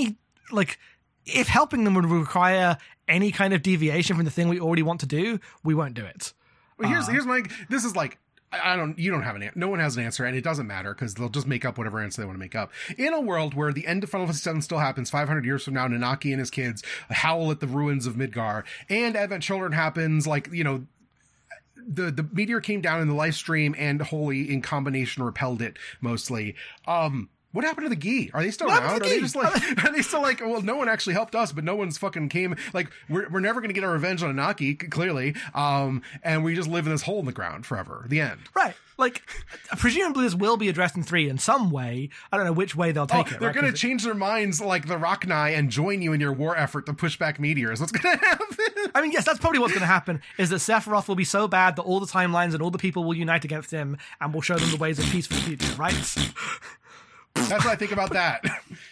helping them would require any kind of deviation from the thing we already want to do, we won't do it. Well, this is like, you don't have no one has an answer, and it doesn't matter because they'll just make up whatever answer they want to make up. In a world where the end of Final Fantasy VII still happens 500 years from now, Nanaki and his kids howl at the ruins of Midgar, and Advent Children happens, like, you know, the meteor came down in the live stream and Holy in combination repelled it mostly. What happened to the Gi? Are they still around? Are they still like, well, no one actually helped us, but no one's fucking came. Like, we're never going to get our revenge on Nanaki, clearly. And we just live in this hole in the ground forever. The end. Right. Like, presumably this will be addressed in 3 in some way. I don't know which way they'll take it. They're going to change their minds like the Rocknai and join you in your war effort to push back meteors. What's going to happen? I mean, yes, that's probably what's going to happen, is that Sephiroth will be so bad that all the timelines and all the people will unite against him, and will show them the ways of peace for the future, right? That's what I think about that.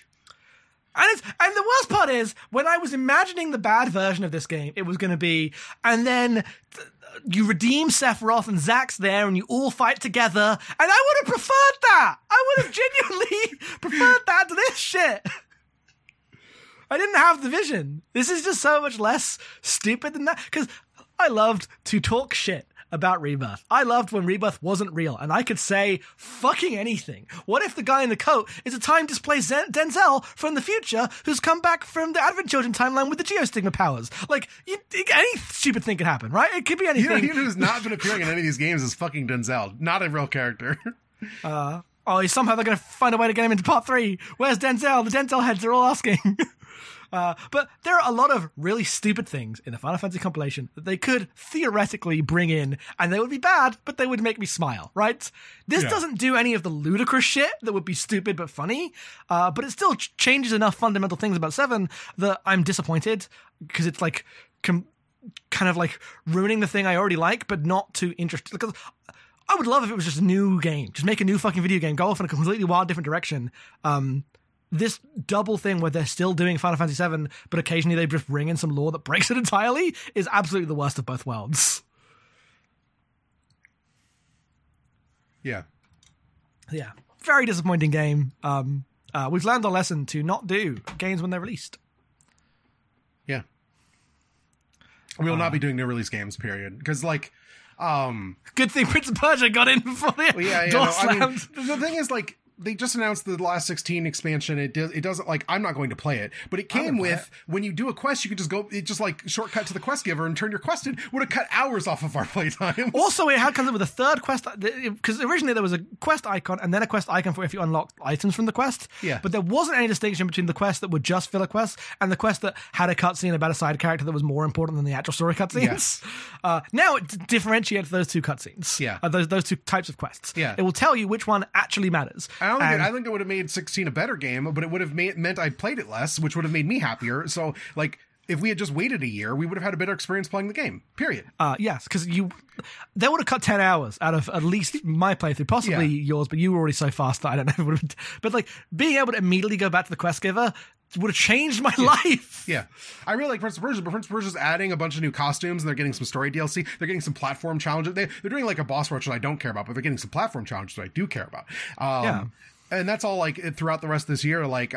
And the worst part is, when I was imagining the bad version of this game, it was going to be, and then you redeem Sephiroth and Zack's there and you all fight together, and I would have preferred that! I would have genuinely preferred that to this shit! I didn't have the vision. This is just so much less stupid than that, because I loved to talk shit about Rebirth. I loved when Rebirth wasn't real, and I could say fucking anything. What if the guy in the coat is a time-displaced Denzel from the future who's come back from the Advent Children timeline with the Geostigma powers? Like, any stupid thing could happen, right? It could be anything. You know who's not been appearing in any of these games is fucking Denzel. Not a real character. Somehow they're going to find a way to get him into part 3. Where's Denzel? The Denzel heads are all asking. But there are a lot of really stupid things in the Final Fantasy compilation that they could theoretically bring in, and they would be bad, but they would make me smile, right? This doesn't do any of the ludicrous shit that would be stupid but funny, but it still changes enough fundamental things about 7 that I'm disappointed, because it's like kind of like ruining the thing I already like, but not too interesting. Because I would love if it was just a new game. Just make a new fucking video game, go off in a completely wild different direction. this double thing where they're still doing Final Fantasy VII, but occasionally they just bring in some lore that breaks it entirely is absolutely the worst of both worlds. Yeah. Yeah. Very disappointing game. We've learned our lesson to not do games when they're released. Yeah. We will not be doing new release games, period. Because, like, good thing Prince of Persia got in before the door slammed. The thing is, like, they just announced the last 16 expansion. It doesn't, like, I'm not going to play it, but it came with, when you do a quest, you can just go, it just like shortcut to the quest giver and turn your quest in. Would have cut hours off of our playtime. Also, it comes up with a third quest, because originally there was a quest icon and then a quest icon for if you unlock items from the quest. Yeah. But there wasn't any distinction between the quests that were just filler quests and the quest that had a cutscene about a side character that was more important than the actual story cutscenes. Yeah. Now it differentiates those two cutscenes. Yeah. Those two types of quests. Yeah. It will tell you which one actually matters. I think it would have made 16 a better game, but it would have meant I played it less, which would have made me happier. So, like, if we had just waited a year, we would have had a better experience playing the game, period. Yes, because they would have cut 10 hours out of at least my playthrough, possibly yours, but you were already so fast that I don't know if it would have. But, like, being able to immediately go back to the quest giver would have changed my life. Yeah. I really like Prince of Persia, but Prince of Persia's adding a bunch of new costumes, and they're getting some story DLC. They're getting some platform challenges. They're doing, like, a boss rush that I don't care about, but they're getting some platform challenges that I do care about. And that's all, like, throughout the rest of this year, like,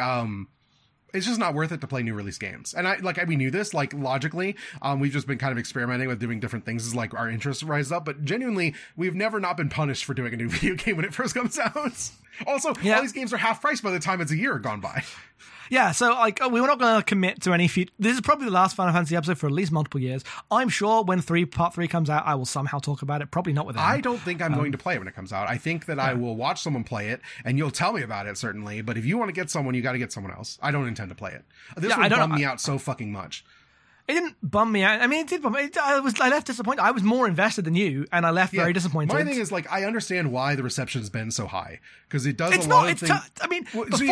it's just not worth it to play new release games. And we knew this, like, logically. We've just been kind of experimenting with doing different things as, like, our interests rise up. But genuinely, we've never not been punished for doing a new video game when it first comes out. Also, all these games are half price by the time it's a year gone by. Yeah, so, like, we were not going to commit to any future. This is probably the last Final Fantasy episode for at least multiple years. I'm sure when Part 3 comes out, I will somehow talk about it. Probably not with them. I don't think I'm going to play it when it comes out. I think that I will watch someone play it, and you'll tell me about it, certainly. But if you want to get someone, you got to get someone else. I don't intend to play it. This would bum me out so fucking much. It didn't bum me out. I mean, it did bum me. I left disappointed. I was more invested than you, and I left very disappointed. My thing is, like, I understand why the reception has been so high, because it does it's a lot not, of things. I mean,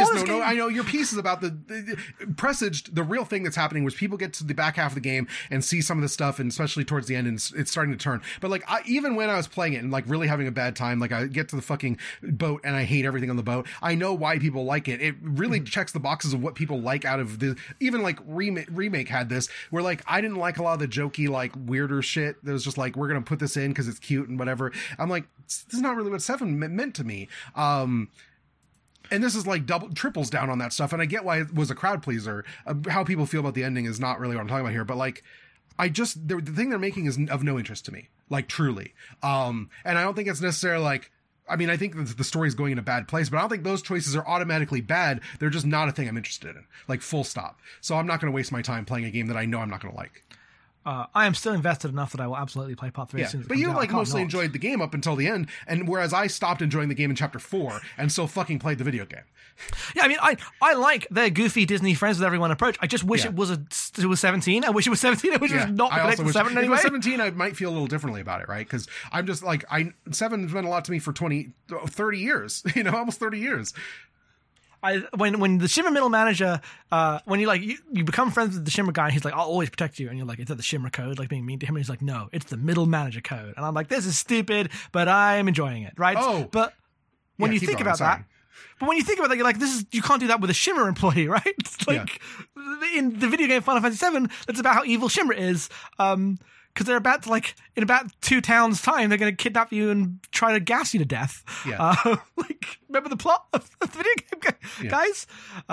I know your piece is about the presaged. The real thing that's happening was people get to the back half of the game and see some of the stuff, and especially towards the end, and it's starting to turn. But, like, even when I was playing it and, like, really having a bad time, like, I get to the fucking boat and I hate everything on the boat. I know why people like it. It really checks the boxes of what people like out of the. Even, like, remake had this where, like, I didn't like a lot of the jokey, like, weirder shit that was just like, we're gonna put this in because it's cute and whatever. I'm like, this is not really what 7 meant to me. And this is, like, triples down on that stuff, and I get why it was a crowd pleaser. How people feel about the ending is not really what I'm talking about here, but, like, the thing they're making is of no interest to me, like, truly. And I don't think it's necessarily, like, I mean, I think that the story is going in a bad place, but I don't think those choices are automatically bad. They're just not a thing I'm interested in, like, full stop. So I'm not going to waste my time playing a game that I know I'm not going to like. I am still invested enough that I will absolutely play Part 3 as soon as it but comes you, out. like, mostly enjoyed the game up until the end, and whereas I stopped enjoying the game in Chapter 4 and still fucking played the video game. Yeah, I mean, I like their goofy Disney friends with everyone approach. I just wish it was 17. I wish it was 17. I wish it was not connected to 7 anyway. If it was 17, I might feel a little differently about it, right? Because I'm just, like, 7 has meant a lot to me for 30 years, almost 30 years. When the Shimmer middle manager, when you become friends with the Shimmer guy, and he's like, I'll always protect you, and you're like, is that the Shimmer code, like, being mean to him? And he's like, no, it's the middle manager code. And I'm like, this is stupid, but I'm enjoying it, right? Oh, but when you think about that, you're like, you can't do that with a Shimmer employee, right? It's like, in the video game Final Fantasy VII, that's about how evil Shimmer is. Because they're about to, like, in about 2 towns' time, they're going to kidnap you and try to gas you to death. Yeah. Remember the plot of the video game, guys?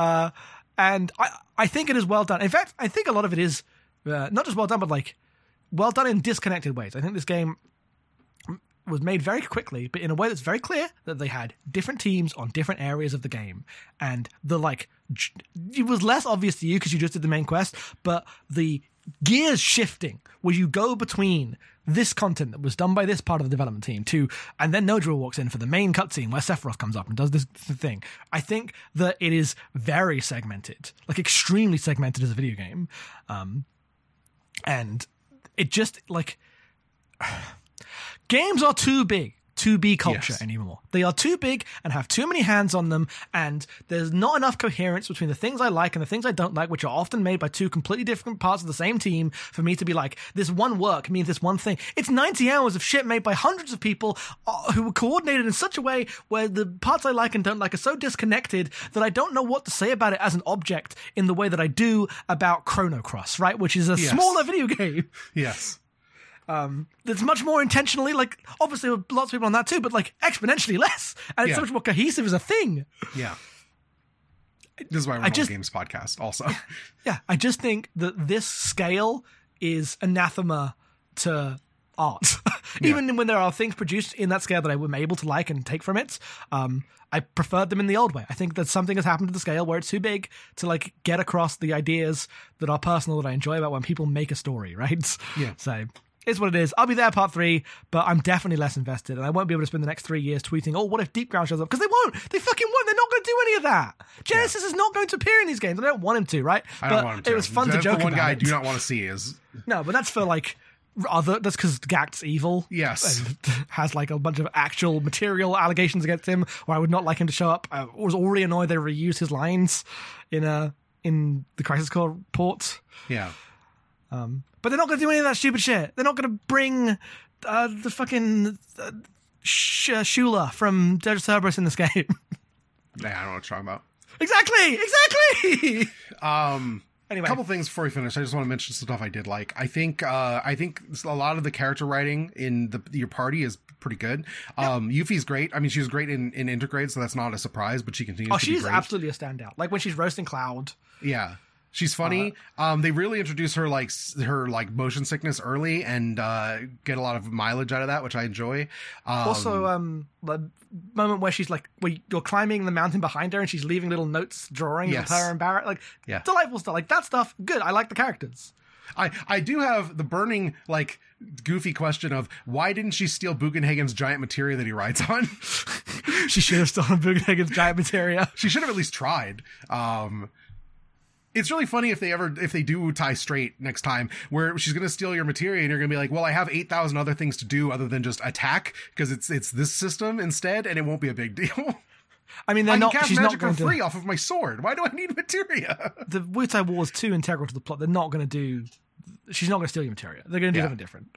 And I think it is well done. In fact, I think a lot of it is not just well done, but, like, well done in disconnected ways. I think this game was made very quickly, but in a way that's very clear that they had different teams on different areas of the game. And it was less obvious to you because you just did the main quest, but the gears shifting where you go between this content that was done by this part of the development team and then Nodril walks in for the main cutscene where Sephiroth comes up and does this thing. I think that it is very segmented, like extremely segmented as a video game. And it just, like, games are too big 2B culture Yes. anymore. They are too big and have too many hands on them, and there's not enough coherence between the things I like and the things I don't like, which are often made by two completely different parts of the same team, for me to be like, this one work means this one thing. It's 90 hours of shit made by hundreds of people who were coordinated in such a way where the parts I like and don't like are so disconnected that I don't know what to say about it as an object in the way that I do about Chrono Cross, right? Which is a smaller video game. Yes. That's much more intentionally, like, obviously there were lots of people on that too, but like exponentially less, and it's so much more cohesive as a thing. Yeah. This is why we're on the Games podcast also. Yeah, I just think that this scale is anathema to art. Even when there are things produced in that scale that I am able to like and take from it, I preferred them in the old way. I think that something has happened to the scale where it's too big to like get across the ideas that are personal that I enjoy about when people make a story, right? Yeah. So it's what it is. I'll be there part 3, but I'm definitely less invested, and I won't be able to spend the next 3 years tweeting, oh, what if Deep Ground shows up? Because they won't. They fucking won't. They're not going to do any of that. Genesis is not going to appear in these games. I don't want him to, right? I don't want him to. It was fun to joke about. The one guy I it. do not want to see is... No, but that's for like... that's because Gackt's evil. Yes. And has like a bunch of actual material allegations against him, or I would not like him to show up. I was already annoyed they reused his lines in the Crisis Core port. Yeah. But they're not going to do any of that stupid shit. They're not going to bring the fucking Shula from Dirge Cerberus in this game. Yeah, I don't know what you're talking about. Exactly! Anyway. A couple things before we finish. I just want to mention some stuff I did like. I think a lot of the character writing in your party is pretty good. Yuffie's great. I mean, she was great in Intergrade, so that's not a surprise, but she continues to be great. She's absolutely a standout. Like when she's roasting Cloud. Yeah. She's funny. They really introduce her motion sickness early and get a lot of mileage out of that, which I enjoy. Also, the moment where she's like, where you're climbing the mountain behind her and she's leaving little notes, drawings of her and Barrett, like delightful stuff. Like that stuff, good. I like the characters. I do have the burning, like, goofy question of why didn't she steal Bugenhagen's giant materia that he rides on? She should have stolen Bugenhagen's giant materia. She should have at least tried. It's really funny if they do tie straight next time, where she's going to steal your materia and you're going to be like, well, I have 8,000 other things to do other than just attack, because it's this system instead, and it won't be a big deal. I mean, she's magic for free off of my sword. Why do I need materia? The Wutai War is too integral to the plot. They're not going to do... She's not going to steal your materia. They're going to do something different.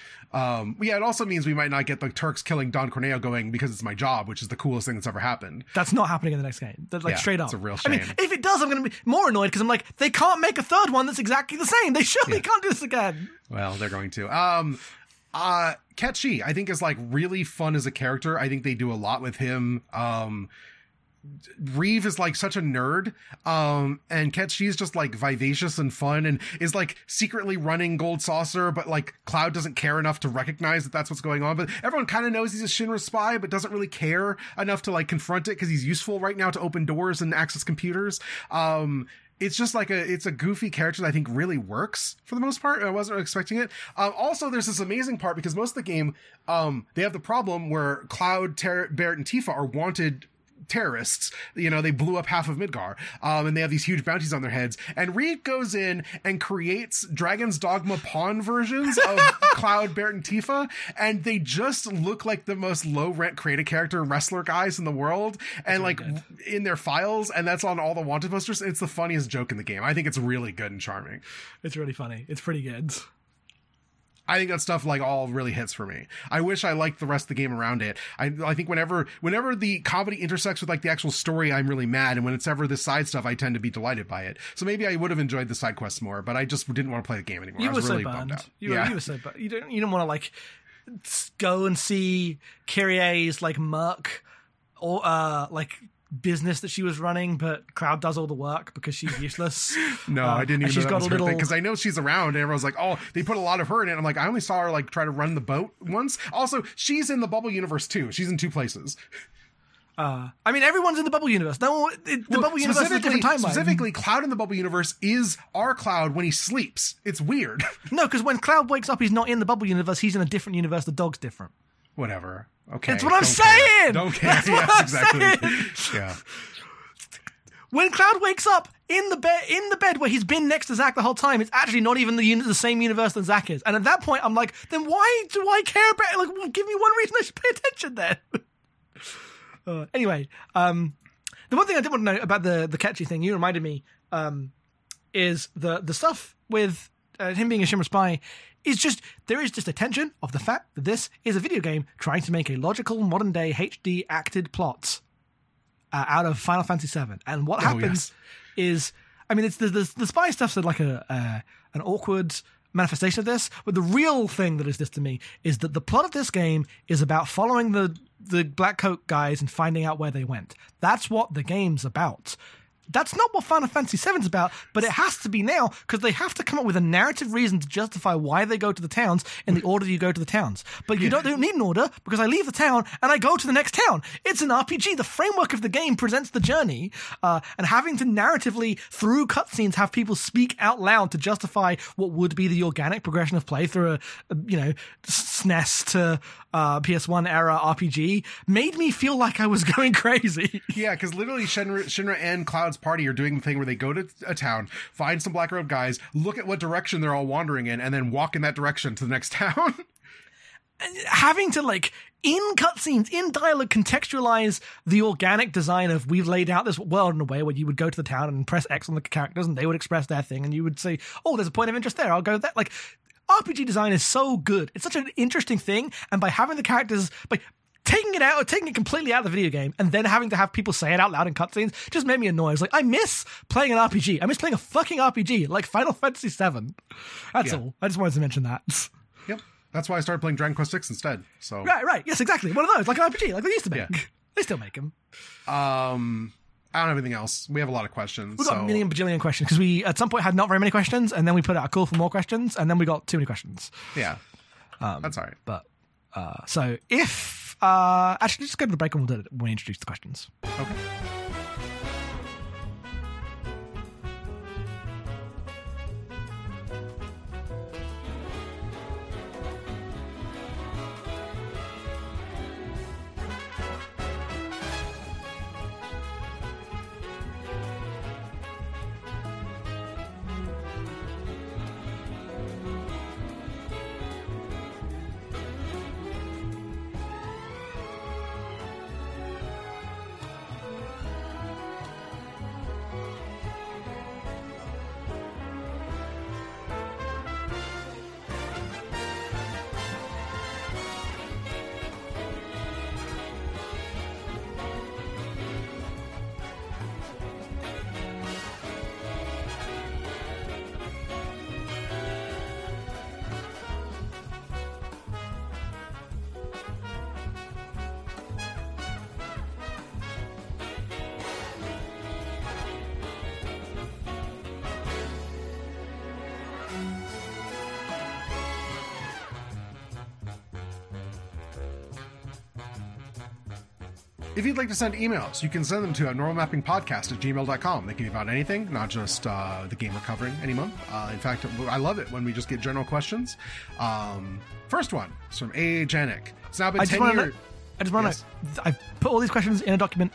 It also means we might not get the Turks killing Don Corneo going because it's my job, which is the coolest thing that's ever happened. That's not happening in the next game. That's straight up. It's a real shame. I mean, if it does, I'm going to be more annoyed because I'm like, they can't make a third one that's exactly the same. They surely can't do this again. Well, they're going to. Ketchi, I think, is like really fun as a character. I think they do a lot with him. Reeve is like such a nerd, and Ketchi is just like vivacious and fun and is like secretly running Gold Saucer, but like Cloud doesn't care enough to recognize that that's what's going on. But everyone kind of knows he's a Shinra spy, but doesn't really care enough to like confront it because he's useful right now to open doors and access computers. It's just like it's a goofy character that I think really works for the most part. I wasn't expecting it. Also, there's this amazing part because most of the game, they have the problem where Cloud, Barrett, and Tifa are wanted terrorists. You know, they blew up half of Midgar, and they have these huge bounties on their heads, and Reed goes in and creates Dragon's Dogma pawn versions of Cloud, Barrett, and Tifa, and they just look like the most low rent creative character wrestler guys in the world, and like in their files, and that's on all the wanted posters. It's the funniest joke in the game. I think it's really good and charming. It's really funny. It's pretty good. I think that stuff like all really hits for me. I wish I liked the rest of the game around it. I think whenever the comedy intersects with like the actual story, I'm really mad. And when it's ever the side stuff, I tend to be delighted by it. So maybe I would have enjoyed the side quests more, but I just didn't want to play the game anymore. I was really bummed out. You were so burned. You didn't want to like go and see Kyrie's like merc or like business that she was running, but Cloud does all the work because she's useless. No, I didn't even know that was her thing, because I know she's around and everyone's like, oh, they put a lot of her in it. I'm like, I only saw her like try to run the boat once. Also, she's in the Bubble universe too. She's in 2 places. I mean, everyone's in the Bubble universe. The Bubble universe is a different timeline. Specifically, Cloud in the Bubble universe is our Cloud when he sleeps. It's weird. No, because when Cloud wakes up, he's not in the Bubble universe. He's in a different universe. The dog's different. Whatever. Okay. That's what I'm saying. Don't care. That's what I'm exactly. saying. Yeah. when Cloud wakes up in the bed where he's been next to Zack the whole time, it's actually not even the same universe that Zack is. And at that point, I'm like, then why do I care about it? Like, well, give me one reason I should pay attention then. Anyway, the one thing I did want to know about the Ketchy thing, you reminded me, is the stuff with him being a Shinra spy is just, there is just a tension of the fact that this is a video game trying to make a logical modern day HD acted plot out of Final Fantasy VII. And what happens is, I mean, it's the spy stuff's like an awkward manifestation of this, but the real thing that is this to me is that the plot of this game is about following the Black Coat guys and finding out where they went. That's what the game's about. That's not what Final Fantasy VII is about, but it has to be now because they have to come up with a narrative reason to justify why they go to the towns in the order you go to the towns. But you don't need an order because I leave the town and I go to the next town. It's an RPG. The framework of the game presents the journey, and having to narratively, through cutscenes, have people speak out loud to justify what would be the organic progression of play through a SNES to PS1 era RPG made me feel like I was going crazy. Yeah, because literally Shinra and Cloud's party are doing the thing where they go to a town, find some black robe guys, look at what direction they're all wandering in, and then walk in that direction to the next town. Having to, like, in cutscenes, in dialogue, contextualize the organic design of we've laid out this world in a way where you would go to the town and press X on the characters and they would express their thing and you would say, oh, there's a point of interest there, I'll go there. Like, RPG design is so good. It's such an interesting thing, and by having the characters, by taking it completely out of the video game and then having to have people say it out loud in cutscenes just made me annoyed. It's like, I miss playing an RPG. I miss playing a fucking RPG like Final Fantasy VII. That's all. I just wanted to mention that. Yep. That's why I started playing Dragon Quest VI instead. So Right. Yes, exactly. One of those, like an RPG, like they used to make. Yeah. They still make them. I don't have anything else. We have a lot of questions. We've got a million bajillion questions because we, at some point, had not very many questions, and then we put out a call for more questions, and then we got too many questions. Yeah. That's all right. But, so if... actually, just go to the break and we'll do it when we introduce the questions. Okay. If you'd like to send emails, you can send them to normalmappingpodcast@gmail.com. They can be about anything, not just the game we're covering any month. In fact, I love it when we just get general questions. First one is from A. Janik. It's now been 10 years. I just want to know, I've put all these questions in a document.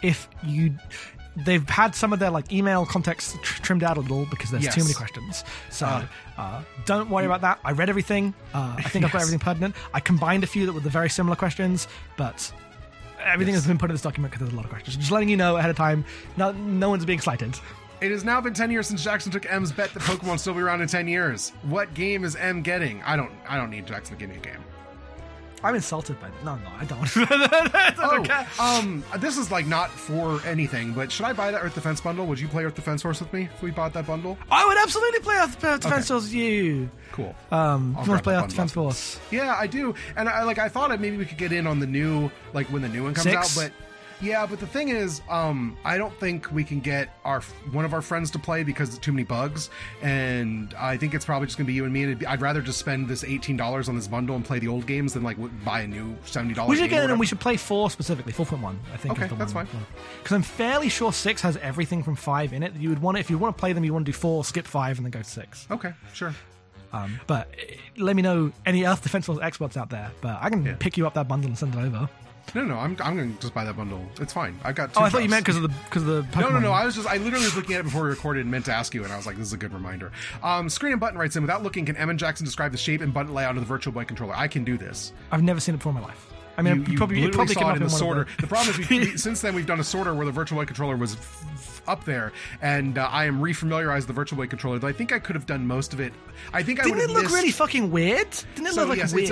They've had some of their like email context trimmed out a little because there's too many questions. So don't worry about that. I read everything. I think I've got everything pertinent. I combined a few that were the very similar questions, but everything has been put in this document because there's a lot of questions. Just letting you know ahead of time. No one's being slighted. It has now been 10 years since Jackson took M's bet that Pokemon will still be around in 10 years. What game is M getting? I don't need Jackson to give me a game. I'm insulted by that. No, I don't. This is like not for anything, but should I buy that Earth Defense bundle? Would you play Earth Defense Force with me if we bought that bundle? I would absolutely play Earth Defense Force with you. Cool. You want to play Earth Defense Force? Yeah, I do. And I thought maybe we could get in on the new, like when the new one comes 6? out, but yeah, but the thing is, I don't think we can get one of our friends to play because of too many bugs, and I think it's probably just gonna be you and me. And I'd rather just spend this $18 on this bundle and play the old games than like buy a new $70. We should get in and we should play 4 specifically, 4.1. I think. Okay, that's fine. Because I'm fairly sure 6 has everything from 5 in it. You would want it if you want to play them. You want to do 4, skip 5, and then go to 6. Okay, sure. But let me know any Earth Defense Force experts out there. But I can pick you up that bundle and send it over. No, I'm going to just buy that bundle. It's fine. I've got 2 I thought you drops. meant because of the Pokemon. No. I literally was looking at it before we recorded and meant to ask you, and I was like, this is a good reminder. Screen and Button writes in, without looking, can Emin Jackson describe the shape and button layout of the Virtual Boy controller? I can do this. I've never seen it before in my life. I mean, You probably literally came saw up it in the one of sorter. The problem is, since then we've done a sorter where the Virtual Boy controller was up there, and I am refamiliarized the Virtual Boy controller. Though I think I could have done most of it. I think I would Didn't have it look missed... really fucking weird? Didn't it look like weird?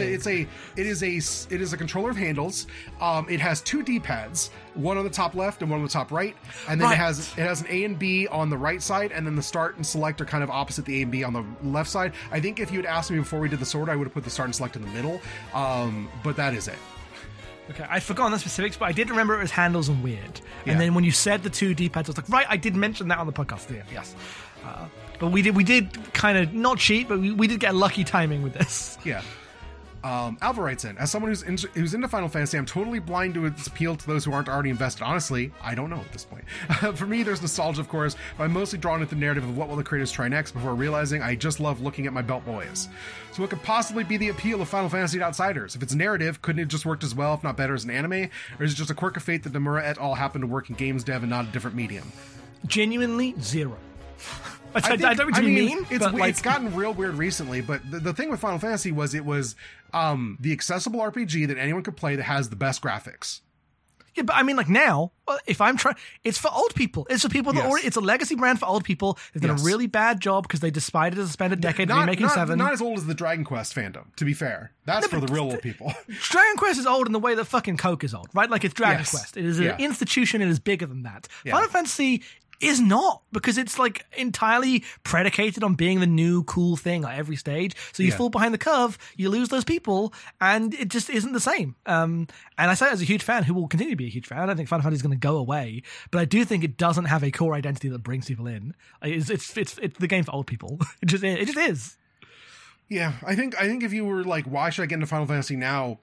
It is a controller of handles. It has 2 D-pads, one on the top left and one on the top right, and then Right. it has an A and B on the right side, and then the start and select are kind of opposite the A and B on the left side. I think if you had asked me before we did the sorter, I would have put the start and select in the middle. But that is it. Okay, I'd forgotten the specifics, but I did remember it was handles and weird. Yeah. And then when you said the 2 D-pads, I was like, right, I did mention that on the podcast. Yeah, yes. But we did kind of not cheat, but we did get lucky timing with this. Yeah. Alva writes in, as someone who's into Final Fantasy, I'm totally blind to its appeal to those who aren't already invested. Honestly, I don't know at this point. For me, there's nostalgia, of course, but I'm mostly drawn into the narrative of what will the creators try next before realizing I just love looking at my belt boys. So what could possibly be the appeal of Final Fantasy to outsiders? If it's narrative, couldn't it just worked as well, if not better, as an anime? Or is it just a quirk of fate that Nomura et al. Happened to work in games dev and not a different medium? Genuinely, 0. I think- don't know what you mean, it's, but like, it's gotten real weird recently, but the thing with Final Fantasy was it was the accessible RPG that anyone could play that has the best graphics. yeah, but I mean, like now, if I'm trying, it's for old people. It's for people that Yes. already. It's a legacy brand for old people. They've done Yes. a really bad job because they decided to spend a decade remaking 7. Not as old as the Dragon Quest fandom, to be fair. That's for the real old people. Dragon Quest is old in the way that fucking Coke is old, right? Like it's Dragon Yes. Quest. It is an Yeah. institution. It is bigger than that. Yeah. Final Fantasy is not, because it's like entirely predicated on being the new cool thing at every stage. So you Yeah. fall behind the curve, you lose those people, and it just isn't the same. And I say it as a huge fan who will continue to be a huge fan. I don't think Final Fantasy is going to go away, but I do think it doesn't have a core identity that brings people in. It's the game for old people. It just is. Yeah, I think if you were like, why should I get into Final Fantasy now?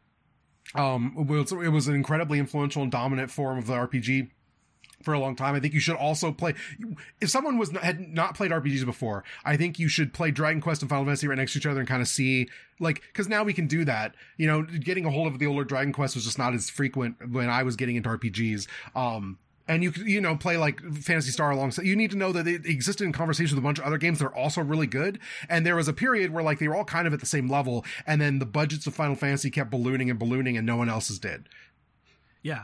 It was an incredibly influential and dominant form of the RPG for a long time. I think you should also play, if someone had not played RPGs before, I think you should play Dragon Quest and Final Fantasy right next to each other and kind of see, like, because now we can do that. You know, getting a hold of the older Dragon Quest was just not as frequent when I was getting into RPGs. And you could, play like Phantasy Star alongside. You need to know that it existed in conversation with a bunch of other games that are also really good. And there was a period where like they were all kind of at the same level, and then the budgets of Final Fantasy kept ballooning and no one else's did. Yeah.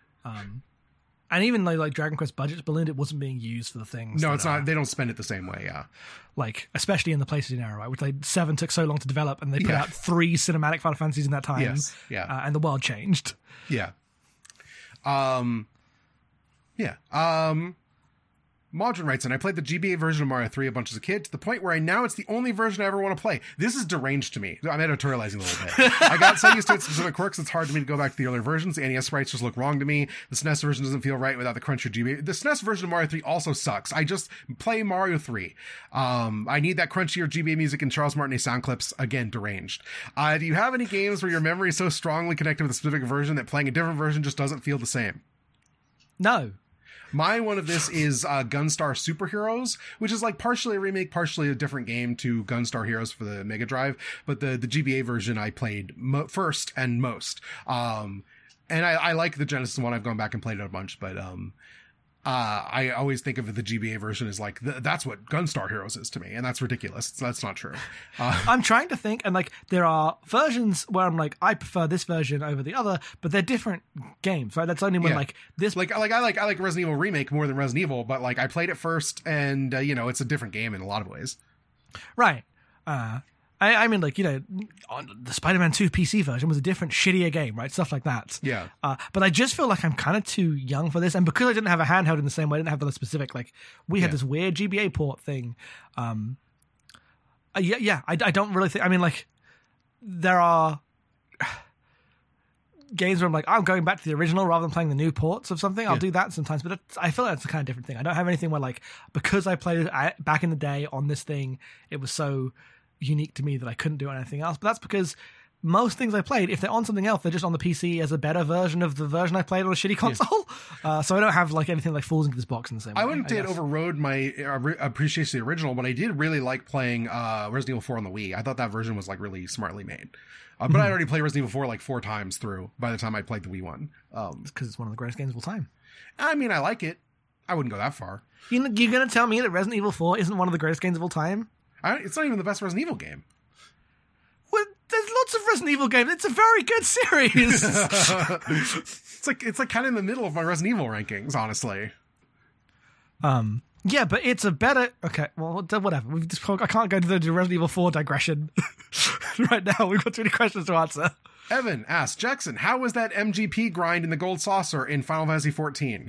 And even like Dragon Quest budgets ballooned, it wasn't being used for the things. No, that it's not. They don't spend it the same way. Yeah. Like, especially in the PlayStation era, right? Which 7 took so long to develop, and they put Yeah. out 3 cinematic Final Fantasies in that time. Yes. Yeah. And the world changed. Yeah. Modern writes in, I played the GBA version of Mario 3 a bunch as a kid, to the point where now it's the only version I ever want to play. This is deranged to me. I'm editorializing a little bit. I got so used to its specific quirks, it's hard for me to go back to the earlier versions. The NES sprites just look wrong to me. The SNES version doesn't feel right without the crunch of GBA. The SNES version of Mario 3 also sucks. I just play Mario 3. I need that crunchier GBA music and Charles Martinet sound clips. Again, deranged. Do you have any games where your memory is so strongly connected with a specific version that playing a different version just doesn't feel the same? No. My one of this is Gunstar Superheroes, which is like partially a remake, partially a different game to Gunstar Heroes for the Mega Drive. But the GBA version I played first and most. And I like the Genesis one. I've gone back and played it a bunch, but I always think of the GBA version as like, that's what Gunstar Heroes is to me. And that's ridiculous. That's not true. I'm trying to think, and like there are versions where I'm like, I prefer this version over the other, but they're different games, right? That's only when Yeah. like this. I like Resident Evil Remake more than Resident Evil, but like I played it first, and it's a different game in a lot of ways. Right. I mean, like, on the Spider-Man 2 PC version was a different, shittier game, right? Stuff like that. Yeah. But I just feel like I'm kind of too young for this. And because I didn't have a handheld in the same way, I didn't have the specific, like, we had Yeah. this weird GBA port thing. I don't really think, I mean, like, there are games where I'm like, I'm going back to the original rather than playing the new ports of something. I'll do that sometimes, but I feel like that's a kind of different thing. I don't have anything where, like, because I played it back in the day on this thing, it was so unique to me that I couldn't do anything else. But that's because most things I played, if they're on something else, they're just on the PC as a better version of the version I played on a shitty console. So I don't have like anything like falls into this box in the same way. I wouldn't say it overrode my appreciation of the original, but I did really like playing Resident Evil 4 on the Wii. I thought that version was like really smartly made. But I'd already played Resident Evil 4 like 4 times through by the time I played the Wii one. Because it's one of the greatest games of all time. I mean, I like it. I wouldn't go that far. You're going to tell me that Resident Evil 4 isn't one of the greatest games of all time? It's not even the best Resident Evil game. Well, there's lots of Resident Evil games. It's a very good series. It's like kind of in the middle of my Resident Evil rankings, honestly. Yeah, but it's a better... Okay, well, whatever. I can't go to the Resident Evil 4 digression right now. We've got too many questions to answer. Evan asks, Jackson, how was that MGP grind in the Gold Saucer in Final Fantasy XIV?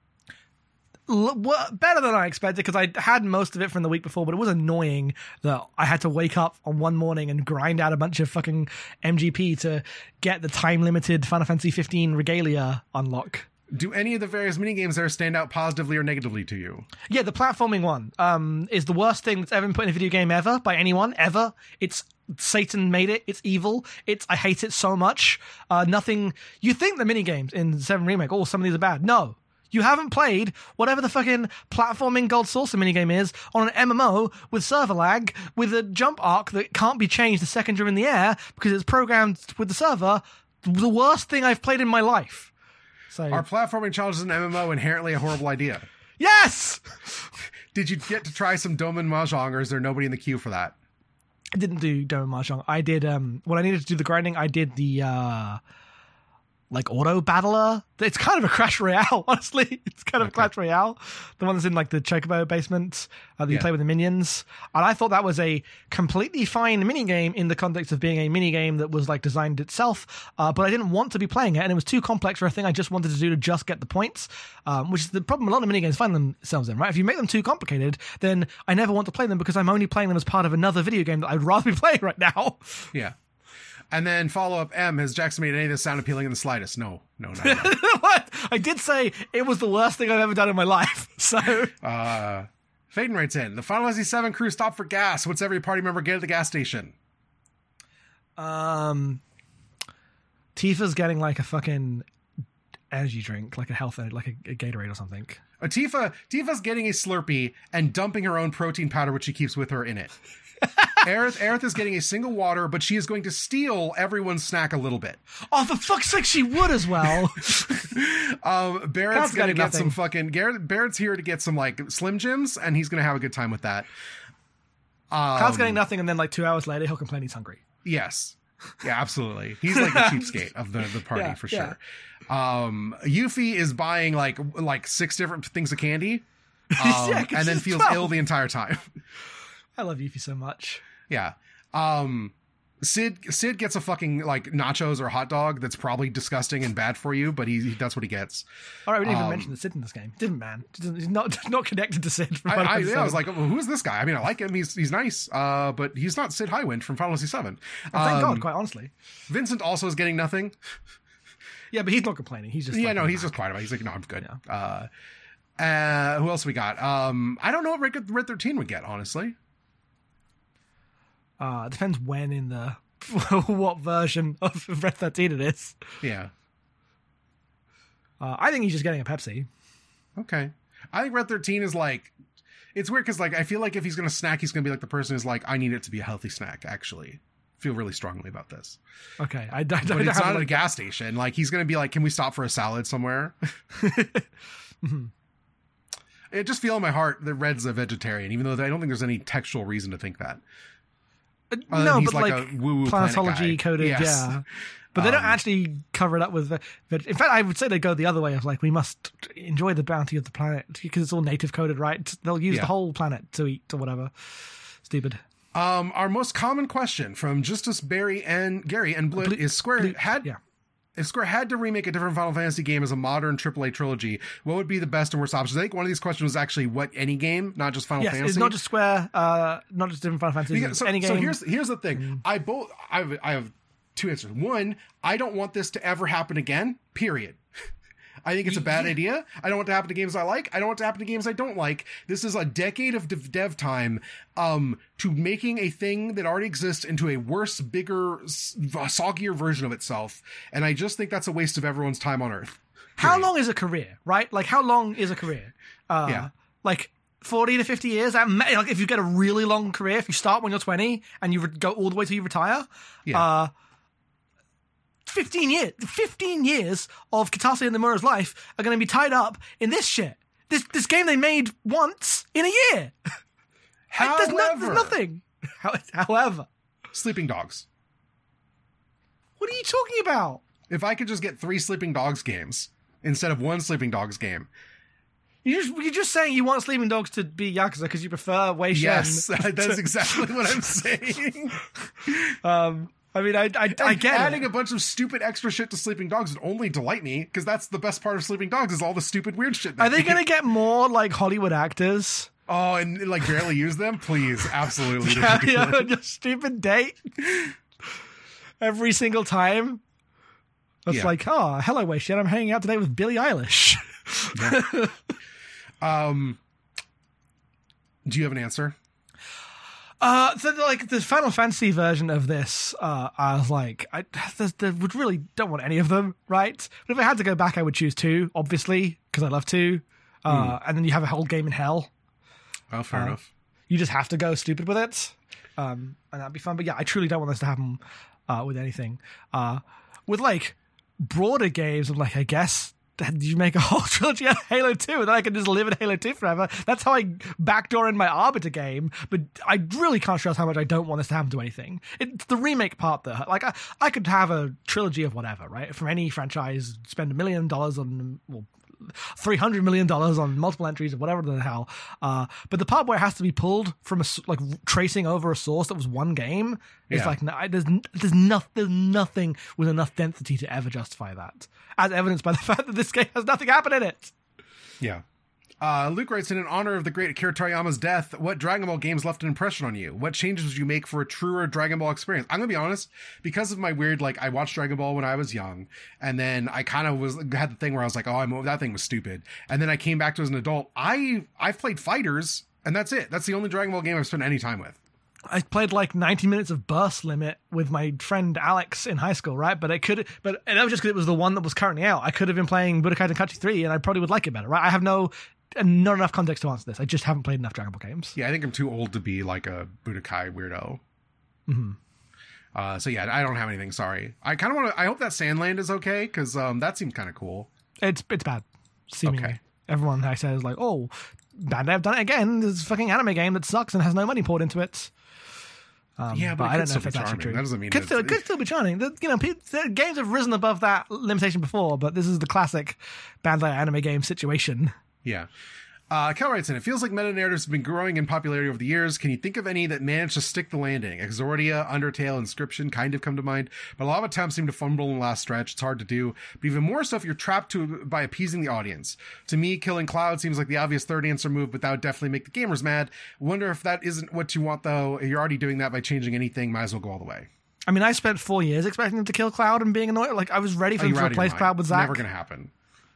Better than I expected, because I had most of it from the week before, but it was annoying that I had to wake up on one morning and grind out a bunch of fucking MGP to get the time-limited Final Fantasy 15 regalia unlock. Do any of the various minigames there stand out positively or negatively to you? Yeah, the platforming one is the worst thing that's ever been put in a video game ever, by anyone, ever. It's Satan made it. It's evil. I hate it so much. Nothing... You think the minigames in 7 Remake, some of these are bad. No. You haven't played whatever the fucking platforming Gold Saucer minigame is on an MMO with server lag, with a jump arc that can't be changed the second you're in the air because it's programmed with the server. The worst thing I've played in my life. So, are platforming challenges in MMO inherently a horrible idea? Yes! Did you get to try some Doman Mahjong, or is there nobody in the queue for that? I didn't do Doman Mahjong. I did, when I needed to do the grinding, I did the, auto battler. It's kind of a Crash Royale, honestly. It's kind of Clash Royale. The one that's in like the Chocobo basement that you play with the minions. And I thought that was a completely fine minigame in the context of being a minigame that was like designed itself. But I didn't want to be playing it, and it was too complex for a thing I just wanted to do to just get the points. Which is the problem a lot of minigames find themselves in, right? If you make them too complicated, then I never want to play them because I'm only playing them as part of another video game that I'd rather be playing right now. Yeah. And then follow-up M, has Jackson made any of this sound appealing in the slightest? No, not What? I did say it was the worst thing I've ever done in my life, so... Faden writes in, the Final Fantasy VII crew stopped for gas. What's every party member get at the gas station? Tifa's getting like a fucking energy drink, like a health, like a Gatorade or something. Tifa's getting a Slurpee and dumping her own protein powder, which she keeps with her in it. Aerith is getting a single water, but she is going to steal everyone's snack a little bit. Oh, for fuck's sake, she would as well. Barrett's going to get some fucking... Barrett's here to get some, like, Slim Jims, and he's going to have a good time with that. Cloud's getting nothing, and then, like, 2 hours later, he'll complain he's hungry. Yes. Yeah, absolutely. He's like the cheapskate of the party, for sure. Yuffie is buying, like 6 different things of candy, and then feels ill the entire time. I love Yuffie so much. Yeah. Sid gets a fucking like nachos or hot dog that's probably disgusting and bad for you, but that's what he gets. All right, we didn't even mention the Sid in this game. Didn't man? He's not connected to Sid. From I was like, well, who is this guy? I mean, I like him. He's nice, but he's not Sid Highwind from Final Fantasy VII. Thank God, quite honestly. Vincent also is getting nothing. Yeah, but he's not complaining. He's just he's just quiet about it. He's like, no, I'm good. Yeah. Who else we got? I don't know what Red 13 would get, honestly. It depends when in the what version of Red 13 it is. Yeah. I think he's just getting a Pepsi. Okay. I think Red 13 is like, it's weird because like I feel like if he's gonna snack, he's gonna be like the person who's like, I need it to be a healthy snack. Actually, feel really strongly about this. Okay, but it's not at a gas station. Like he's gonna be like, can we stop for a salad somewhere? Mm-hmm. I just feel in my heart that Red's a vegetarian, even though I don't think there's any textual reason to think that. No, he's but like a woo-woo planetology coded, yes. Yeah. But they don't actually cover it up with... In fact, I would say they go the other way of like, we must enjoy the bounty of the planet because it's all native coded, right? They'll use the whole planet to eat or whatever. Stupid. Our most common question from Justice Gary and Blit is if Square had to remake a different Final Fantasy game as a modern AAA trilogy, what would be the best and worst options? I think one of these questions was actually what any game, not just Final Fantasy. It's not just Square, not just different Final Fantasy. Any game. So here's the thing. I have 2 answers. One, I don't want this to ever happen again. Period. I think it's a bad idea. I don't want it to happen to games I like. I don't want it to happen to games I don't like. This is a decade of dev time to making a thing that already exists into a worse, bigger, soggier version of itself. And I just think that's a waste of everyone's time on Earth. How long is a career, right? Like, how long is a career? Like 40 to 50 years? Like, if you get a really long career, if you start when you're 20 and you go all the way till you retire, 15 years of Kitase and Nomura's life are going to be tied up in this shit. This game they made once in a year. However, there's nothing. However. Sleeping Dogs. What are you talking about? If I could just get 3 Sleeping Dogs games instead of 1 Sleeping Dogs game. You're just saying you want Sleeping Dogs to be Yakuza because you prefer Wei Shen. Yes, that's exactly what I'm saying. I mean, I get adding it. a bunch of stupid extra shit to Sleeping Dogs would only delight me, because that's the best part of Sleeping Dogs is all the stupid weird shit. Are they going to get more like Hollywood actors? Oh, and like barely use them? Please, absolutely. Your stupid date every single time. It's like, oh, hello, Wei Shen. I'm hanging out today with Billie Eilish. Do you have an answer? So like the Final Fantasy version of this, I was like, I would really don't want any of them, right? But if I had to go back, I would choose 2, obviously, because I love 2. And then you have a whole game in hell. Oh, fair enough. You just have to go stupid with it, and that'd be fun. But yeah, I truly don't want this to happen with anything. With like broader games, of like, I guess. You make a whole trilogy out of Halo 2 and then I can just live in Halo 2 forever. That's how I backdoor in my Arbiter game, but I really can't stress how much I don't want this to happen to anything. It's the remake part that, like, I could have a trilogy of whatever, right? From any franchise, spend $1 million on, well, $300 million on multiple entries or whatever the hell. But the part where it has to be pulled from like tracing over a source that was one game is like, no, there's nothing with enough density to ever justify that, as evidenced by the fact that this game has nothing happen in it. Yeah. Luke writes, in honor of the great Akira Toriyama's death, what Dragon Ball games left an impression on you? What changes would you make for a truer Dragon Ball experience? I'm gonna be honest, because of my weird, like, I watched Dragon Ball when I was young, and then I kind of had the thing where I was like, oh, that thing was stupid. And then I came back to as an adult. I've played Fighters, and that's it. That's the only Dragon Ball game I've spent any time with. I played like 90 minutes of Burst Limit with my friend Alex in high school, right? But and that was just because it was the one that was currently out. I could have been playing Budokai Tenkaichi 3, and I probably would like it better, right? I have not enough context to answer this. I just haven't played enough Dragon Ball games. Yeah, I think I'm too old to be like a Budokai weirdo. Mm-hmm. So yeah, I don't have anything. Sorry. I kind of want to. I hope that Sandland is okay, because that seems kind of cool. It's bad. Seemingly. Okay. Everyone I say is like, oh, Bandai have done it again. This fucking anime game that sucks and has no money poured into it. Yeah, but I don't know if it's actually true. That doesn't mean could still be charming. The games have risen above that limitation before, but this is the classic Bandai anime game situation. Yeah. Cal writes in, it feels like meta-narratives have been growing in popularity over the years. Can you think of any that managed to stick the landing? Exordia, Undertale, Inscription kind of come to mind, but a lot of attempts seem to fumble in the last stretch. It's hard to do, but even more so if you're trapped by appeasing the audience. To me, killing Cloud seems like the obvious third answer move, but that would definitely make the gamers mad. Wonder if that isn't what you want, though. If you're already doing that by changing anything, might as well go all the way. I mean, I spent 4 years expecting them to kill Cloud and being annoyed. Like, I was ready for them to replace Cloud with Zack. Never going to happen.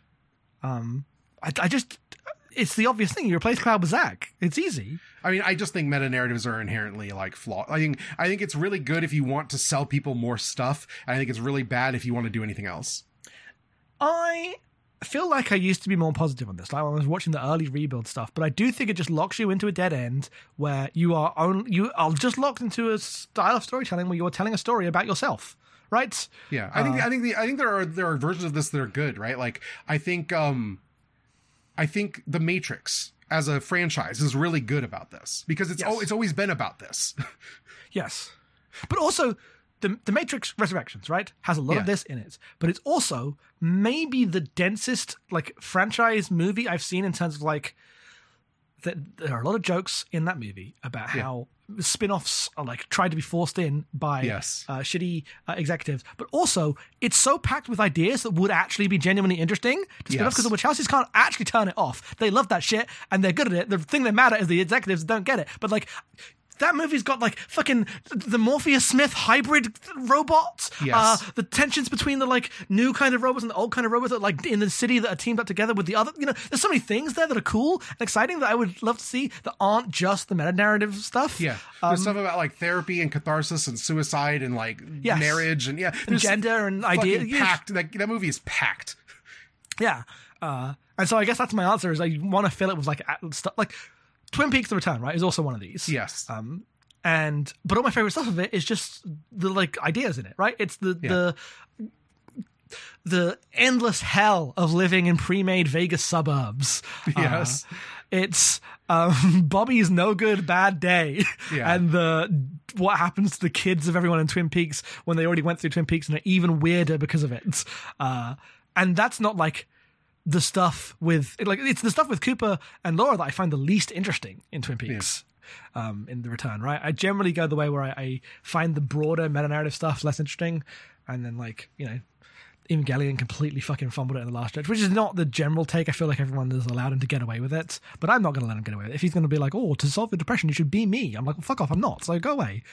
It's the obvious thing. You replace Cloud with Zack. It's easy. I mean, I just think meta narratives are inherently like flawed. I think it's really good if you want to sell people more stuff. And I think it's really bad if you want to do anything else. I feel like I used to be more positive on this. Like when I was watching the early Rebuild stuff, but I do think it just locks you into a dead end where you are just locked into a style of storytelling where you're telling a story about yourself. Right? Yeah, I think there are versions of this that are good. Right? Like I think The Matrix as a franchise is really good about this because it's always been about this. Yes. But also the Matrix Resurrections, right, has a lot of this in it, but it's also maybe the densest like franchise movie I've seen in terms of like there are a lot of jokes in that movie about how spin-offs are like tried to be forced in by shitty executives, but also it's so packed with ideas that would actually be genuinely interesting to spin off because the Wachowskis can't actually turn it off. They love that shit and they're good at it. The thing they're mad at is the executives that don't get it. But like that movie's got like fucking the Morpheus Smith hybrid robots. Yes. The tensions between the like new kind of robots and the old kind of robots that like in the city that are teamed up together with the other. There's so many things there that are cool and exciting that I would love to see that aren't just the meta narrative stuff. Yeah. There's stuff about like therapy and catharsis and suicide and like marriage and gender and ideas. Packed. Like, that movie is packed. Yeah. And so I guess that's my answer is I want to fill it with like stuff like Twin Peaks: The Return, right? Is also one of these. Yes. But all my favorite stuff of it is just the like ideas in it, right? It's the endless hell of living in pre-made Vegas suburbs. Yes. It's Bobby's no good bad day, and what happens to the kids of everyone in Twin Peaks when they already went through Twin Peaks and are even weirder because of it. And that's not like the stuff with it's the stuff with Cooper and Laura that I find the least interesting in Twin Peaks. In The Return, right? I generally go the way where I find the broader meta-narrative stuff less interesting, and then Evangelion completely fucking fumbled it in the last stretch, which is not the general take. I feel like everyone has allowed him to get away with it, but I'm not going to let him get away with it. If he's going to be like, oh, to solve your depression, you should be me. I'm like, well, fuck off, I'm not, so go away.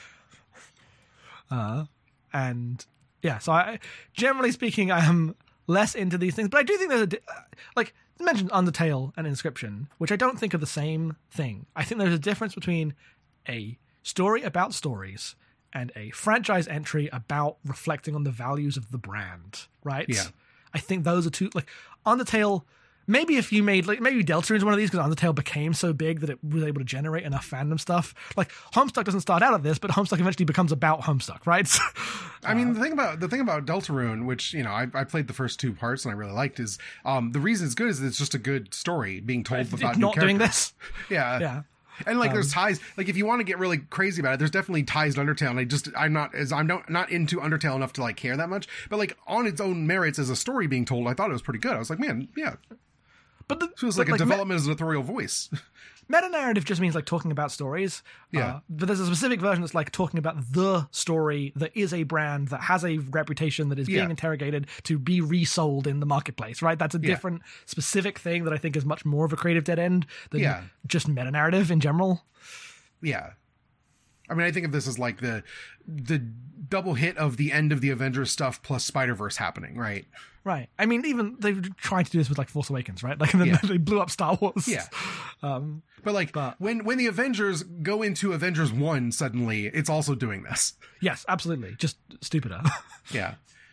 So I, generally speaking, I am less into these things, but I do think there's like you mentioned Undertale and Inscription, which I don't think are the same thing. I think there's a difference between a story about stories and a franchise entry about reflecting on the values of the brand, right? Yeah. I think those are two, like Undertale, maybe if you made, like maybe Deltarune is one of these because Undertale became so big that it was able to generate enough fandom stuff. Like Homestuck doesn't start out of this, but Homestuck eventually becomes about Homestuck, right? I mean, the thing about Deltarune, which, I played the first 2 parts and I really liked, is the reason it's good is that it's just a good story being told about new not characters. doing this. Yeah. Yeah. And there's ties, like if you want to get really crazy about it, there's definitely ties to Undertale, and I'm not into Undertale enough to like care that much, but like on its own merits as a story being told, I thought it was pretty good. I was like, man, yeah. But it feels like a development as an authorial voice. Meta-narrative just means like talking about stories. Yeah. But there's a specific version that's like talking about the story that is a brand that has a reputation that is being interrogated to be resold in the marketplace, right? That's a different specific thing that I think is much more of a creative dead end than just meta-narrative in general. Yeah. I mean, I think of this as like the double hit of the end of the Avengers stuff plus Spider-Verse happening, right? Right. I mean, even they were trying to do this with like Force Awakens, right? Like, and then they blew up Star Wars. Yeah. But when the Avengers go into Avengers 1 suddenly, it's also doing this. Yes, absolutely. Just stupider. Yeah.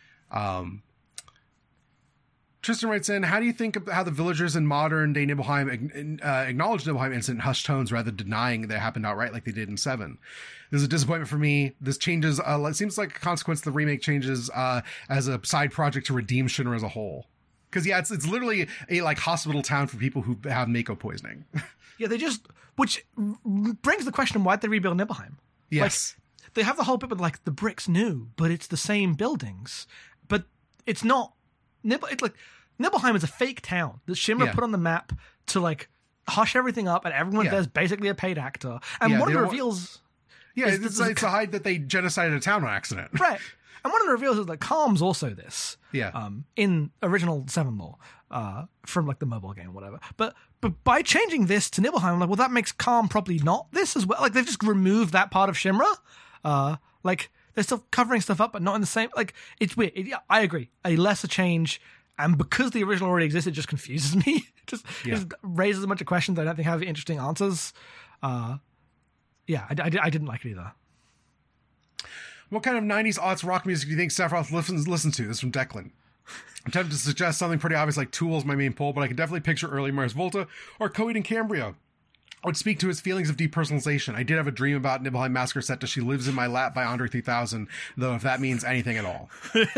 Tristan writes in, how do you think of how the villagers in modern day Nibelheim acknowledge Nibelheim incident in hushed tones rather than denying that it happened outright like they did in 7? This is a disappointment for me. This changes, it seems like a consequence of the remake changes as a side project to redeem Shinra as a whole. Because, it's literally a like hospital town for people who have Mako poisoning. Yeah, which brings the question, why'd they rebuild Nibelheim? Yes. Like, they have the whole bit with like the bricks new, but it's the same buildings. But it's not, Nibelheim is a fake town that Shinra put on the map to like hush everything up, and everyone there's basically a paid actor. And one of the reveals... Yeah, it's to hide that they genocided a town on accident. Right. And one of the reveals is that Calm's also this. Yeah. In original Seven Law, from like the mobile game or whatever. But by changing this to Nibelheim, I'm like, well, that makes Calm probably not this as well. Like, they've just removed that part of Shinra. Like, they're still covering stuff up, but not in the same... Like, it's weird. I agree. A lesser change... And because the original already exists, it just confuses me. It just raises a bunch of questions I don't think have interesting answers. I didn't like it either. What kind of 90s aughts rock music do you think Sephiroth listens to? This is from Declan. I'm tempted to suggest something pretty obvious like Tool is my main pull, but I can definitely picture early Mars Volta or Coheed and Cambria. I would speak to his feelings of depersonalization. I did have a dream about Nibelheim Massacre set to She Lives in My Lap by Andre 3000, though if that means anything at all.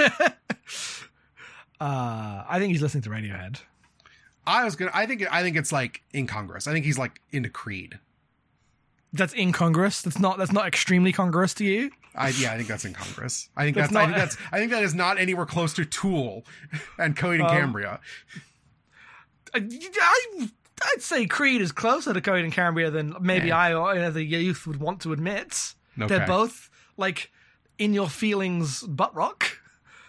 I think he's listening to Radiohead. I think it's like incongruous. I think he's like into Creed. That's incongruous. That's not extremely congruous to you. I think that's incongruous. I think that is not anywhere close to Tool and Coheed and Cambria. I'd say Creed is closer to Coheed and Cambria than maybe I or the youth would want to admit. Okay. They're both like in your feelings butt rock.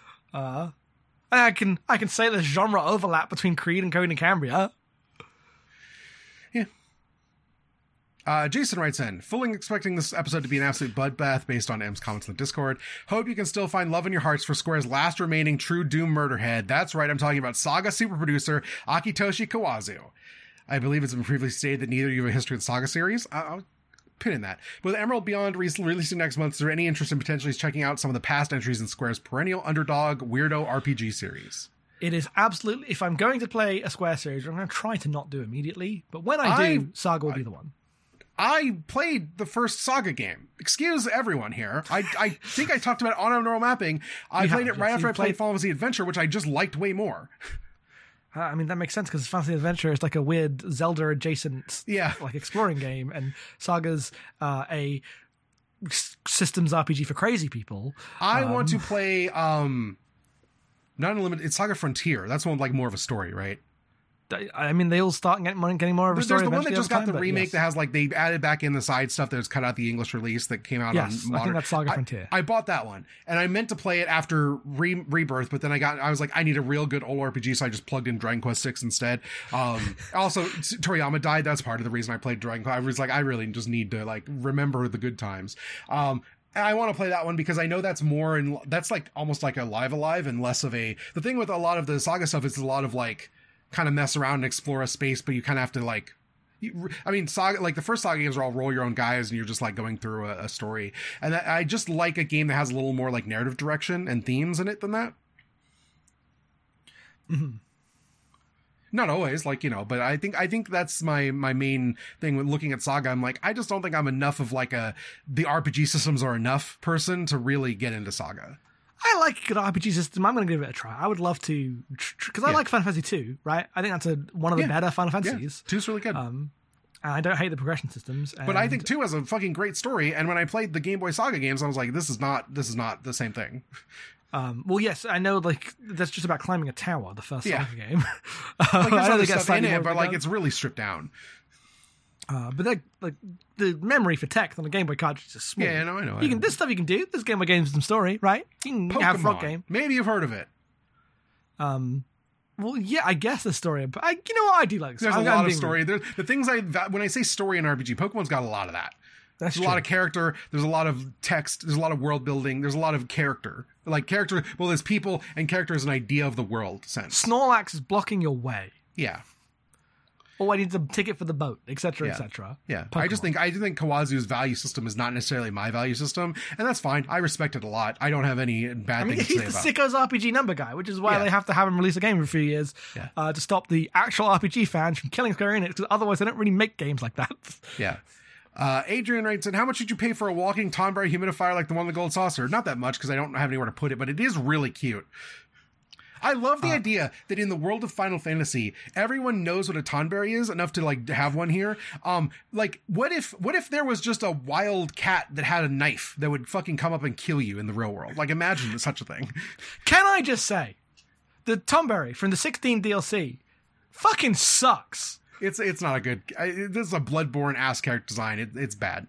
I can say there's genre overlap between Creed and Coheed and Cambria. Yeah. Jason writes in, fully expecting this episode to be an absolute bloodbath based on M's comments in the Discord. Hope you can still find love in your hearts for Square's last remaining true Doom murderhead. That's right, I'm talking about Saga super producer Akitoshi Kawazu. I believe it's been previously stated that neither of you have a history of the Saga series. I'll pin in that. With Emerald Beyond releasing next month, is there any interest in potentially checking out some of the past entries in Square's perennial underdog weirdo RPG series? It is absolutely, if I'm going to play a Square series, I'm going to try to not do immediately, but when I do, Saga will be the one. I played the first Saga game. Excuse everyone here. I think I talked about it on our neural mapping. I played it right after I played Final Fantasy Adventure, which I just liked way more. I mean, that makes sense because Final Fantasy Adventure is like a weird Zelda-adjacent like exploring game, and Saga's a systems RPG for crazy people. I want to play not Unlimited. It's Saga Frontier. That's one like more of a story, right? I mean, they'll start getting more of a story. There's the one that just got the remake that has like they added back in the side stuff that was cut out the English release that came out on modern. I think that's Saga Frontier. I bought that one and I meant to play it after Rebirth, but then I was like, I need a real good old RPG, so I just plugged in Dragon Quest VI instead. Also, Toriyama died. That's part of the reason I played Dragon Quest. I was like, I really just need to like remember the good times. And I want to play that one because I know that's more and that's like almost like a Alive and less of a. The thing with a lot of the Saga stuff is a lot of like kind of mess around and explore a space, but you kind of have to like. I mean, Saga, like the first Saga games are all roll your own guys and you're just like going through a story. And I just like a game that has a little more like narrative direction and themes in it than that. Mm-hmm. Not always, like, you know, but I think that's my main thing with looking at Saga. I'm like, I just don't think I'm enough of like the RPG systems are enough person to really get into Saga. I like a good RPG system. I'm going to give it a try. I would love to, because I like Final Fantasy 2, right? I think that's one of the better Final Fantasies. 2's really good. And I don't hate the progression systems. But I think 2 has a fucking great story. And when I played the Game Boy Saga games, I was like, this is not the same thing. Well, yes, I know. Like that's just about climbing a tower. The first Saga game. Like, there's other stuff in it, but like it's really stripped down. But like the memory for text on a Game Boy cartridge is small. Yeah, I know. This stuff you can do. This Game Boy game's some story, right? You can have a frog game. Maybe you've heard of it. Well, yeah, I guess the story. But you know what? I do like. There's a lot of story. There's the things when I say story in RPG, Pokemon's got a lot of that. There's a lot of character. There's a lot of text. There's a lot of world building. There's a lot of character. Like character. Well, there's people and character is an idea of the world sense. Snorlax is blocking your way. Yeah. Oh, I need a ticket for the boat, etc., etc. Yeah. I do think Kawazu's value system is not necessarily my value system, and that's fine. I respect it a lot. I don't have any bad things to say about it. He's the Sicko's RPG number guy, which is why they have to have him release a game every few years to stop the actual RPG fans from killing Square Enix, because otherwise they don't really make games like that. Yeah. Adrian writes in, how much did you pay for a walking Tonberry humidifier like the one in the Gold Saucer? Not that much, because I don't have anywhere to put it, but it is really cute. I love the idea that in the world of Final Fantasy, everyone knows what a Tonberry is enough to like have one here. Like what if there was just a wild cat that had a knife that would fucking come up and kill you in the real world? Like imagine such a thing. Can I just say, the Tonberry from the 16 DLC fucking sucks. It's not a good. This is a Bloodborne ass character design. It's bad.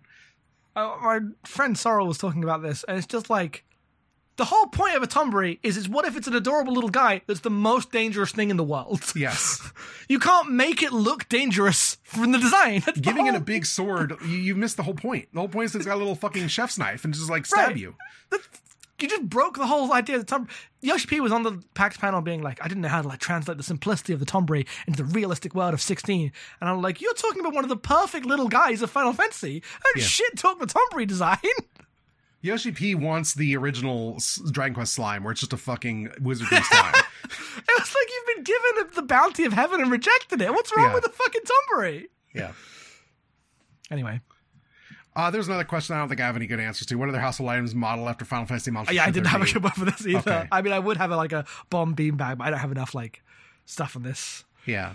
My friend Sorrel was talking about this, and it's just like. The whole point of a Tonberry is what if it's an adorable little guy that's the most dangerous thing in the world? Yes. You can't make it look dangerous from the design. Giving it a big sword, you missed the whole point. The whole point is it's got a little fucking chef's knife and just like stab you. You just broke the whole idea of the Tonberry. Yoshi P was on the PAX panel being like, I didn't know how to like translate the simplicity of the Tonberry into the realistic world of 16. And I'm like, you're talking about one of the perfect little guys of Final Fantasy. And shit talk the Tonberry design. Yoshi P wants the original Dragon Quest slime, where it's just a fucking wizardry slime. It was like you've been given the bounty of heaven and rejected it. What's wrong with the fucking Tonberry? Yeah. Anyway. There's another question I don't think I have any good answers to. What other household items model after Final Fantasy Monsters? Yeah, I didn't have a good one for this either. Okay. I mean, I would have a bomb beanbag, but I don't have enough like stuff on this. Yeah.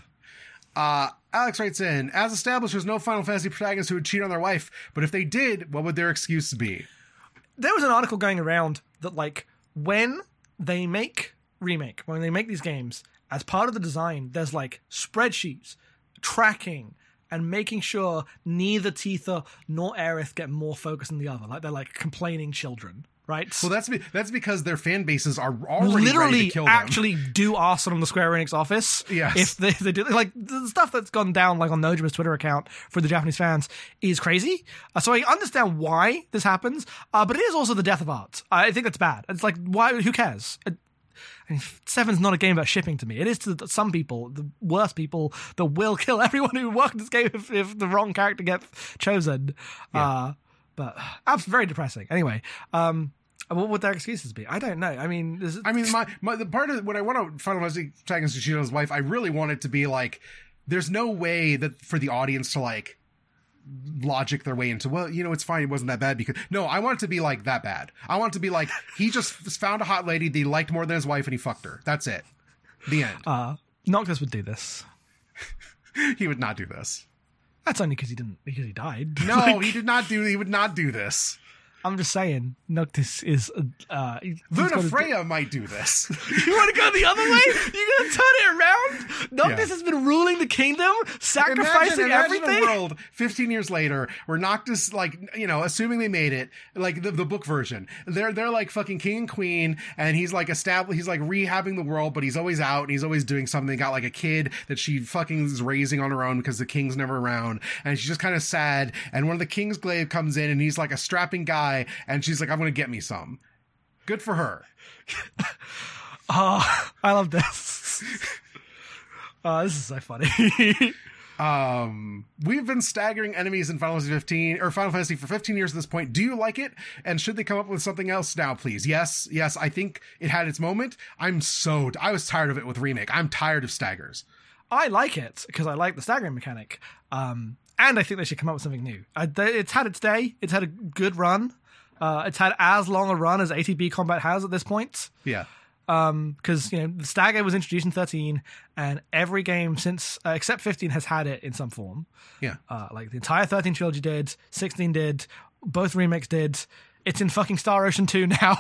Alex writes in, as established, there's no Final Fantasy protagonist who would cheat on their wife, but if they did, what would their excuse be? There was an article going around that, like, when they make these games, as part of the design, there's, like, spreadsheets, tracking, and making sure neither Tifa nor Aerith get more focus than the other. Like, they're, like, complaining children. right? Well, that's because their fan bases are already ready literally to kill them. actually do arson on the Square Enix office. Yes. If they do, like, the stuff that's gone down, like on Nojima's Twitter account for the Japanese fans is crazy. So I understand why this happens, but it is also the death of art. I think that's bad. It's like, why? Who cares? I mean, 7's not a game about shipping to me. It is to some people, the worst people, that will kill everyone who worked this game if the wrong character gets chosen. Yeah. But that's very depressing. Anyway, what would their excuses be? I don't know. I mean, the part of when I want to Final Fantasy Tactics Yoshida's wife, I really want it to be like, there's no way that for the audience to like logic their way into, well, it's fine, it wasn't that bad, because no, I want it to be like that bad. I want it to be like he just found a hot lady that he liked more than his wife and he fucked her. That's it. The end. Noctis would do this. He would not do this. That's only because he died. No, he would not do this. I'm just saying, Noctis is Luna Freya might do this. You want to go the other way? You're going to turn it around? Noctis has been ruling the kingdom, sacrificing everything. Imagine a world 15 years later where Noctis, like, assuming they made it, like the book version, they're like fucking king and queen, and he's like he's like rehabbing the world, but he's always out and he's always doing something. They got like a kid that she fucking is raising on her own because the king's never around, and she's just kind of sad. And one of the king's glaive comes in, and he's like a strapping guy. And she's like, I'm going to get me some. Good for her. I love this. This is so funny. We've been staggering enemies in Final Fantasy for 15 years at this point. Do you like it? And should they come up with something else now, please? Yes, I think it had its moment. I was tired of it with Remake. I'm tired of staggers. I like it because I like the staggering mechanic. And I think they should come up with something new. It's had its day. It's had a good run. It's had as long a run as ATB Combat has at this point. Yeah. Because, the stagger was introduced in 13, and every game since, except 15, has had it in some form. Yeah. Like the entire 13 trilogy did, 16 did, both remakes did. It's in fucking Star Ocean 2 now.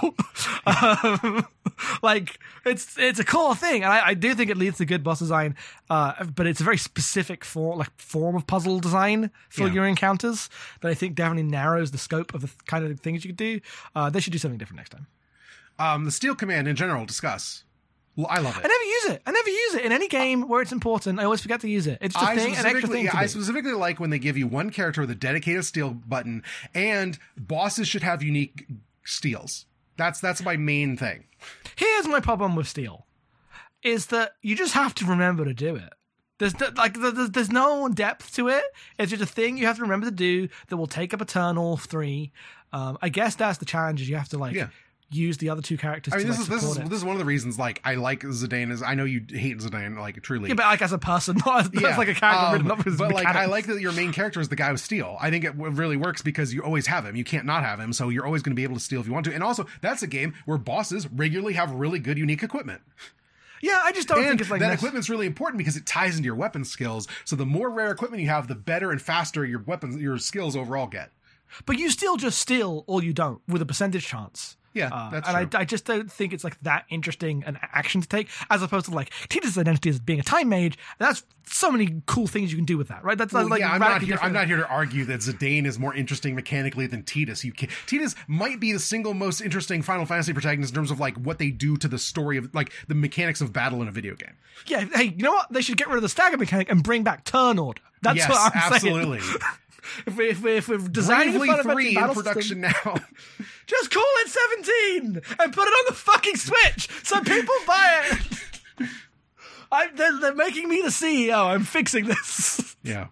Like, it's a cool thing, and I do think it leads to good boss design, but it's a very specific form of puzzle design for your encounters that I think definitely narrows the scope of the kind of things you could do. They should do something different next time. The Steel Command in general, discuss. Well, I love it. I never use it in any game where it's important. I always forget to use it. It's just an extra thing to do. I specifically like when they give you one character with a dedicated steel button, and bosses should have unique steals. That's my main thing. Here's my problem with steel, is that you just have to remember to do it. There's no depth to it. It's just a thing you have to remember to do that will take up a turn or 3. I guess that's the challenge, is you have to use the other two characters. I mean, this is one of the reasons I like Zidane. I know you hate Zidane, truly. Yeah, but as a person, not as like a character written up with his mechanics. I like that your main character is the guy with steel. I think it really works because you always have him. You can't not have him, so you're always going to be able to steal if you want to. And also, that's a game where bosses regularly have really good, unique equipment. Yeah, I just don't think it's like that equipment's really important because it ties into your weapon skills. So the more rare equipment you have, the better and faster your skills overall get. But you still just steal or you don't with a percentage chance. Yeah, that's true. I just don't think it's that interesting an action to take, as opposed to Tidus' identity as being a time mage. That's so many cool things you can do with that, right? That's I'm not here to argue that Zidane is more interesting mechanically than Tidus. Tidus might be the single most interesting Final Fantasy protagonist in terms of what they do to the story of the mechanics of battle in a video game. Yeah, hey, you know what? They should get rid of the stagger mechanic and bring back turn order. That's what I'm absolutely. saying. If we've designed Bravely 3 in production now. Just call it 17 and put it on the fucking Switch so people buy it. They're making me the CEO. I'm fixing this. Yeah.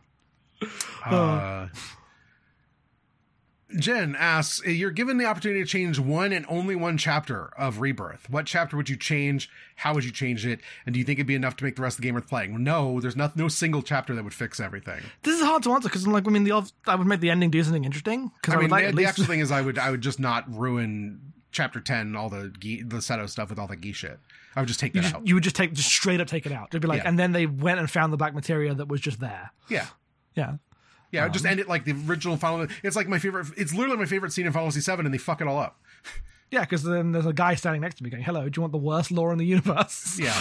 Jen asks, you're given the opportunity to change one and only one chapter of Rebirth. What chapter would you change? How would you change it? And do you think it'd be enough to make the rest of the game worth playing? Well, no, there's no single chapter that would fix everything. This is hard to answer because, I would make the ending do something interesting. The actual thing is I would just not ruin chapter 10, all the Seto stuff with all the Gi shit. I would just take that out. You would just straight up take it out. It'd be and then they went and found the black materia that was just there. Yeah. Yeah. Yeah, just end it like the original Final. It's like my favorite. It's literally my favorite scene in Final Fantasy 7, and they fuck it all up. Yeah, because then there's a guy standing next to me going, "Hello, do you want the worst lore in the universe?" Yeah.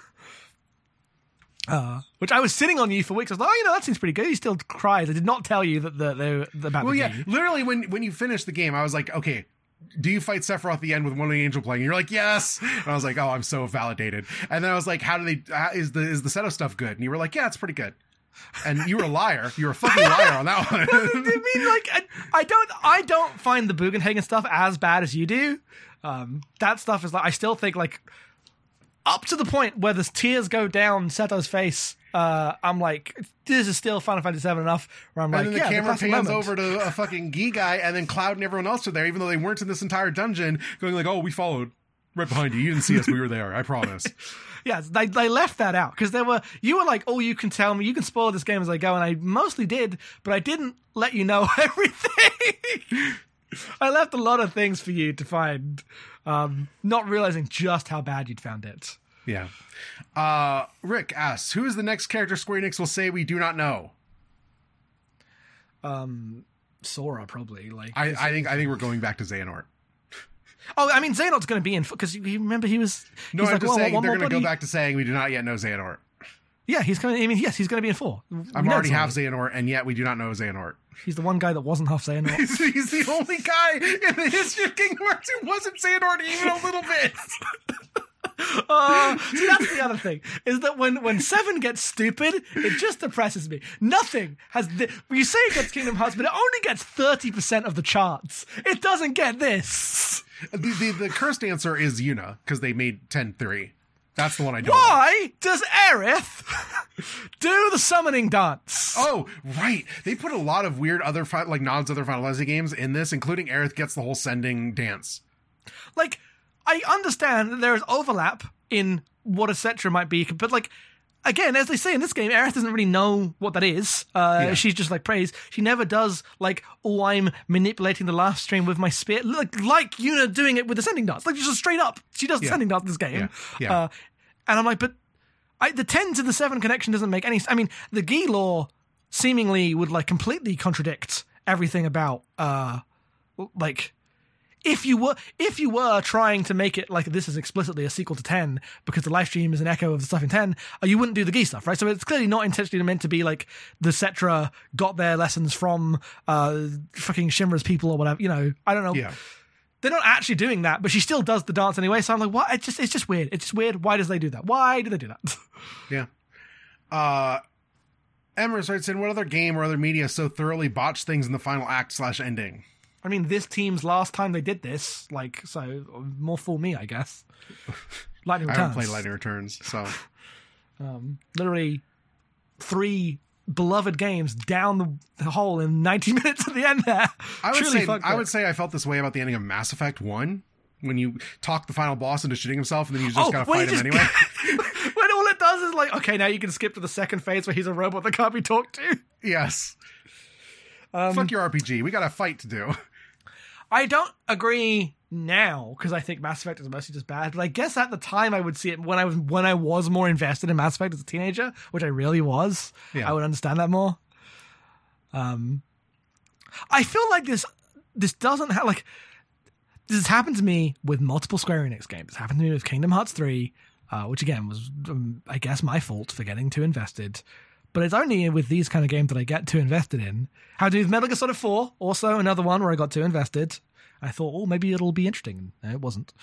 Which I was sitting on you for weeks. I was like, that seems pretty good. He still cries. I did not tell you that they're about the game. Literally when you finish the game, I was like, okay, do you fight Sephiroth at the end with one of the angel playing? And you're like, yes. And I was like, oh, I'm so validated. And then I was like, is the Seto stuff good? And you were like, yeah, it's pretty good. And you were a liar. You were a fucking liar on that one. I mean, like, I don't find the Bugenhagen stuff as bad as you do. That stuff is like, I still think like up to the point where the tears go down Seto's face. I'm like, this is still Final Fantasy VII enough. Where I'm like, and then the camera pans over to a fucking Gee guy, and then Cloud and everyone else are there, even though they weren't in this entire dungeon, going like, oh, we followed right behind you. You didn't see us. We were there. I promise. Yes, they left that out because you were like, oh, you can tell me, you can spoil this game as I go, and I mostly did, but I didn't let you know everything. I left a lot of things for you to find, not realizing just how bad you'd found it. Yeah. Rick asks, who is the next character Square Enix will say we do not know? Sora, probably. Like, I think we're going back to Xehanort. Oh, I mean, Xehanort's going to be in, because you remember he was... No, I'm like, just saying they're going to go back to saying we do not yet know Xehanort. Yeah, he's going to, I mean, yes, he's going to be in 4. I'm already half Xehanort, and yet we do not know Xehanort. He's the one guy that wasn't half Xehanort. He's the only guy in the history of Kingdom Hearts who wasn't Xehanort even a little bit. See, that's the other thing, is that when 7 gets stupid, it just depresses me. Nothing has... You say it gets Kingdom Hearts, but it only gets 30% of the charts. It doesn't get this. The cursed answer is Yuna, because they made 10-3. That's the one I don't Why like. does Aerith do the summoning dance? Oh, right. They put a lot of weird other nods to other Final Fantasy games in this, including Aerith gets the whole sending dance. Like, I understand that there is overlap in what a Cetra might be, but like, again, as they say in this game, Aerith doesn't really know what that is. She's just like praise. She never does like, oh, I'm manipulating the laugh stream with my spear, like Yuna doing it with the sending dance. Like, just straight up, she does the sending dance in this game. Yeah. And I'm like, but the 10 to the 7 connection doesn't make any. I mean, the Gi lore seemingly would like completely contradict everything about like. If you were trying to make it like this is explicitly a sequel to 10 because the live stream is an echo of the stuff in 10, you wouldn't do the Gi stuff, right? So it's clearly not intentionally meant to be like the Cetra got their lessons from fucking Shinra's people or whatever. You know, I don't know. Yeah. They're not actually doing that, but she still does the dance anyway. So I'm like, what? It's just weird. It's just weird. Why does they do that? Why do they do that? Yeah. Emrys writes in, what other game or other media so thoroughly botched things in the final act / ending? I mean, this team's last time they did this, like, so more fool me, I guess. Lightning Returns. I haven't played Lightning Returns, so. Literally 3 beloved games down the hole in 90 minutes at the end there. I would say I felt this way about the ending of Mass Effect 1, when you talk the final boss into shooting himself, and then you just gotta fight him anyway. When all it does is like, okay, now you can skip to the second phase where he's a robot that can't be talked to. Yes. Fuck your RPG. We got a fight to do. I don't agree now because I think Mass Effect is mostly just bad. But I guess at the time I would see it when I was more invested in Mass Effect as a teenager, which I really was. Yeah. I would understand that more. I feel like this doesn't have like this has happened to me with multiple Square Enix games. It's happened to me with Kingdom Hearts 3, which again was I guess my fault for getting too invested. But it's only with these kind of games that I get too invested in. How to do with Metal Gear Solid 4, also another one where I got too invested. I thought, oh, maybe it'll be interesting. No, it wasn't.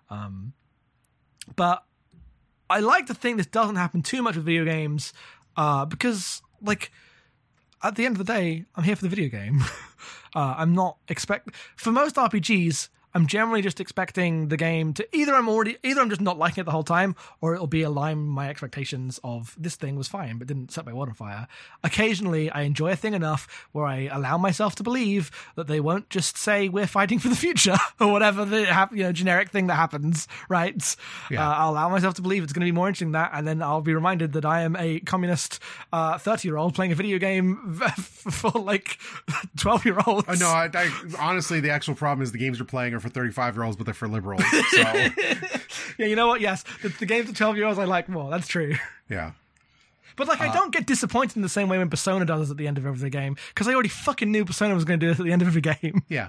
But I like to think this doesn't happen too much with video games because, like, at the end of the day, I'm here for the video game. I'm not for most RPGs, I'm generally just expecting the game to either I'm just not liking it the whole time, or it'll be aligned with my expectations of this thing was fine but didn't set my world on fire. Occasionally, I enjoy a thing enough where I allow myself to believe that they won't just say we're fighting for the future or whatever the generic thing that happens, right? Yeah. I'll allow myself to believe it's going to be more interesting than that, and then I'll be reminded that I am a communist 30-year-old playing a video game for like 12-year-olds. No, I honestly, the actual problem is the games you're playing are for 35-year-olds, but they're for liberals. So. Yeah, you know what? Yes, the games for 12-year-olds I like more. That's true. Yeah. But like, I don't get disappointed in the same way when Persona does at the end of every game, because I already fucking knew Persona was going to do this at the end of every game. Yeah.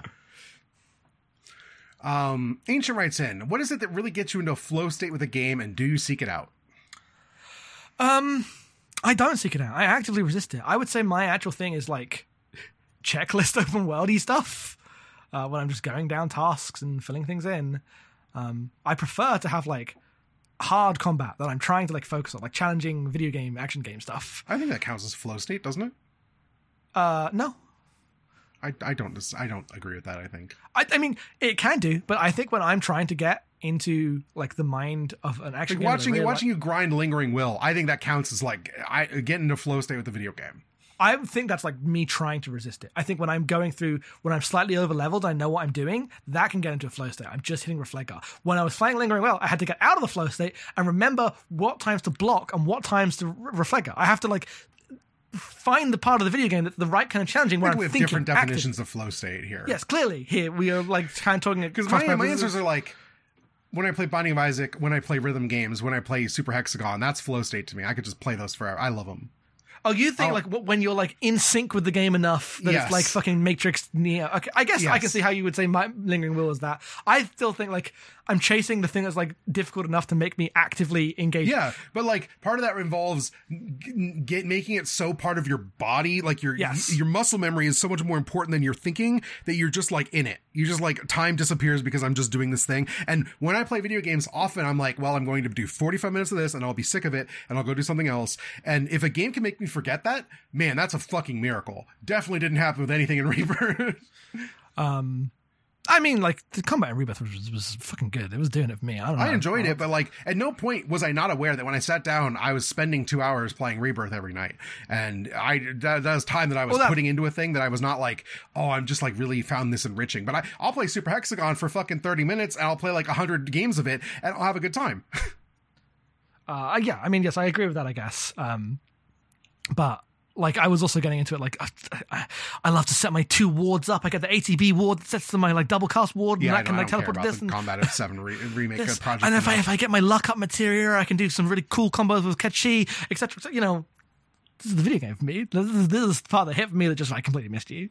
Ancient writes in, what is it that really gets you into a flow state with a game, and do you seek it out? I don't seek it out. I actively resist it. I would say my actual thing is like checklist open worldy stuff. when I'm just going down tasks and filling things in. I prefer to have like hard combat that I'm trying to like focus on, like challenging video game, action game stuff. I think that counts as flow state, doesn't it? No. I don't agree with that. I think. I mean, it can do, but I think when I'm trying to get into like the mind of an action like game, watching you grind Lingering Will, I think that counts as like I get into flow state with the video game. I think that's like me trying to resist it. I think when I'm going through, when I'm slightly over leveled, I know what I'm doing, that can get into a flow state. I'm just hitting Reflector. When I was playing Lingering Well, I had to get out of the flow state and remember what times to block and what times to Reflector. I have to like find the part of the video game that's the right kind of challenging where I'm thinking. We have different definitions of flow state here. Yes, clearly. Here we are like kind of talking. Because my answers are like, when I play Binding of Isaac, when I play rhythm games, when I play Super Hexagon, that's flow state to me. I could just play those forever. I love them. Oh, you think like when you're like in sync with the game enough that it's like fucking Matrix Neo? Okay, I guess I can see how you would say my Lingering Will is that. I still think like I'm chasing the thing that's like difficult enough to make me actively engage. Yeah, but like part of that involves making it so part of your body, like your muscle memory is so much more important than your thinking that you're just like in it. You just like time disappears because I'm just doing this thing. And when I play video games, often I'm like, well, I'm going to do 45 minutes of this and I'll be sick of it and I'll go do something else. And if a game can make me forget that, man, that's a fucking miracle. Definitely didn't happen with anything in Rebirth. I mean, like, the combat in Rebirth was fucking good. It was doing it for me. I enjoyed it, but, like, at no point was I not aware that when I sat down, I was spending 2 hours playing Rebirth every night. And that was time that I was putting into a thing that I was not like, oh, I'm just, like, really found this enriching. But I'll play Super Hexagon for fucking 30 minutes, and I'll play, like, 100 games of it, and I'll have a good time. Yeah, I mean, yes, I agree with that, I guess. But... like, I was also getting into it, like, I love to set my 2 wards up. I get the ATB ward that sets to my, like, double cast ward, and that can, like, teleport to this. And Combat of 7 remake this. project. And if I get my luck up materia, I can do some really cool combos with Kachi, etc. You know, this is the video game for me. This is the part that hit for me that just, I completely missed you.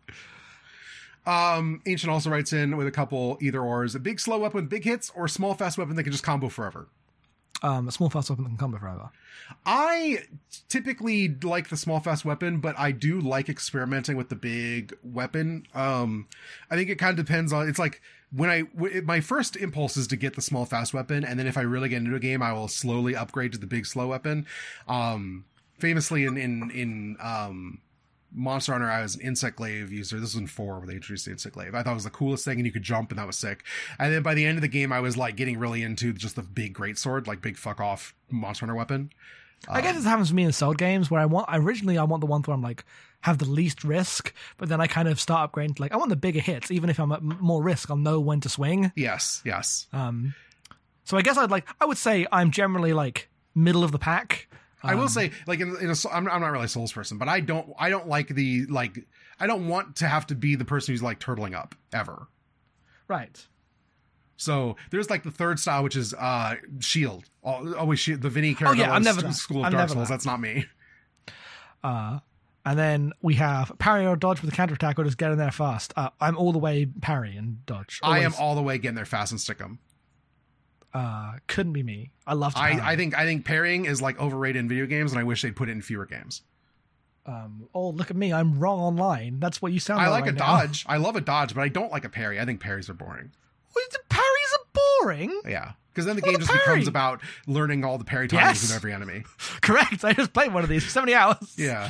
Ancient also writes in with a couple either-ors. A big slow weapon with big hits, or a small fast weapon that can just combo forever? A small fast weapon that can combo forever. I typically like the small fast weapon, but I do like experimenting with the big weapon. I think it kind of depends on, it's like my first impulse is to get the small fast weapon, and then if I really get into a game, I will slowly upgrade to the big slow weapon. Famously in Monster Hunter, I was an Insect Glaive user. This was in 4 where they introduced the Insect Glaive. I thought it was the coolest thing, and you could jump, and that was sick. And then by the end of the game, I was like getting really into just the big greatsword, like big fuck off Monster Hunter weapon. I guess this happens to me in Soul games where I want the ones where I'm like have the least risk, but then I kind of start upgrading to like I want the bigger hits. Even if I'm at more risk, I'll know when to swing. Yes. So I guess I would say I'm generally like middle of the pack. I will say, like, I'm not really a Souls person, but I don't like I don't want to have to be the person who's like turtling up ever. Right. So there's like the third style, which is shield. Always shield. The Vinny character. Oh yeah, I'm never school of Dark Souls. That's not me. And then we have parry or dodge with a counterattack, or just get in there fast. I'm all the way parry and dodge. Always. I am all the way getting there fast and stick 'em. Couldn't be me. I love to parry. I think parrying is like overrated in video games, and I wish they'd put it in fewer games. Oh, look at me. I'm wrong online. That's what you sound like. I like right a now. dodge. I love a dodge, but I don't like a parry. I think parries are boring. Parries are boring? Yeah. Because then the game just becomes about learning all the parry timings with every enemy. Correct. I just played one of these for 70 hours. Yeah.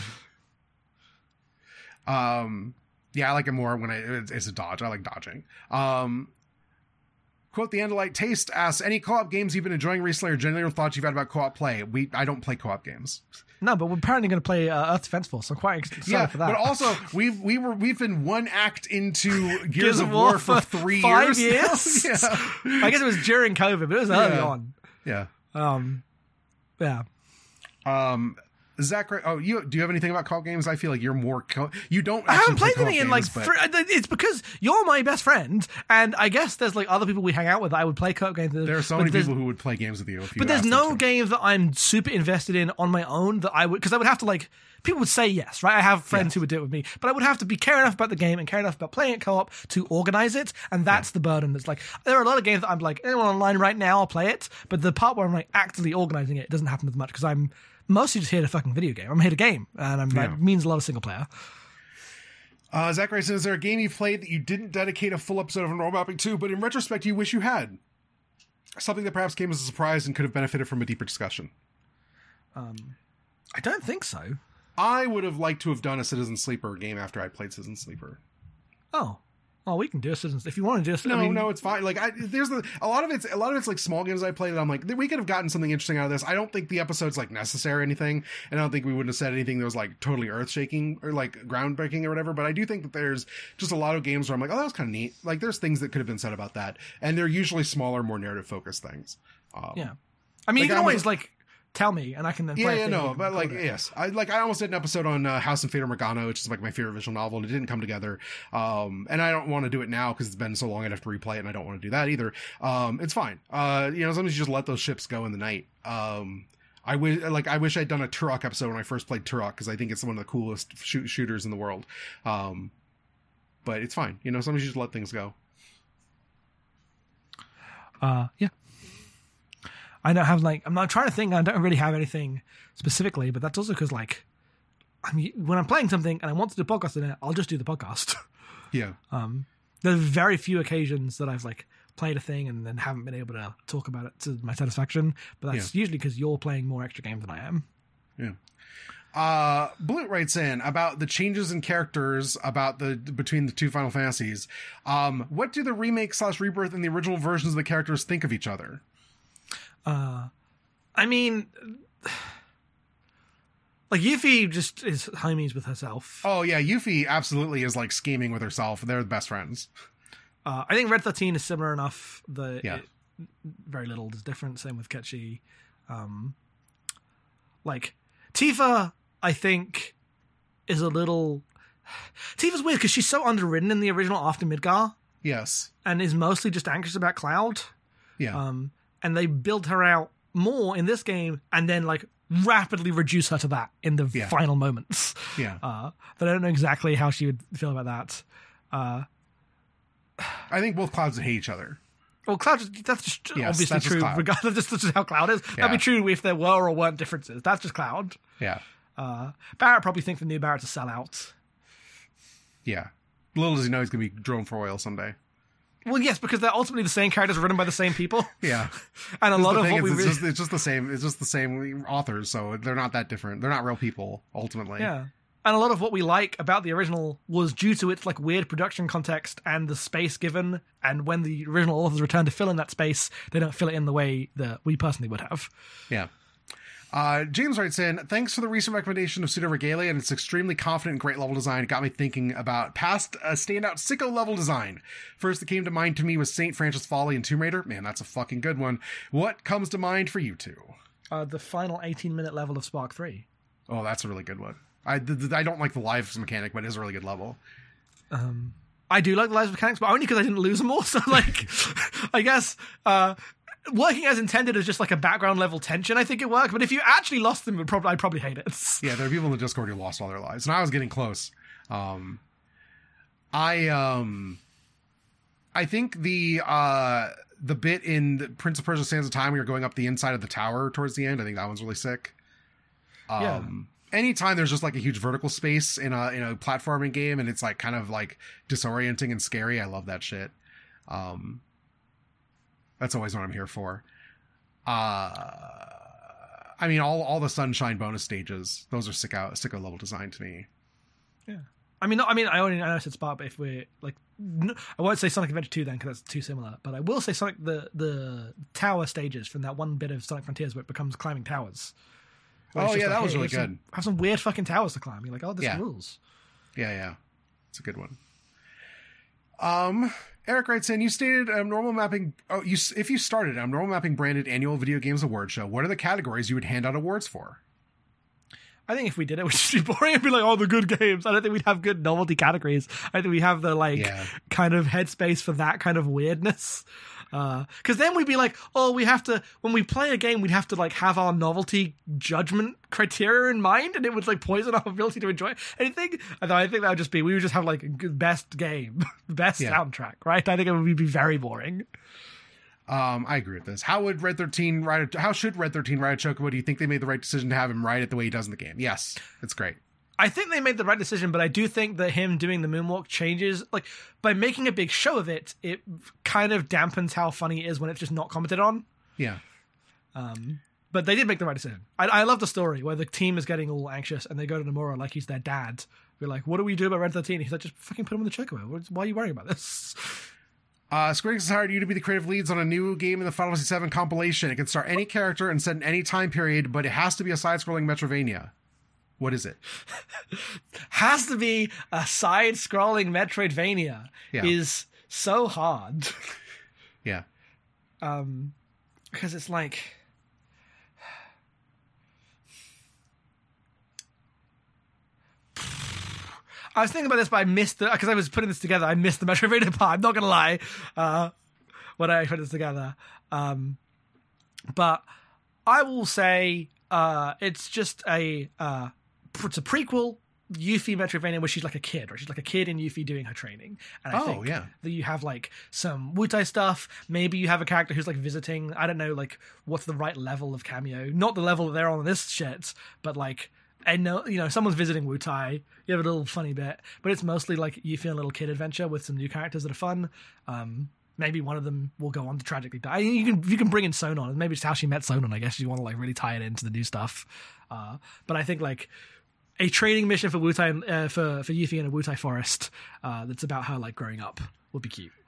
Yeah, I like it more when it's a dodge. I like dodging. Quote the Andalite Taste asks, any co-op games you've been enjoying recently or general thoughts you've had about co-op play? I don't play co-op games. No, but we're apparently going to play Earth Defense Force, so I'm quite excited for that. But also we've been one act into Gears of War for 3 5 years. Yeah. I guess it was during COVID, but it was early on. Yeah. Yeah. Zach, do you have anything about co-op games? I feel like you're more you don't. I haven't played any in like but... it's because you're my best friend, and I guess there's like other people we hang out with. I would play co-op games. There are so many people who would play games with you. But there's no game that I'm super invested in on my own that I would, because I would have to like. People would say yes, right? I have friends who would do it with me, but I would have to be care enough about the game and care enough about playing it co-op to organize it, and that's the burden. That's like there are a lot of games that I'm like, anyone online right now, I'll play it, but the part where I'm like actively organizing it doesn't happen as much because I'm mostly just here to fucking video game. I'm here to game, and it means a lot of single player. Zach writes, is there a game you played that you didn't dedicate a full episode of normal mapping to, but in retrospect you wish you had? Something that perhaps came as a surprise and could have benefited from a deeper discussion. I don't think so. I would have liked to have done a Citizen Sleeper game after I played Citizen Sleeper. Oh, we can do a Citizen. If you want to just no, it's fine. Like, there's a lot of it's like small games I played, and I'm like, we could have gotten something interesting out of this. I don't think the episode's like necessary or anything, and I don't think we wouldn't have said anything that was like totally earth shaking or like groundbreaking or whatever. But I do think that there's just a lot of games where I'm like, oh, that was kind of neat. Like, there's things that could have been said about that, and they're usually smaller, more narrative focused things. Yeah, I mean, you can always like tell me, and I can then play. But like, yes, I almost did an episode on House and Fate of Morgana, which is like my favorite visual novel, and it didn't come together. And I don't want to do it now because it's been so long. I'd have to replay it, and I don't want to do that either. It's fine. Sometimes you just let those ships go in the night. I wish I'd done a Turok episode when I first played Turok, because I think it's one of the coolest shooters in the world. But it's fine. Sometimes you just let things go. Yeah. I don't have I'm not trying to think. I don't really have anything specifically, but that's also because when I'm playing something and I want to do a podcast in it, I'll just do the podcast. Yeah. There's very few occasions that I've played a thing and then haven't been able to talk about it to my satisfaction. But that's usually because you're playing more extra games than I am. Yeah. Blute writes in about the changes in characters between the two Final Fantasies. What do the remake / rebirth and the original versions of the characters think of each other? I mean, Yuffie just is homies with herself. Oh yeah, Yuffie absolutely is scheming with herself. They're best friends. I think Red 13 is similar enough that very little is different. Same with Ketchi. Tifa, I think, is a little... Tifa's weird because she's so underwritten in the original after Midgar. Yes. And is mostly just anxious about Cloud. Yeah. And they build her out more in this game and then rapidly reduce her to that in the final moments. Yeah. But I don't know exactly how she would feel about that. I think both Clouds hate each other. Well, Cloud, that's just obviously true. Regardless, that's just how Cloud is. That'd be true if there were or weren't differences. That's just Cloud. Yeah. Barrett probably thinks the new Barrett's a sellout. Yeah. Little does he know he's going to be drone for oil someday. Well, yes, because they're ultimately the same characters written by the same people. Yeah. And a lot of what it's just the same. It's just the same authors, so they're not that different. They're not real people, ultimately. Yeah. And a lot of what we like about the original was due to its weird production context and the space given. And when the original authors return to fill in that space, they don't fill it in the way that we personally would have. Yeah. James writes in, thanks for the recent recommendation of Pseudo Regalia and its extremely confident and great level design. It got me thinking about past standout sicko level design. First that came to mind to me was St. Francis Folly and Tomb Raider. Man, that's a fucking good one. What comes to mind for you two? The final 18-minute level of Spark 3. Oh, that's a really good one. I don't like the lives mechanic, but it is a really good level. I do like the lives mechanics, but only because I didn't lose them all. So, I guess... working as intended as just a background level tension, I think it worked. But if you actually lost them, I'd probably hate it. Yeah, there are people in the Discord who lost all their lives, and I was getting close. I think the bit in the Prince of Persia: Sands of Time where you're going up the inside of the tower towards the end, I think that one's really sick. Anytime there's just a huge vertical space in a platforming game, and it's kind of disorienting and scary, I love that shit. That's always what I'm here for. I mean, all the Sunshine bonus stages, those are sicko level design to me. Yeah. I know I said Spark, but if we're I won't say Sonic Adventure 2 then because that's too similar. But I will say Sonic the tower stages from that one bit of Sonic Frontiers where it becomes climbing towers. Oh yeah, that was really good. Have some weird fucking towers to climb. You're this rules. Yeah. It's a good one. Eric writes in, you stated normal mapping. If you started a normal mapping branded annual video games award show, what are the categories you would hand out awards for? I think if we did it, it would just be boring. It'd be the good games. I don't think we'd have good novelty categories. I think we have the kind of headspace for that kind of weirdness. Because then we'd be we have to, when we play a game, we'd have to have our novelty judgment criteria in mind, and it would poison our ability to enjoy anything. I think that would just be, we would just have best game, best soundtrack, right? I think it would be very boring. I agree with this. How should Red 13 ride a Chocobo? Do you think they made the right decision to have him ride it the way he does in the game? Yes, it's great. I think they made the right decision, but I do think that him doing the moonwalk changes, like, by making a big show of it, it kind of dampens how funny it is when it's just not commented on. Yeah. But they did make the right decision. I love the story where the team is getting all anxious and they go to Nomura like he's their dad. We're like, what do we do about Red 13? He's like, just fucking put him in the chocobo. Why are you worrying about this? Square Enix has hired you to be the creative leads on a new game in the Final Fantasy VII compilation. It can start any character and set in any time period, but it has to be a side-scrolling Metroidvania. What is it? Has to be a side-scrolling Metroidvania. Yeah. Is so hard. Yeah. Because it's like... I was thinking about this, but I missed it because I was putting this together. I missed the Metroidvania part. I'm not going to lie when I put this together. But I will say it's just it's a prequel Yuffie Metroidvania where she's like a kid, right? She's like a kid in Yuffie doing her training. And I think that you have like some Wutai stuff. Maybe you have a character who's like visiting. I don't know, like what's the right level of cameo? Not the level that they're on this shit, but like... I know, someone's visiting Wutai. You have a little funny bit, but it's mostly like you feel a little kid adventure with some new characters that are fun. Maybe one of them will go on to tragically die. You can bring in Sonon. Maybe it's how she met Sonon. I guess you want to like really tie it into the new stuff. But I think like a training mission for Wutai for Yuffie in a Wutai forest that's about her like growing up would be cute.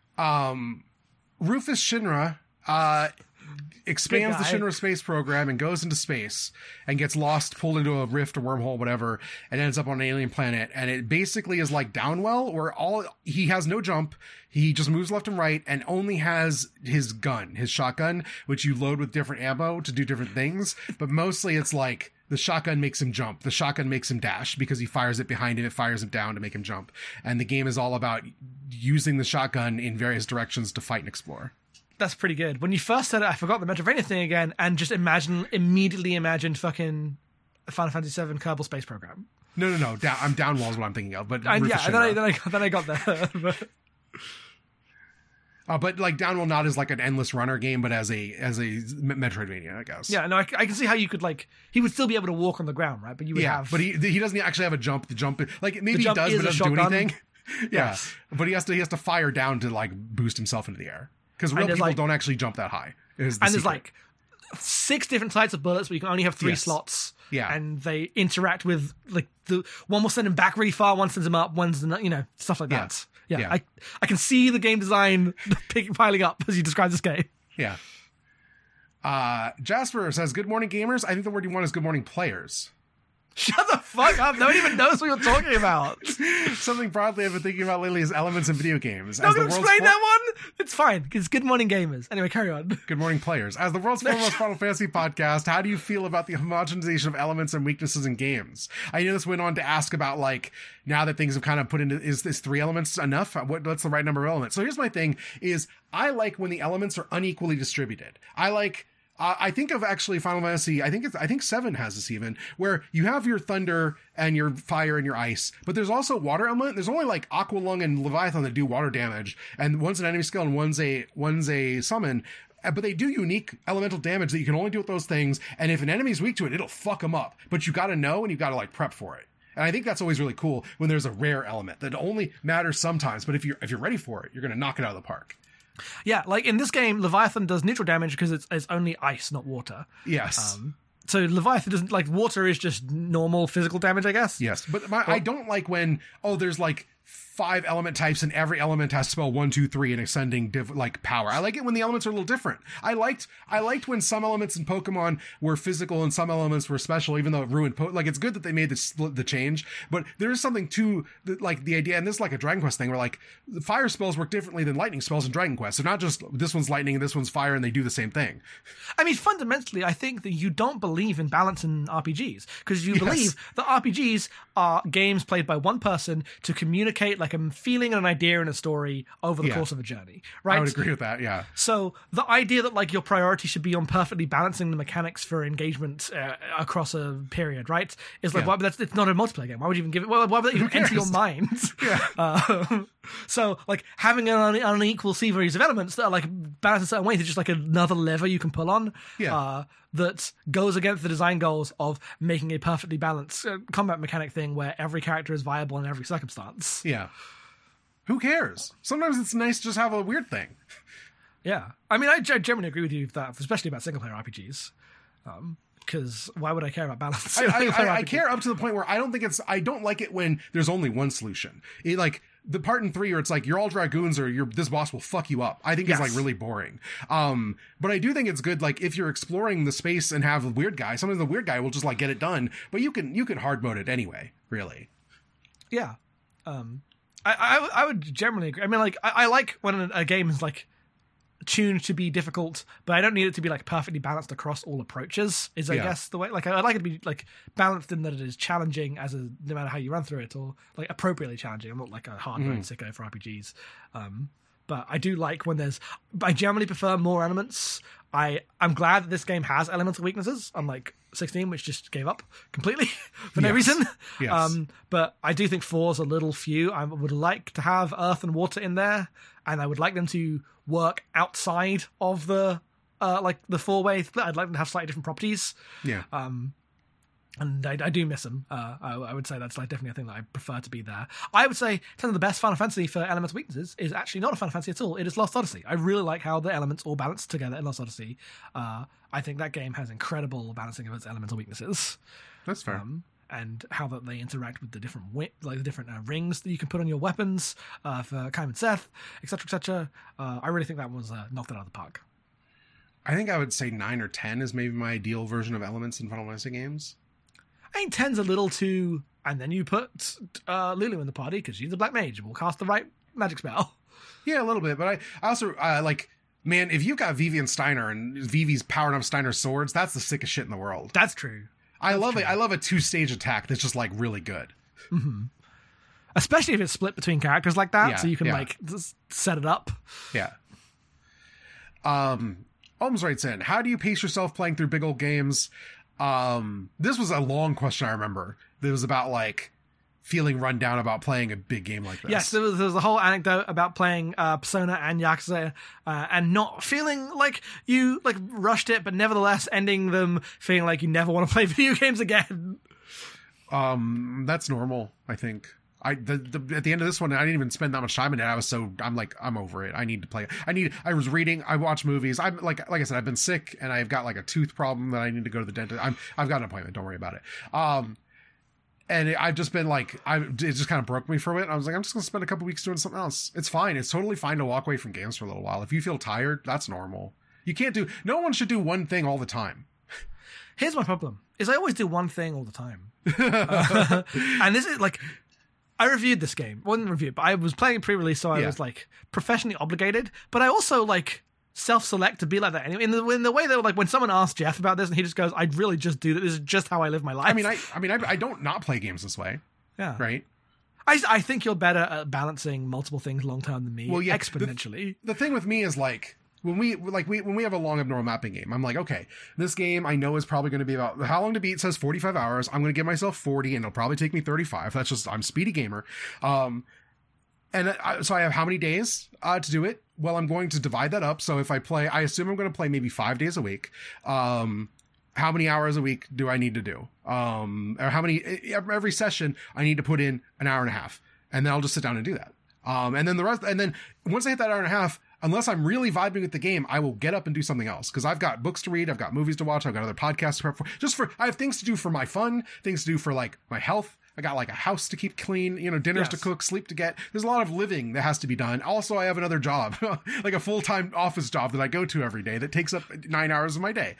Rufus Shinra expands the Shinra space program and goes into space and gets lost, pulled into a rift or wormhole, whatever, and ends up on an alien planet. And it basically is like Downwell, where he has no jump. He just moves left and right and only has his gun, his shotgun, which you load with different ammo to do different things. But mostly it's like the shotgun makes him jump. The shotgun makes him dash because he fires it behind him. It fires him down to make him jump. And the game is all about using the shotgun in various directions to fight and explore. That's pretty good. When you first said it, I forgot the Metroidvania thing again, and just immediately imagined fucking Final Fantasy VII Kerbal Space Program. No. I'm Downwell is what I'm thinking of, but then I got there. But like Downwell not as like an endless runner game, but as a Metroidvania, I guess. Yeah, no, I can see how you could like he would still be able to walk on the ground, right? But you would have. But he doesn't actually have a jump. The jump like maybe he does, but doesn't do anything. Yes. But he has to fire down to like boost himself into the air. Because real people don't actually jump that high. There's like 6 different types of bullets, but you can only have 3 slots. Yeah. And they interact with, like, the one will send him back really far, one sends him up, one's, stuff like that. Yeah. I can see the game design piling up as you describe this game. Yeah. Jasper says, good morning, gamers. I think the word you want is good morning, players. Shut the fuck up. No one even knows what you're talking about. Something broadly I've been thinking about lately is elements in video games. Not going to explain that one? It's fine. It's good morning, gamers. Anyway, carry on. Good morning, players. As the world's foremost Final Fantasy podcast, how do you feel about the homogenization of elements and weaknesses in games? I know this went on to ask about, like, now that things have kind of put into, is this 3 elements enough? What's the right number of elements? So here's my thing is I like when the elements are unequally distributed. I think of actually Final Fantasy, I think 7 has this even, where you have your thunder and your fire and your ice, but there's also water element. There's only like Aqua Lung and Leviathan that do water damage, and one's an enemy skill and one's a summon, but they do unique elemental damage that you can only do with those things, and if an enemy's weak to it, it'll fuck them up, but you gotta know and you gotta like prep for it. And I think that's always really cool when there's a rare element that only matters sometimes, but if you're ready for it, you're gonna knock it out of the park. Yeah, like in this game, Leviathan does neutral damage because it's only ice, not water. Yes. So Leviathan doesn't, like, water is just normal physical damage, I guess. Yes, but I don't like when, there's like 5 element types and every element has to spell 1, 2, 3 in ascending power. I like it when the elements are a little different. I liked when some elements in Pokemon were physical and some elements were special, even though it ruined like it's good that they made the change, but there is something to like the idea, and this is like a Dragon Quest thing where like the fire spells work differently than lightning spells in Dragon Quest. So not just this one's lightning and this one's fire and they do the same thing. I mean, fundamentally, I think that you don't believe in balance in RPGs because you believe that RPGs are games played by one person to communicate like a feeling and an idea and a story over the course of a journey, right? I would agree with that, yeah. So the idea that like your priority should be on perfectly balancing the mechanics for engagement across a period, right? Is like, it's not a multiplayer game. Why would you even give it? Why would that even enter your mind? Yeah. So, like, having an unequal series of elements that are, like, balanced in certain ways is just, like, another lever you can pull on that goes against the design goals of making a perfectly balanced combat mechanic thing where every character is viable in every circumstance. Yeah. Who cares? Sometimes it's nice to just have a weird thing. Yeah. I mean, I generally agree with you with that, especially about single-player RPGs. Because why would I care about balance? I care up to the point where I don't like it when there's only one solution. Like the part in 3 where it's like you're all dragoons or this boss will fuck you up. I think it's like really boring. But I do think it's good. Like if you're exploring the space and have a weird guy, sometimes the weird guy will just like get it done. But you can hard mode it anyway. Really. Yeah. I would generally agree. I mean, like I like when a game is like tuned to be difficult, but I don't need it to be like perfectly balanced across all approaches. I guess the way. Like I like it to be like balanced in that it is challenging no matter how you run through it, or like appropriately challenging. I'm not like a hard mode sicko for RPGs, but I do like when I generally prefer more elements. I'm glad that this game has elemental weaknesses, unlike 16, which just gave up completely for no reason. Yes. But I do think 4's a little few. I would like to have earth and water in there, and I would like them to work outside of the like the 4-way split. I'd like them to have slightly different properties. Yeah. And I do miss them. I would say that's like definitely a thing that I prefer to be there. I would say some of the best Final Fantasy for elemental weaknesses is actually not a Final Fantasy at all. It is Lost Odyssey. I really like how the elements all balance together in Lost Odyssey. I think that game has incredible balancing of its elemental weaknesses. That's fair. And how that they interact with the different rings that you can put on your weapons for Kaim and Seth, etc., etc. I really think that was knocked it out of the park. I think I would say 9 or 10 is maybe my ideal version of elements in Final Fantasy games. I think 10's a little too... And then you put Lulu in the party because she's a black mage and will cast the right magic spell. Yeah, a little bit. But I also, like... Man, if you've got Vivi and Steiner and Vivi's powering up Steiner's swords, that's the sickest shit in the world. That's true. I love it. I love a 2-stage attack that's just like really good. Mm-hmm. Especially if it's split between characters like that, so you can like just set it up. Yeah. Holmes writes in, how do you pace yourself playing through big old games? This was a long question, I remember. It was about like feeling run down about playing a big game like this. Yes, there was a whole anecdote about playing Persona and Yakuza and not feeling like you like rushed it, but nevertheless ending them feeling like you never want to play video games again. That's normal, I think. At the end of this one, I didn't even spend that much time in it. I'm over it. I need to play it. I was reading, I watch movies. I'm like I said, I've been sick and I've got like a tooth problem that I need to go to the dentist. I've got an appointment. Don't worry about it. And I've just been like, it just kind of broke me for it. I was like, I'm just going to spend a couple weeks doing something else. It's fine. It's totally fine to walk away from games for a little while. If you feel tired, that's normal. No one should do one thing all the time. Here's my problem, is I always do one thing all the time. And this is like, I reviewed this game. Wasn't reviewed, but I was playing it pre-release, so I was like professionally obligated. But I also like self-select to be like that anyway. In the way that like when someone asks Jeff about this and he just goes, "I really just do that. This is just how I live my life." I don't not play games this way. Yeah. Right. I think you're better at balancing multiple things long term than me. Well, yeah, exponentially. The thing with me is like when we have a long abnormal mapping game, I'm like, okay, this game I know is probably going to be about how long to beat. It says 45 hours. I'm going to give myself 40, and it'll probably take me 35. That's just I'm speedy gamer. So I have how many days to do it? Well, I'm going to divide that up. So if I assume I'm going to play maybe 5 days a week. How many hours a week do I need to do? Or every session I need to put in an hour and a half, and then I'll just sit down and do that. And then once I hit that hour and a half, unless I'm really vibing with the game, I will get up and do something else. Cause I've got books to read. I've got movies to watch. I've got other podcasts to prep for, I have things to do for my fun, things to do for like my health. I got like a house to keep clean, dinners to cook, sleep to get. There's a lot of living that has to be done. Also, I have another job, like a full-time office job that I go to every day that takes up 9 hours of my day.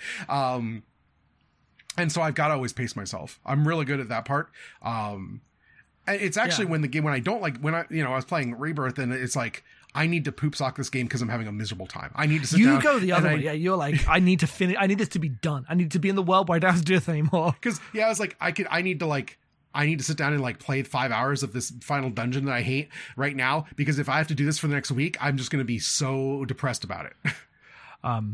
And so I've got to always pace myself. I'm really good at that part. And it's actually when I was playing Rebirth and it's like, I need to poop sock this game because I'm having a miserable time. I need to sit down. You go the other way. Yeah, you're like, I need to finish. I need this to be done. I need to be in the world where I don't have to do this anymore. Because I was like, I need to sit down and like play 5 hours of this final dungeon that I hate right now. Because if I have to do this for the next week, I'm just going to be so depressed about it.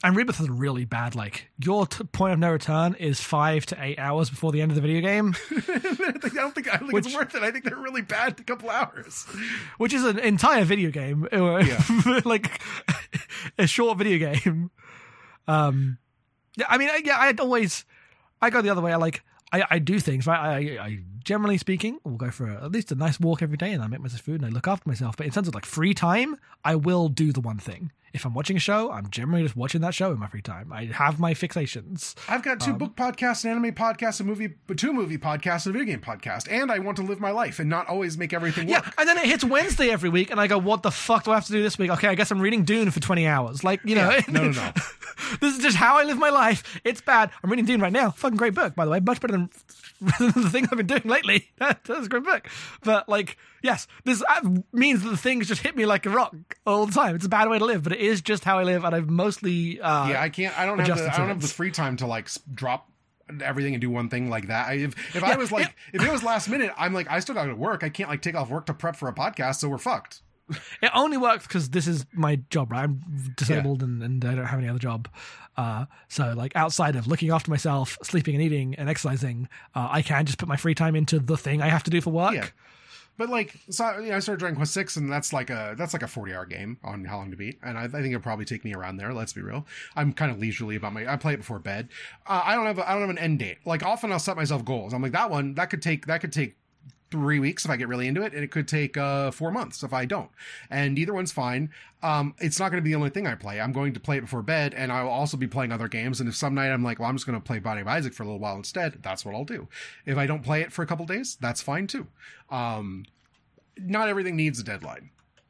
And Rebirth is really bad. Like, your point of no return is 5 to 8 hours before the end of the video game. I don't think it's worth it. I think they're really bad a couple hours. Which is an entire video game. Yeah. Like, a short video game. Yeah, I mean, I go the other way. I do things, right? I generally speaking, will go for at least a nice walk every day, and I make myself food and I look after myself. But in terms of like free time, I will do the one thing. If I'm watching a show, I'm generally just watching that show in my free time. I have my fixations. I've got 2 book podcasts, an anime podcast, 2 movie podcasts, and a video game podcast. And I want to live my life and not always make everything work. Yeah, and then it hits Wednesday every week, and I go, what the fuck do I have to do this week? Okay, I guess I'm reading Dune for 20 hours. Like, you know. Yeah. No. This is just how I live my life. It's bad. I'm reading Dune right now. Fucking great book, by the way. Much better than the thing I've been doing lately. That's a great book. But, like, yes, this means that the things just hit me like a rock all the time. It's a bad way to live, but it is just how I live, and I've mostly I don't have the free time to like drop everything and do one thing like that. If it was last minute, I'm like, I still got to work. I can't like take off work to prep for a podcast, so we're fucked. It only works because this is my job, right? I'm disabled and I don't have any other job. So like outside of looking after myself, sleeping and eating and exercising, I can just put my free time into the thing I have to do for work. Yeah. But like, so I started Dragon Quest 6, and that's like a 40-hour game on How Long to Beat, and I think it'll probably take me around there. Let's be real. I'm kind of leisurely about I play it before bed. I don't have an end date. Like often I'll set myself goals. I'm like that could take 3 weeks if I get really into it, and it could take 4 months if I don't. And either one's fine. It's not going to be the only thing I play. I'm going to play it before bed, and I'll also be playing other games. And if some night I'm like, well, I'm just going to play Binding of Isaac for a little while instead, that's what I'll do. If I don't play it for a couple days, that's fine too. Not everything needs a deadline.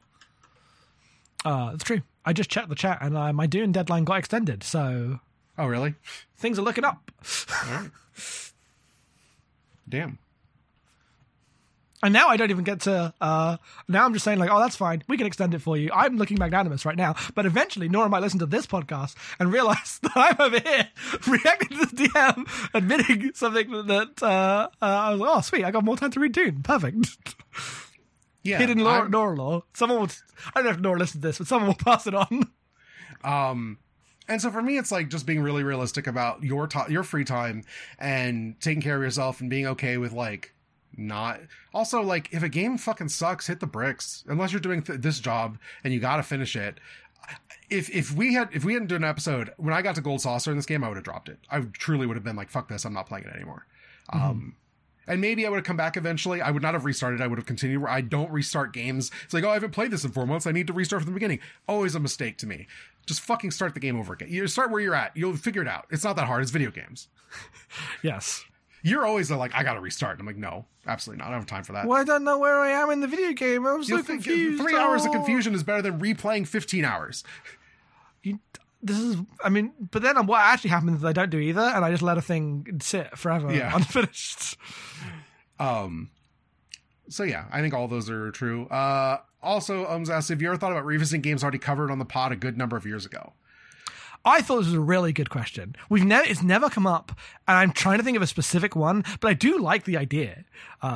It's true. I just checked the chat, and my Dune deadline got extended. So, oh really? Things are looking up. All right. Damn. And now I don't even get to, now I'm just saying like, oh, that's fine. We can extend it for you. I'm looking magnanimous right now. But eventually Nora might listen to this podcast and realize that I'm over here reacting to the DM, admitting something that I was like, oh, sweet. I got more time to read Dune. Perfect. Yeah. Hidden Nora law. Someone will, I don't know if Nora listens to this, but someone will pass it on. And so for me, it's like just being really realistic about your free time and taking care of yourself and being okay with like, not also like if a game fucking sucks, hit the bricks unless you're doing this job and you got to finish it. If we hadn't done an episode when I got to Gold Saucer in this game, I would have dropped it. I truly would have been like, fuck this, I'm not playing it anymore. And maybe I would have come back eventually. I would not have restarted. I would have continued. I don't restart games. It's like, oh, I haven't played this in 4 months. I need to restart from the beginning. Always a mistake to me. Just fucking start the game over again. You start where you're at. You'll figure it out. It's not that hard. It's video games. Yes. You're always like, I gotta restart. I'm like, no, absolutely not. I don't have time for that. Well, I don't know where I am in the video game. I'm so confused. 3 hours of confusion is better than replaying 15 hours. But then what actually happens is I don't do either, and I just let a thing sit forever unfinished. So yeah, I think all those are true. Also, asked, have you ever thought about revisiting games already covered on the pod a good number of years ago? I thought this was a really good question. It's never come up, and I'm trying to think of a specific one, but I do like the idea.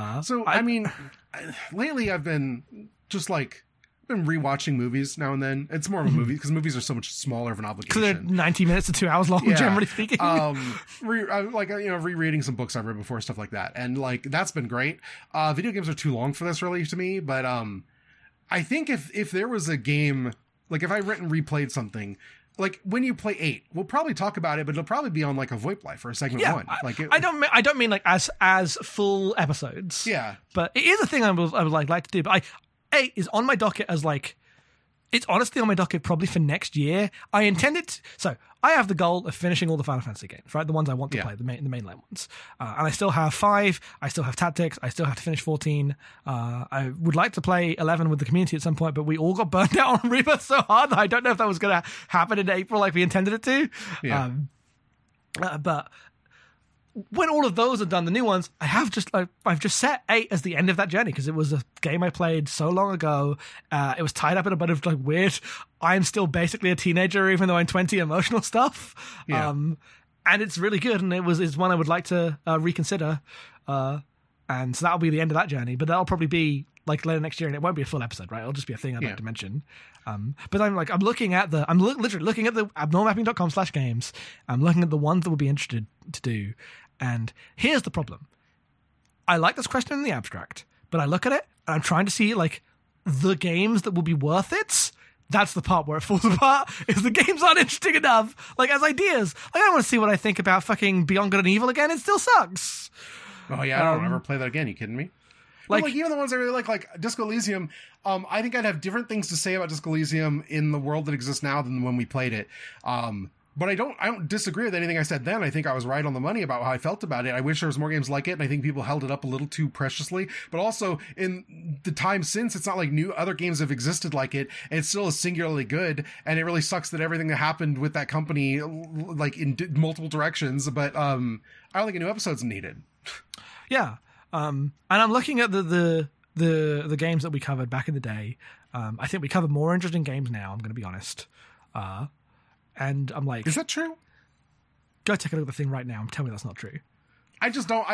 Lately I've been just like rewatching movies now and then. It's more of a movie because movies are so much smaller of an obligation. Because they're 90 minutes to 2 hours long, generally speaking. Rereading some books I've read before, stuff like that, and like that's been great. Video games are too long for this, really, to me. But I think if there was a game, like if I written and replayed something. Like when you play 8, we'll probably talk about it, but it'll probably be on like a VoIP Life or a segment 1. I don't mean like as full episodes. Yeah, but it is a thing I would like to do. But 8 is on my docket as like, it's honestly on my docket probably for next year. I intended so I have the goal of finishing all the Final Fantasy games, right? The ones I want to play, the mainline ones. And I still have 5. I still have Tactics. I still have to finish 14. I would like to play 11 with the community at some point, but we all got burned out on Rebirth so hard that I don't know if that was going to happen in April like we intended it to. Yeah. But when all of those are done, the new ones, I've just set 8 as the end of that journey because it was a game I played so long ago. It was tied up in a bunch of like weird, I'm still basically a teenager even though I'm 20 emotional stuff. Yeah. And it's really good, and it's one I would like to reconsider. And so that'll be the end of that journey. But that'll probably be like later next year, and it won't be a full episode, right? It'll just be a thing I'd like to mention. But I'm literally looking at the abnormalmapping.com/games. I'm looking at the ones that would be interested to do. And here's the problem. I like this question in the abstract, but I look at it and I'm trying to see like the games that will be worth it. That's the part where it falls apart, is the games aren't interesting enough. Like, as ideas. Like, I don't want to see what I think about fucking Beyond Good and Evil again. It still sucks. Oh, yeah, I don't ever play that again. You kidding me? Like even the ones I really like Disco Elysium, I think I'd have different things to say about Disco Elysium in the world that exists now than when we played it. But I don't disagree with anything I said then. I think I was right on the money about how I felt about it. I wish there was more games like it, and I think people held it up a little too preciously. But also, in the time since, it's not like new other games have existed like it, and it still is singularly good. And it really sucks that everything that happened with that company, like in multiple directions. But I don't think a new episode's needed. Yeah. And I'm looking at the games that we covered back in the day. I think we covered more interesting games now, I'm going to be honest. And I'm like... Is that true? Go take a look at the thing right now and tell me that's not true. I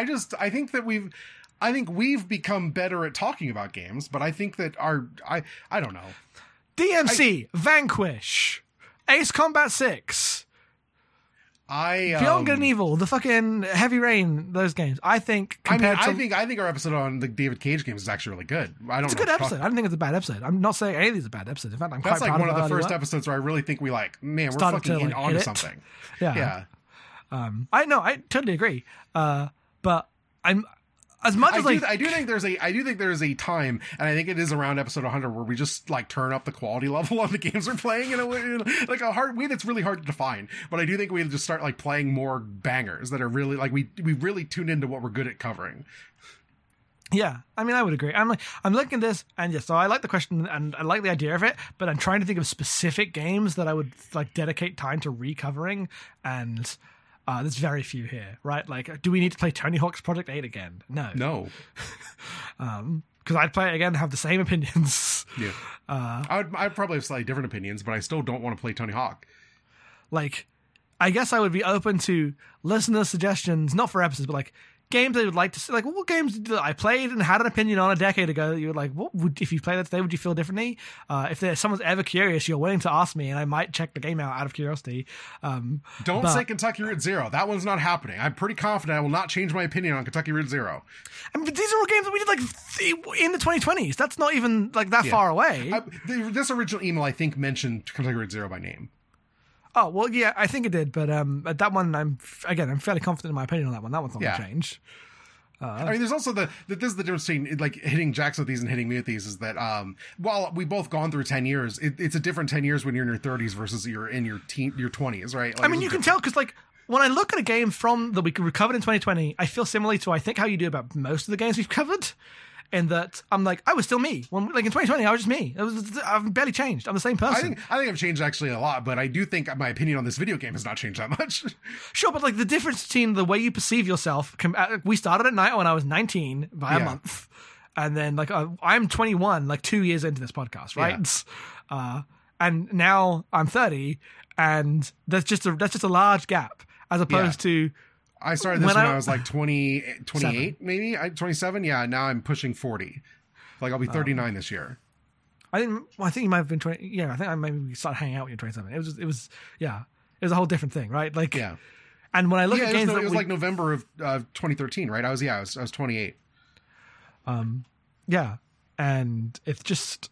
think we've become better at talking about games, but I think that I don't know. DMC, Vanquish, Ace Combat 6... Beyond Good and Evil, the fucking Heavy Rain, those games. I think I think our episode on the David Cage games is actually really good. It's a good episode. I don't think it's a bad episode. I'm not saying any of these are bad episodes. In fact, I'm quite proud of one of the first episodes where I really think we we're fucking onto something. Yeah. I totally agree. But I'm as much as I do think there's a time, and I think it is around episode 100 where we just like turn up the quality level on the games we're playing in a way, like a hard way that's really hard to define. But I do think we just start like playing more bangers that are really like we really tune into what we're good at covering. Yeah, I mean, I would agree. I'm looking at this, and yes, so I like the question and I like the idea of it, but I'm trying to think of specific games that I would like dedicate time to recovering, and there's very few here, right? Like, do we need to play Tony Hawk's Project 8 again? No. Because I'd play it again and have the same opinions. Yeah. I'd probably have slightly different opinions, but I still don't want to play Tony Hawk. Like, I guess I would be open to listener suggestions, not for episodes, but like games they would like to see. Like, what games that I played and had an opinion on a decade ago that you were like, if you play that today, would you feel differently? If someone's ever curious, you're willing to ask me, and I might check the game out of curiosity. Don't say Kentucky Route Zero. That one's not happening. I'm pretty confident I will not change my opinion on Kentucky Route Zero. I mean, but these are all games that we did like in the 2020s. That's not even like that far away. This original email, I think, mentioned Kentucky Route Zero by name. Oh, well, yeah, I think it did, but that one, I'm fairly confident in my opinion on that one. That one's not going to change. I mean, there's also this is the difference between like hitting Jackson with these and hitting me with these is that while we both gone through 10 years, it's a different 10 years when you're in your 30s versus you're in your 20s, right? Like, I mean, you can tell because like when I look at a game that we recovered in 2020, I feel similarly to I think how you do about most of the games we've covered. In that I'm like, I was still me. When like in 2020, I was just me. I've barely changed. I'm the same person. I think I've changed actually a lot, but I do think my opinion on this video game has not changed that much. Sure, but like the difference between the way you perceive yourself, we started at night when I was 19 by a month, and then like I'm 21, like 2 years into this podcast, right? Yeah. And now I'm 30, and that's just a large gap as opposed to. I started this when I was like 28, maybe 27. Yeah, now I'm pushing 40. Like I'll be 39 this year. I think you might have been 20. Yeah, I think I maybe started hanging out when you're 27. It was a whole different thing, right? Like And when I look at games, it was like November of 2013, right? I was 28. Yeah, and it's just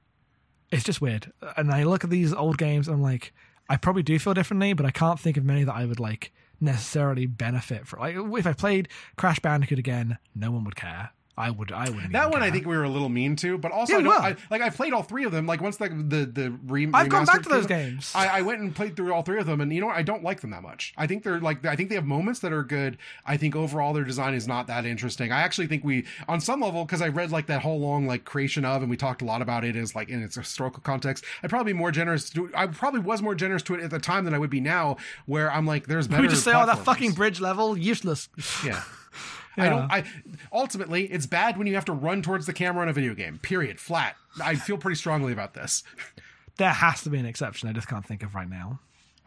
weird. And I look at these old games, and I'm like, I probably do feel differently, but I can't think of many that I would like necessarily benefit from. Like if I played Crash Bandicoot again, no one would care. I wouldn't. That one care. I think we were a little mean to, but also I played all three of them. Like once the I've gone back to those games. I went and played through all three of them, and you know what? I don't like them that much. I think they have moments that are good. I think overall their design is not that interesting. I actually think on some level, because I read like that whole long like creation of, and we talked a lot about it as like in its historical context. I probably was more generous to it at the time than I would be now, where I'm like, there's better. We just say, oh, that fucking bridge level, useless. Yeah. Yeah. Ultimately, it's bad when you have to run towards the camera in a video game. Period. Flat. I feel pretty strongly about this. There has to be an exception. I just can't think of right now.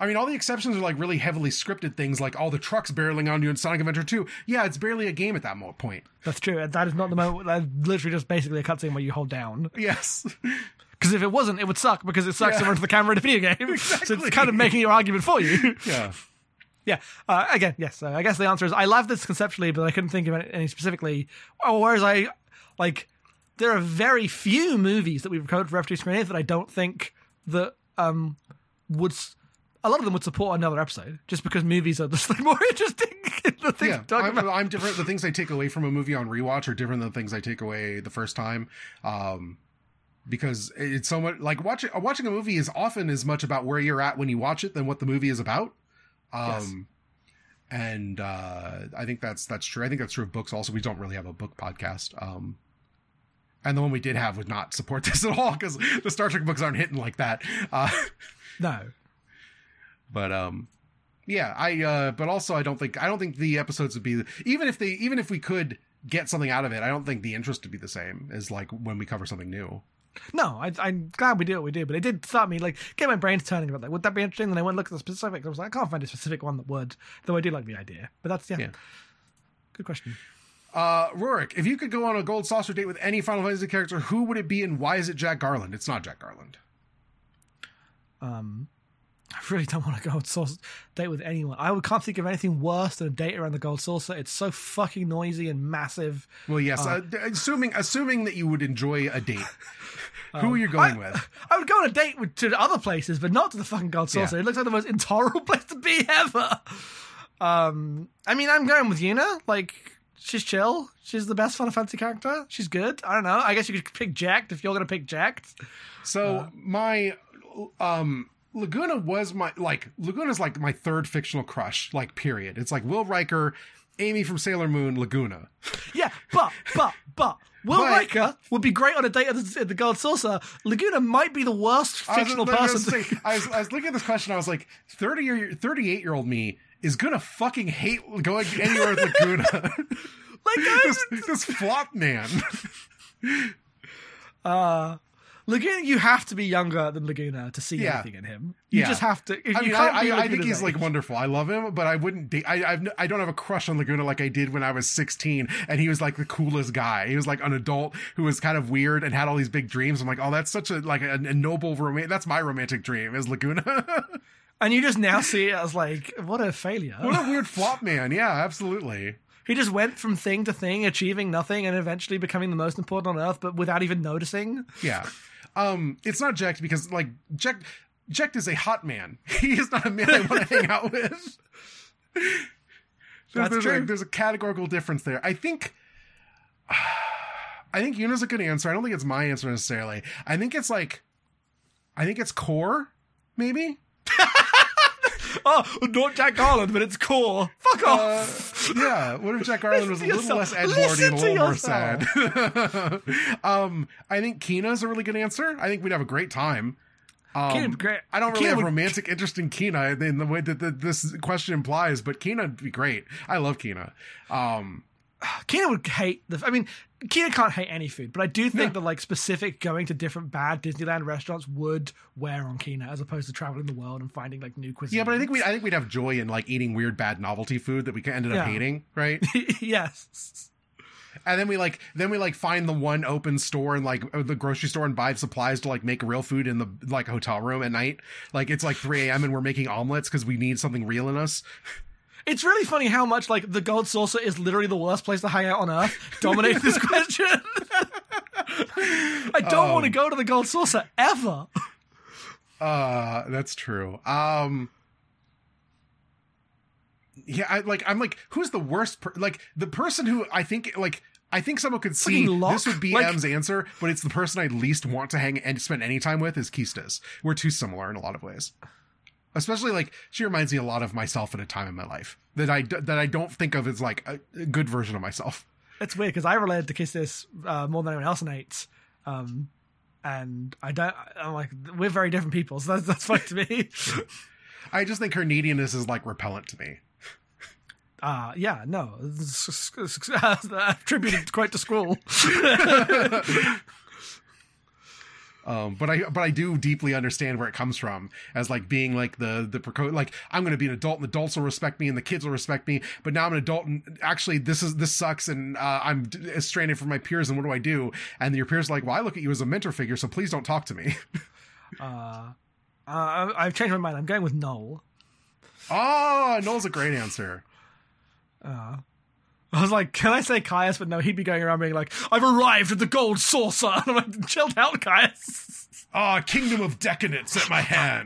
I mean, all the exceptions are like really heavily scripted things, like all the trucks barreling on you in Sonic Adventure 2. Yeah, it's barely a game at that point. That's true. That is not the moment. That's literally just basically a cutscene where you hold down. Yes. Because if it wasn't, it would suck because it sucks to run to the camera in a video game. Exactly. So it's kind of making your argument for you. Yeah. Yeah. Again, yes. So I guess the answer is I love this conceptually, but I couldn't think of any specifically. Whereas there are very few movies that we've recorded for F2 Screen 8 that I don't think that a lot of them would support another episode, just because movies are just like more interesting in the things we're talking about. I'm different. The things I take away from a movie on rewatch are different than the things I take away the first time. Because it's so much like watching a movie is often as much about where you're at when you watch it than what the movie is about. Yes. And I think that's true. I think that's true of books also. We don't really have a book podcast. And the one we did have would not support this at all because the Star Trek books aren't hitting like that. No. But yeah, but also I don't think the episodes would be even if we could get something out of it, I don't think the interest would be the same as like when we cover something new. No, I'm glad we do what we do, but it did start me like get my brain turning about that. Would that be interesting? Then I went and looked at the specifics. I was like, I can't find a specific one that would, though I do like the idea. But that's yeah. Good question. Rurik, if you could go on a gold saucer date with any Final Fantasy character, who would it be and why is it Jack Garland? It's not Jack Garland. I really don't want to go on saucer date with anyone. can't think of anything worse than a date around the gold saucer. It's so fucking noisy and massive. Well, yes. Assuming that you would enjoy a date, who are you going with? I would go on a date to other places, but not to the fucking gold saucer. Yeah. It looks like the most intolerable place to be ever. I mean, I'm going with Yuna. Like, she's chill. She's the best Final Fantasy character. She's good. I don't know. I guess you could pick Jacked if you're going to pick Jacked. So my Laguna Laguna's like my third fictional crush, like period. It's like Will Riker, Amy from Sailor Moon, Laguna. Yeah, but Will Riker would be great on a date at the Gold Saucer. Laguna might be the worst fictional person. I was looking at this question. I was like, 38-year-old me is gonna fucking hate going anywhere with Laguna. Like this flop man. Laguna, you have to be younger than Laguna to see anything in him. You just have to. I think he's like wonderful. I love him, but I wouldn't date. I don't have a crush on Laguna like I did when I was 16, and he was like the coolest guy. He was like an adult who was kind of weird and had all these big dreams. I'm like, oh, that's such a noble romantic. That's my romantic dream is Laguna. And you just now see it as like, what a failure. What a weird flop man. Yeah, absolutely. He just went from thing to thing, achieving nothing, and eventually becoming the most important on Earth, but without even noticing. Yeah. It's not Jacked because like Jacked is a hot man. He is not a man I want to hang out with. There's a categorical difference there. I think Yuna's a good answer. I don't think it's my answer necessarily. I think it's Core, maybe. Oh, not Jack Garland, but it's Core. Fuck off. Yeah. What if Jack Garland was a little less edgelordy and a little more sad? I think Kina's a really good answer. I think we'd have a great time. Kina's great. I don't really have romantic interest in Kina in the way that this question implies, but Kina would be great. I love Kina. Kina would hate Kina can't hate any food, but I do think that like specific going to different bad Disneyland restaurants would wear on Kina as opposed to traveling the world and finding like new cuisine. Yeah, but I think we'd have joy in like eating weird bad novelty food that we ended up hating, right? Yes. And then we find the one open store in like the grocery store and buy supplies to like make real food in the like hotel room at night. Like it's like 3 a.m. and we're making omelets because we need something real in us. It's really funny how much like the Gold Saucer is literally the worst place to hang out on Earth. Dominate this question. I don't want to go to the Gold Saucer ever. That's true. Yeah, I'm like, who's the worst? The person who I think someone could see this would be M's answer, but it's the person I'd least want to hang and spend any time with is Keistis. We're too similar in a lot of ways. Especially, like, she reminds me a lot of myself at a time in my life that I don't think of as, like, a good version of myself. It's weird, because I related to Kistis more than anyone else in 8. And I'm like, we're very different people, so that's funny to me. I just think her neediness is, like, repellent to me. Yeah, no. Attributed quite to Squall. But I do deeply understand where it comes from, as like being like like I'm going to be an adult and adults will respect me and the kids will respect me, but now I'm an adult and actually this sucks and I'm stranded from my peers and what do I do? And your peers are like, well, I look at you as a mentor figure, so please don't talk to me. I've changed my mind. I'm going with Noel. Oh, Noel's a great answer. I was like, can I say Caius? But no, he'd be going around being like, I've arrived at the gold saucer. And I'm like, chilled out, Caius. Kingdom of Decadence at my hand.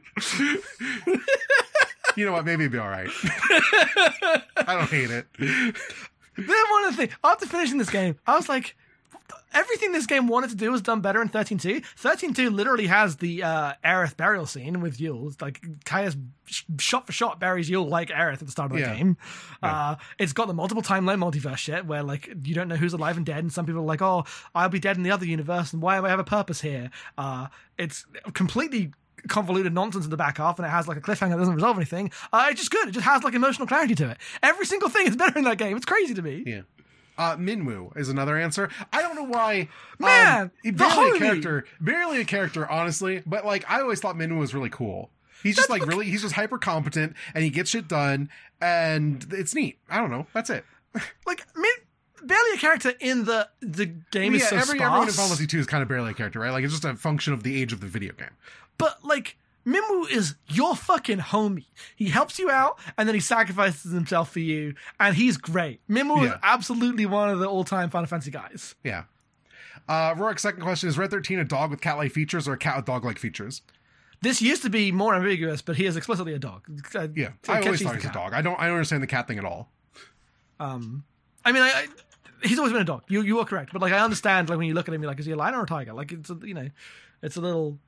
You know what? Maybe it'd be all right. I don't hate it. Then one of the things, after finishing this game, I was like, everything this game wanted to do was done better in 13.2. 13.2 literally has the Aerith burial scene with Yule. It's like Caius shot for shot buries Yule like Aerith at the start of the game. Yeah. It's got the multiple timeline multiverse shit where like you don't know who's alive and dead, and some people are like, oh, I'll be dead in the other universe, and why do I have a purpose here? It's completely convoluted nonsense in the back half, and it has like a cliffhanger that doesn't resolve anything. It's just good. It just has like emotional clarity to it. Every single thing is better in that game. It's crazy to me. Yeah. Minwu is another answer. I don't know why. Man, barely a character, honestly. But like, I always thought Minwu was really cool. He's just like he's just hyper competent and he gets shit done, and it's neat. I don't know. That's it. Like, barely a character in the game is so sparse. Everyone in Final Fantasy 2 is kind of barely a character, right? Like, it's just a function of the age of the video game. But like, Minwu is your fucking homie. He helps you out, and then he sacrifices himself for you, and he's great. Minwu is absolutely one of the all-time Final Fantasy guys. Yeah. Rorik's second question is, Red 13 a dog with cat-like features or a cat with dog-like features? This used to be more ambiguous, but he is explicitly a dog. Yeah, I always thought he was a dog. I don't understand the cat thing at all. I mean, he's always been a dog. You are correct, but like I understand, like when you look at him, you're like, is he a lion or a tiger? Like it's it's a little.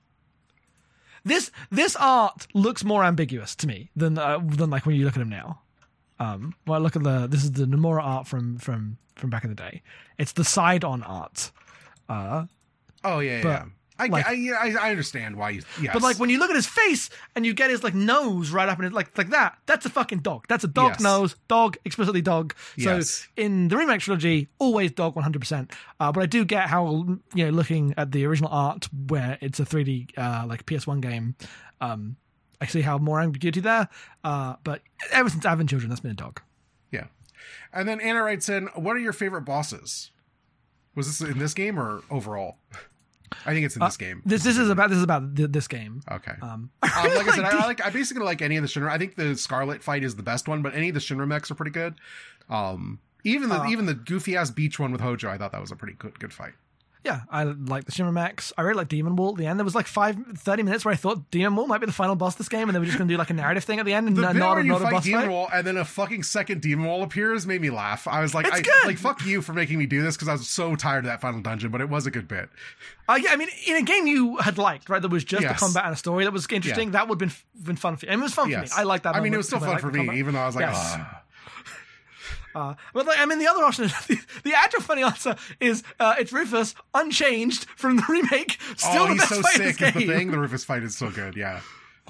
This art looks more ambiguous to me than like when you look at him now. When I look at this is the Nomura art from back in the day. It's the side-on art. Yeah. I understand why you. Yes. But like when you look at his face and you get his like nose right up in it like that, that's a fucking dog. That's a dog nose, dog, explicitly dog. So in the remake trilogy, always dog 100%. But I do get how looking at the original art where it's a 3D like PS1 game, I see how more ambiguity there. But ever since Advent Children, that's been a dog. Yeah. And then Anna writes in, what are your favorite bosses? Was this in this game or overall? I think it's in this game. This is about this game. Okay. Like I said, I basically like any of the Shinra. I think the Scarlet fight is the best one, but any of the Shinra mechs are pretty good. Even the goofy ass beach one with Hojo, I thought that was a pretty good fight. Yeah, I like the Shinra mechs. I really like Demon Wall at the end. There was like 30 minutes where I thought Demon Wall might be the final boss of this game, and they were just going to do like a narrative thing at the end and not a boss Demon fight. Wall, and then a fucking second Demon Wall appears made me laugh. I was like, it's good. Like, fuck you for making me do this because I was so tired of that final dungeon, but it was a good bit. Yeah, I mean, in a game you had liked, right? There was just a combat and a story that was interesting. That would have been fun for you. And it was fun for me. I liked that. I mean, it was still fun for me, even though I was like, but like, I mean, the other option is the actual funny answer is it's Rufus unchanged from the remake. Still the best so fight sick in this game. is the thing. The Rufus fight is so good. Yeah.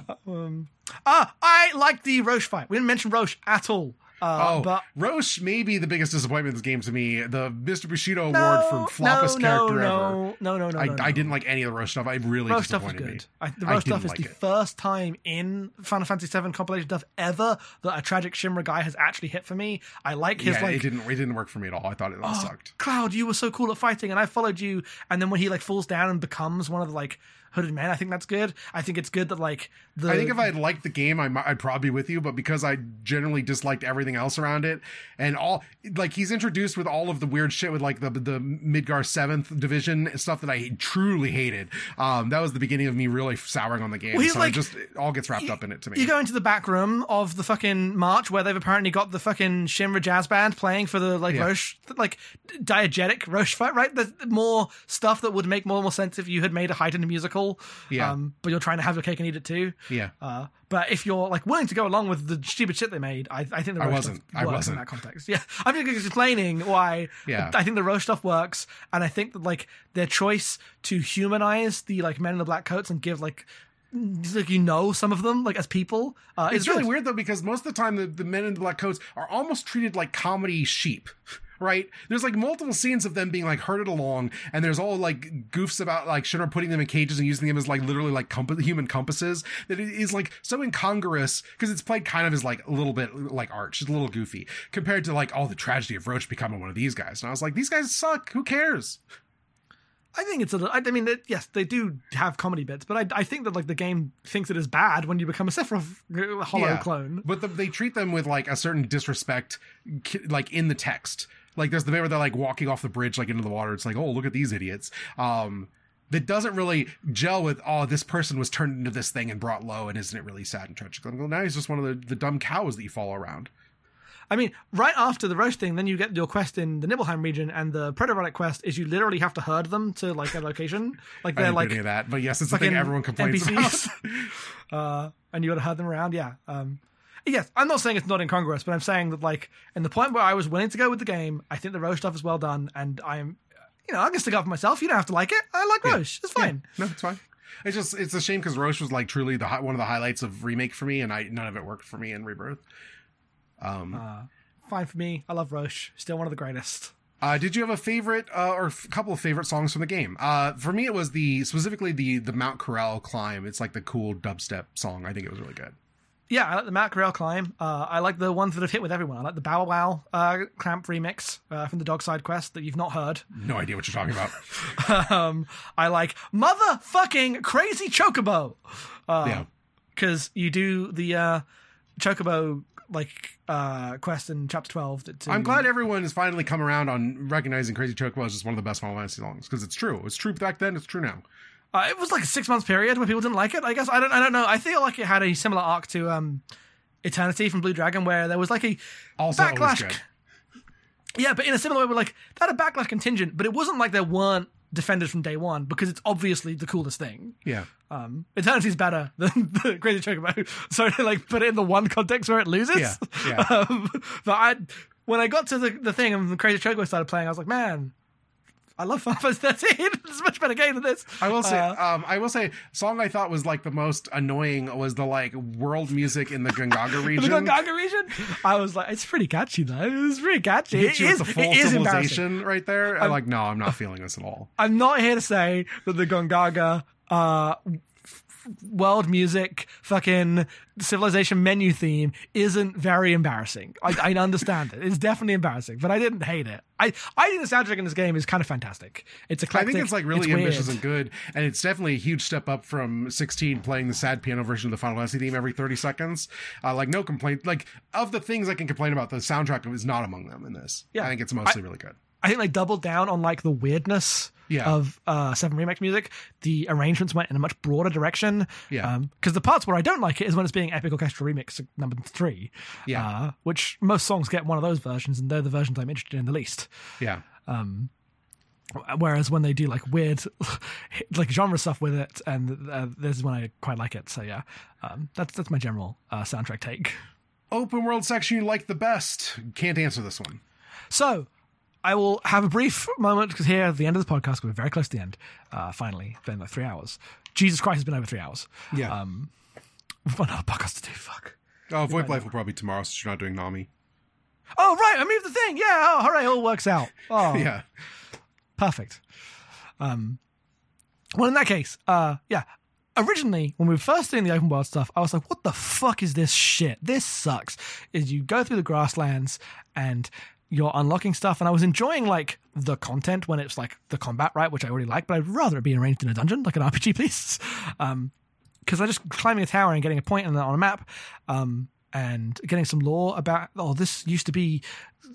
I like the Roche fight. We didn't mention Roche at all. But Roche may be the biggest disappointment in this game to me. The Mr. Bushido award for floppest character ever. No. I didn't like any of the Roche stuff. It really Roche stuff was disappointed good. The Roche stuff is the first time in Final Fantasy VII compilation stuff ever that a tragic Shinra guy has actually hit for me. I like his it didn't work for me at all. I thought it all sucked. Cloud, you were so cool at fighting, and I followed you. And then when he like falls down and becomes one of the like hooded men, I think that's good. I think it's good that like I think if I had liked the game, I'd probably be with you, but because I generally disliked everything else around it, and all like he's introduced with all of the weird shit with like the Midgar 7th division stuff that I truly hated. That was the beginning of me really souring on the game. So it all gets wrapped up in it to me. You go into the back room of the fucking march where they've apparently got the fucking Shinra jazz band playing for the Roche, like diegetic Roche fight, right? There's more stuff that would make more sense if you had made a heightened musical. But you're trying to have your cake and eat it too. Yeah. But if you're like willing to go along with the stupid shit they made, I think the Roche stuff works in that context. Yeah. I'm just explaining why I think the Roche stuff works, and I think that like their choice to humanize the like men in the black coats and give like some of them like as people. It's really weird though, because most of the time the men in the black coats are almost treated like comedy sheep. right? There's like multiple scenes of them being like herded along, and there's all like goofs about like Shinra putting them in cages and using them as like literally like human compasses, that it is like so incongruous because it's played kind of as like a little bit like arch, it's a little goofy compared to like, oh, the tragedy of Roach becoming one of these guys. And I was like, these guys suck. Who cares? I think it's yes, they do have comedy bits, but I think that like the game thinks it is bad when you become a Sephiroth hollow clone. But they treat them with like a certain disrespect, like in the text. Like there's the bit where they're like walking off the bridge, like into the water. It's like, oh, look at these idiots. That doesn't really gel with, oh, this person was turned into this thing and brought low, and isn't it really sad and tragic? Well, now he's just one of the dumb cows that you follow around. I mean, right after the Roach thing, then you get your quest in the Nibelheim region, and the Predator quest is you literally have to herd them to like a location. Like they're like any of that, but yes, it's the thing everyone complains NPCs. about. And you got to herd them around. Yeah. Yes, I'm not saying it's not incongruous, but I'm saying that like in the point where I was willing to go with the game, I think the Roach stuff is well done, and I'm going to stick up for myself. You don't have to like it. I like Roach. It's fine. Yeah. No, it's fine. It's a shame because Roach was like truly one of the highlights of Remake for me, and none of it worked for me in Rebirth. Fine for me. I love Roche. Still one of the greatest. Did you have a favorite or a couple of favorite songs from the game? For me, it was specifically the Mount Corel climb. It's like the cool dubstep song. I think it was really good. Yeah, I like the Mount Corel climb. I like the ones that have hit with everyone. I like the Bow Wow Clamp remix from the Dogside quest that you've not heard. No idea what you're talking about. I like motherfucking Crazy Chocobo. Because you do the Chocobo quest in chapter 12. I'm glad everyone has finally come around on recognizing Crazy Chocobo as just one of the best Final Fantasy songs, because it's true. It's true back then. It's true now. It was like a 6 month period where people didn't like it. I guess I don't know. I feel like it had a similar arc to Eternity from Blue Dragon, where there was like a also backlash. Yeah, but in a similar way, we're like that had a backlash contingent, but it wasn't like there weren't defenders from day one, because it's obviously the coolest thing. Yeah. Eternity's better than the Crazy Chocobo. So to like put it in the one context where it loses. Yeah. But when I got to the thing and the Crazy Chocobo started playing, I was like, man, I love Final Fantasy 13. It's a much better game than this. I will say, song I thought was like the most annoying was the like world music in the Gongaga region. The Gongaga region? I was like, it's pretty catchy though. It's pretty catchy. It is the full civilization right there. I'm like, no, I'm not feeling this at all. I'm not here to say that the Gongaga world music fucking civilization menu theme isn't very embarrassing. I understand it. It's definitely embarrassing, but I didn't hate it. I think the soundtrack in this game is kind of fantastic. It's eclectic. I think it's like really ambitious and good, and it's definitely a huge step up from 16 playing the sad piano version of the Final Fantasy theme every 30 seconds. Like no complaint. Like of the things I can complain about, the soundtrack is not among them in this. Yeah, I think it's mostly really good. I think they doubled down on like the weirdness of 7 Remake music. The arrangements went in a much broader direction. Yeah. Because the parts where I don't like it is when it's being Epic Orchestral Remix number 3. Yeah. Which most songs get one of those versions, and they're the versions I'm interested in the least. Yeah. Whereas when they do like weird like genre stuff with it, and this is when I quite like it. So yeah, that's my general soundtrack take. Open world section you like the best? Can't answer this one. So I will have a brief moment, because here at the end of the podcast, we're very close to the end. Finally, it's been like 3 hours. Jesus Christ, it's been over 3 hours. Yeah. We've got another podcast to do. Fuck. Oh, VoIP Life will probably be tomorrow, since you're not doing Nami. Oh, right. I moved the thing. Yeah. Oh, hooray. It all works out. Oh, yeah. Perfect. Well, in that case, yeah. Originally, when we were first doing the open world stuff, I was like, what the fuck is this shit? This sucks. Is you go through the grasslands and you're unlocking stuff, and I was enjoying like the content when it's like the combat, right, which I already like, but I'd rather it be arranged in a dungeon, like an RPG, please. Because I'm just climbing a tower and getting a point on a map, and getting some lore about, oh, this used to be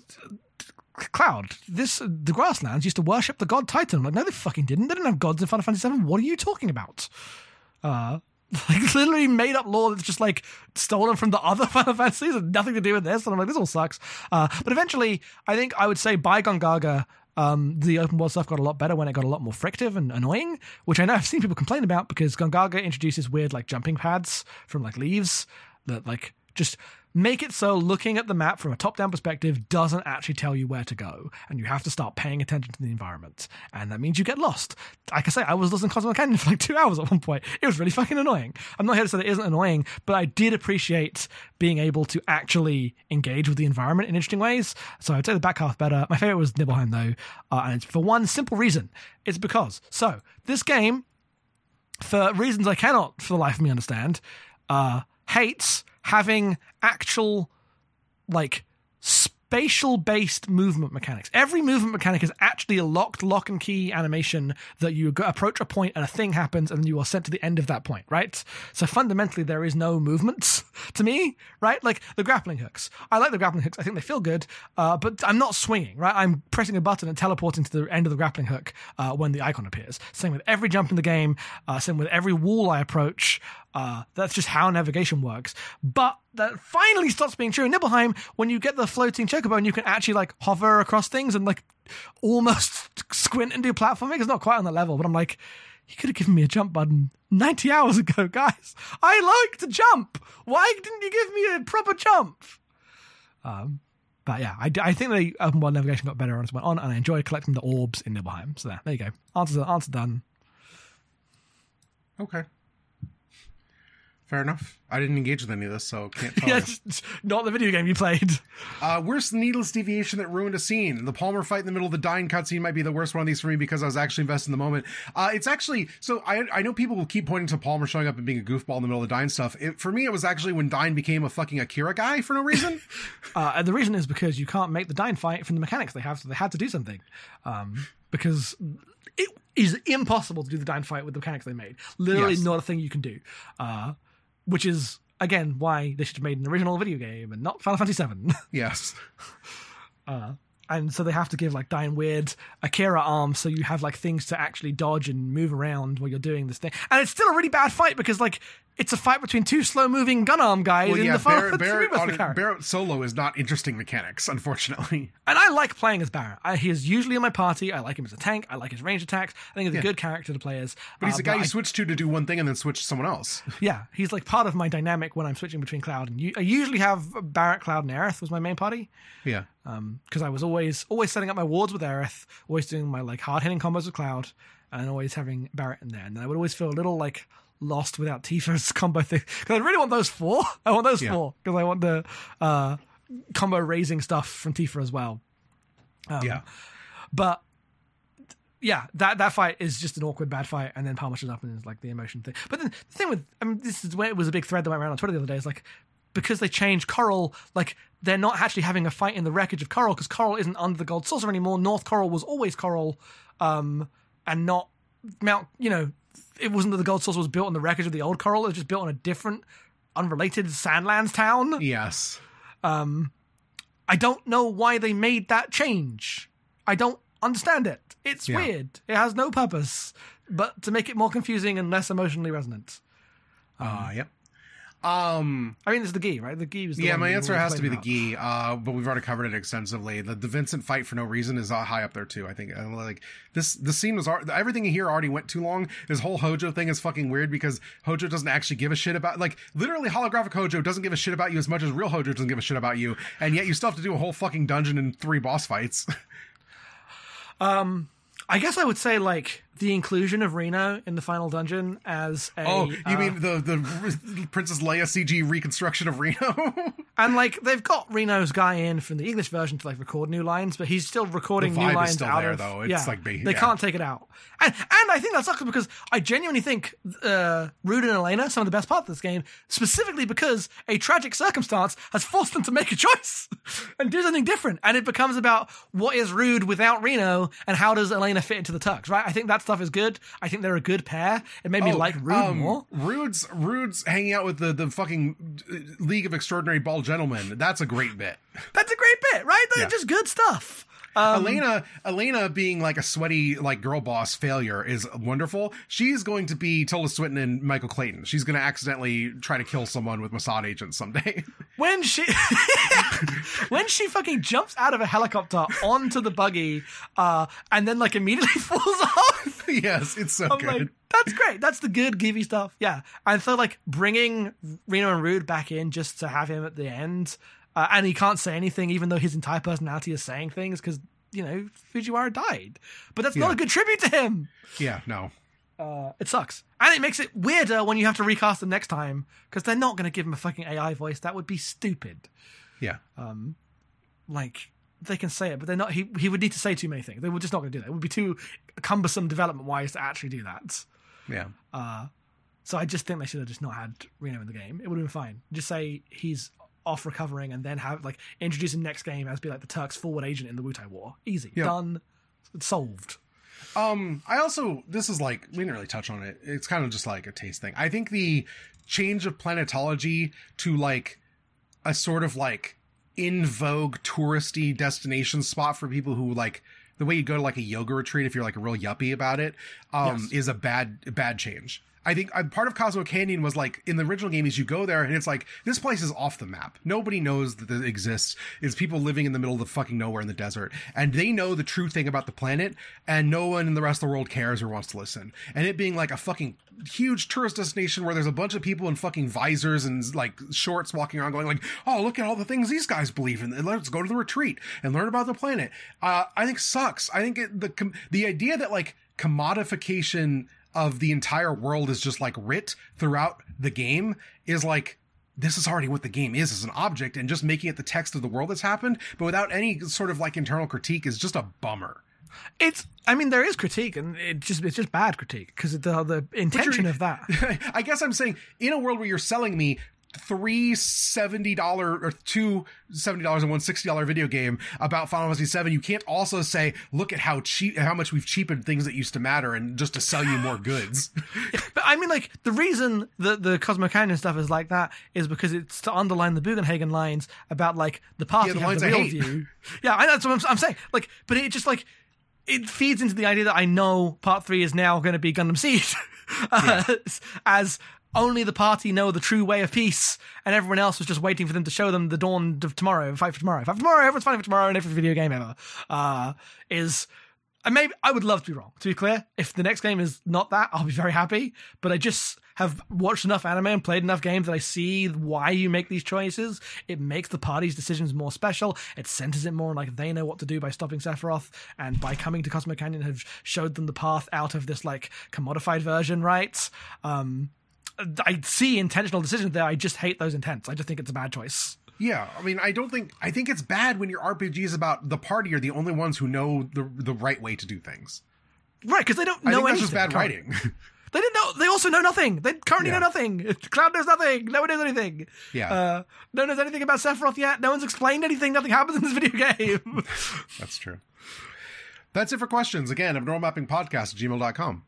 Cloud. The grasslands used to worship the god Titan. I'm like, no, they fucking didn't. They didn't have gods in Final Fantasy VII. What are you talking about? Like literally made up lore that's just like stolen from the other Final Fantasies and nothing to do with this. And I'm like, this all sucks. But eventually, I think I would say by Gongaga, the open world stuff got a lot better when it got a lot more frictive and annoying, which I know I've seen people complain about, because Gongaga introduces weird like jumping pads from like leaves that like just make it so looking at the map from a top-down perspective doesn't actually tell you where to go, and you have to start paying attention to the environment, and that means you get lost. Like I say, I was lost in Cosmo Canyon for like 2 hours at one point. It was really fucking annoying. I'm not here to say that it isn't annoying, but I did appreciate being able to actually engage with the environment in interesting ways. So I'd say the back half better. My favorite was Nibelheim though, and it's for one simple reason. It's because, so this game, for reasons I cannot for the life of me understand, hates having actual, like, spatial-based movement mechanics. Every movement mechanic is actually a lock and key animation that you approach a point and a thing happens and you are sent to the end of that point, right? So fundamentally, there is no movement to me, right? Like the grappling hooks. I like the grappling hooks. I think they feel good, but I'm not swinging, right? I'm pressing a button and teleporting to the end of the grappling hook when the icon appears. Same with every jump in the game. Same with every wall I approach. That's just how navigation works. But that finally stops being true in Nibelheim when you get the floating chocobo and you can actually like hover across things and like almost squint and do platforming. It's not quite on that level, but I'm like, you could have given me a jump button 90 hours ago, guys. I like to jump. Why didn't you give me a proper jump? But yeah, I think the open world navigation got better as it went on, and I enjoyed collecting the orbs in Nibelheim. So there you go. Answer done. Okay. Fair enough. I didn't engage with any of this, so can't tell Yeah, you. not the video game you played. Worst needless deviation that ruined a scene. The Palmer fight in the middle of the dying cutscene might be the worst one of these for me because I was actually invested in the moment. It's actually, so I know people will keep pointing to Palmer showing up and being a goofball in the middle of the Dyne stuff. For me, it was actually when Dyne became a fucking Akira guy for no reason. And the reason is because you can't make the Dyne fight from the mechanics they have, so they had to do something. Because it is impossible to do the Dyne fight with the mechanics they made. Literally Yes. not a thing you can do. Which is, again, why they should have made an original video game and not Final Fantasy VII. Yes. And so they have to give like Dyne weird Akira arms so you have like things to actually dodge and move around while you're doing this thing. And it's still a really bad fight because like it's a fight between two slow-moving gun arm guys in the Final Fantasy Rebirth. Barrett solo is not interesting mechanics, unfortunately. And I like playing as Barrett. He is usually in my party. I like him as a tank. I like his range attacks. I think he's a good character to play as. But he's a guy you switch to do one thing and then switch to someone else. Yeah, he's like part of my dynamic when I'm switching between Cloud and I usually have Barrett, Cloud, and Aerith was my main party. Yeah. Because I was always setting up my wards with Aerith, always doing my like hard hitting combos with Cloud, and always having Barrett in there. And then I would always feel a little like lost without Tifa's combo thing because I really want those four. I want those four because I want the combo raising stuff from Tifa as well. But yeah, that fight is just an awkward bad fight, and then Palmer shows up and it's like the emotion thing. But then the thing with, I mean, this is where it was a big thread that went around on Twitter the other day. Is like because they changed Coral, like they're not actually having a fight in the wreckage of Coral because Coral isn't under the Gold Saucer anymore. North Coral was always Coral, and not Mount. You know, it wasn't that the Gold Saucer was built on the wreckage of the old Coral. It was just built on a different, unrelated Sandlands town. Yes. I don't know why they made that change. I don't understand it. It's weird. It has no purpose, but to make it more confusing and less emotionally resonant. Yep. I mean, it's the Gi, right? The Gi was the one my we answer always has to be played the about. Gi, but we've already covered it extensively. The Vincent fight for no reason is high up there too. I think like this scene was everything here already went too long. This whole Hojo thing is fucking weird because Hojo doesn't actually give a shit about, like, literally holographic Hojo doesn't give a shit about you as much as real Hojo doesn't give a shit about you, and yet you still have to do a whole fucking dungeon and 3 boss fights. I guess I would say like the inclusion of Reno in the final dungeon as a you mean the Princess Leia CG reconstruction of Reno? And like they've got Reno's guy in from the English version to like record new lines, but he's still recording The new vibe is lines still out there, of though. It's like they can't take it out. And I think that sucks because I genuinely think Rude and Elena, some of the best parts of this game, specifically because a tragic circumstance has forced them to make a choice and do something different. And it becomes about what is Rude without Reno and how does Elena fit into the Tux, right? I think that stuff is good. I think they're a good pair. It made me like Rude more. Rude's hanging out with the fucking League of Extraordinary Bald Gentlemen. That's a great bit. That's a great bit, right? They're just good stuff. Elena being like a sweaty like girl boss failure is wonderful. She's going to be Tilda Swinton and Michael Clayton. She's going to accidentally try to kill someone with Mossad agents someday. When she fucking jumps out of a helicopter onto the buggy and then like immediately falls off. Yes, it's so I'm good. like, That's great. That's the good Gibby stuff. Yeah. And so, like, bringing Reno and Rude back in just to have him at the end, and he can't say anything even though his entire personality is saying things because, Fujiwara died. But that's not a good tribute to him. Yeah, no. It sucks. And it makes it weirder when you have to recast them next time because they're not going to give him a fucking AI voice. That would be stupid. Yeah. Like, they can say it, but they're not. He would need to say too many things. They were just not going to do that. It would be too cumbersome development-wise to actually do that. Yeah. So I just think they should have just not had Reno in the game. It would have been fine. Just say he's off recovering and then have, like, introduce him next game as be like the Turks' forward agent in the Wutai War. Easy. Yep. Done. It's solved. I also, this is like, we didn't really touch on it. It's kind of just like a taste thing. I think the change of planetology to like a sort of like in vogue touristy destination spot for people who like the way you go to like a yoga retreat if you're like a real yuppie about it, is a bad change. I think part of Cosmo Canyon was like in the original game is you go there and it's like this place is off the map. Nobody knows that it exists. It's people living in the middle of the fucking nowhere in the desert, and they know the true thing about the planet, and no one in the rest of the world cares or wants to listen. And it being like a fucking huge tourist destination where there's a bunch of people in fucking visors and like shorts walking around going like, oh, look at all the things these guys believe in, and let's go to the retreat and learn about the planet. I think sucks. I think the idea that like commodification of the entire world is just like writ throughout the game is like, this is already what the game is as an object, and just making it the text of the world that's happened, but without any sort of like internal critique is just a bummer. There is critique, and it's just bad critique because the intention of that. I guess I'm saying in a world where you're selling me three $70 or two $70 and one $60 video game about Final Fantasy VII, you can't also say, look at how much we've cheapened things that used to matter and just to sell you more goods. But I mean, like, the reason that the Cosmo Canyon stuff is like that is because it's to underline the Bugenhagen lines about like the party has the real view. Yeah, that's what I'm saying. Like, but it just like it feeds into the idea that I know Part 3 is now going to be Gundam Seed as only the party know the true way of peace, and everyone else was just waiting for them to show them the dawn of tomorrow. Fight for tomorrow. Everyone's fighting for tomorrow in every video game ever. And maybe I would love to be wrong. To be clear, if the next game is not that, I'll be very happy. But I just have watched enough anime and played enough games that I see why you make these choices. It makes the party's decisions more special. It centers it more like they know what to do by stopping Sephiroth, and by coming to Cosmo Canyon have showed them the path out of this like commodified version, right? I see intentional decisions there. I just hate those intents. I just think it's a bad choice. Yeah, I mean, I think it's bad when your RPG is about the party are the only ones who know the right way to do things. Right, because they don't know anything. That's just bad writing. They didn't know. They also know nothing. They currently know nothing. Cloud knows nothing. No one knows anything. Yeah. No one knows anything about Sephiroth yet. No one's explained anything. Nothing happens in this video game. That's true. That's it for questions. Again, abnormalmappingpodcast@gmail.com.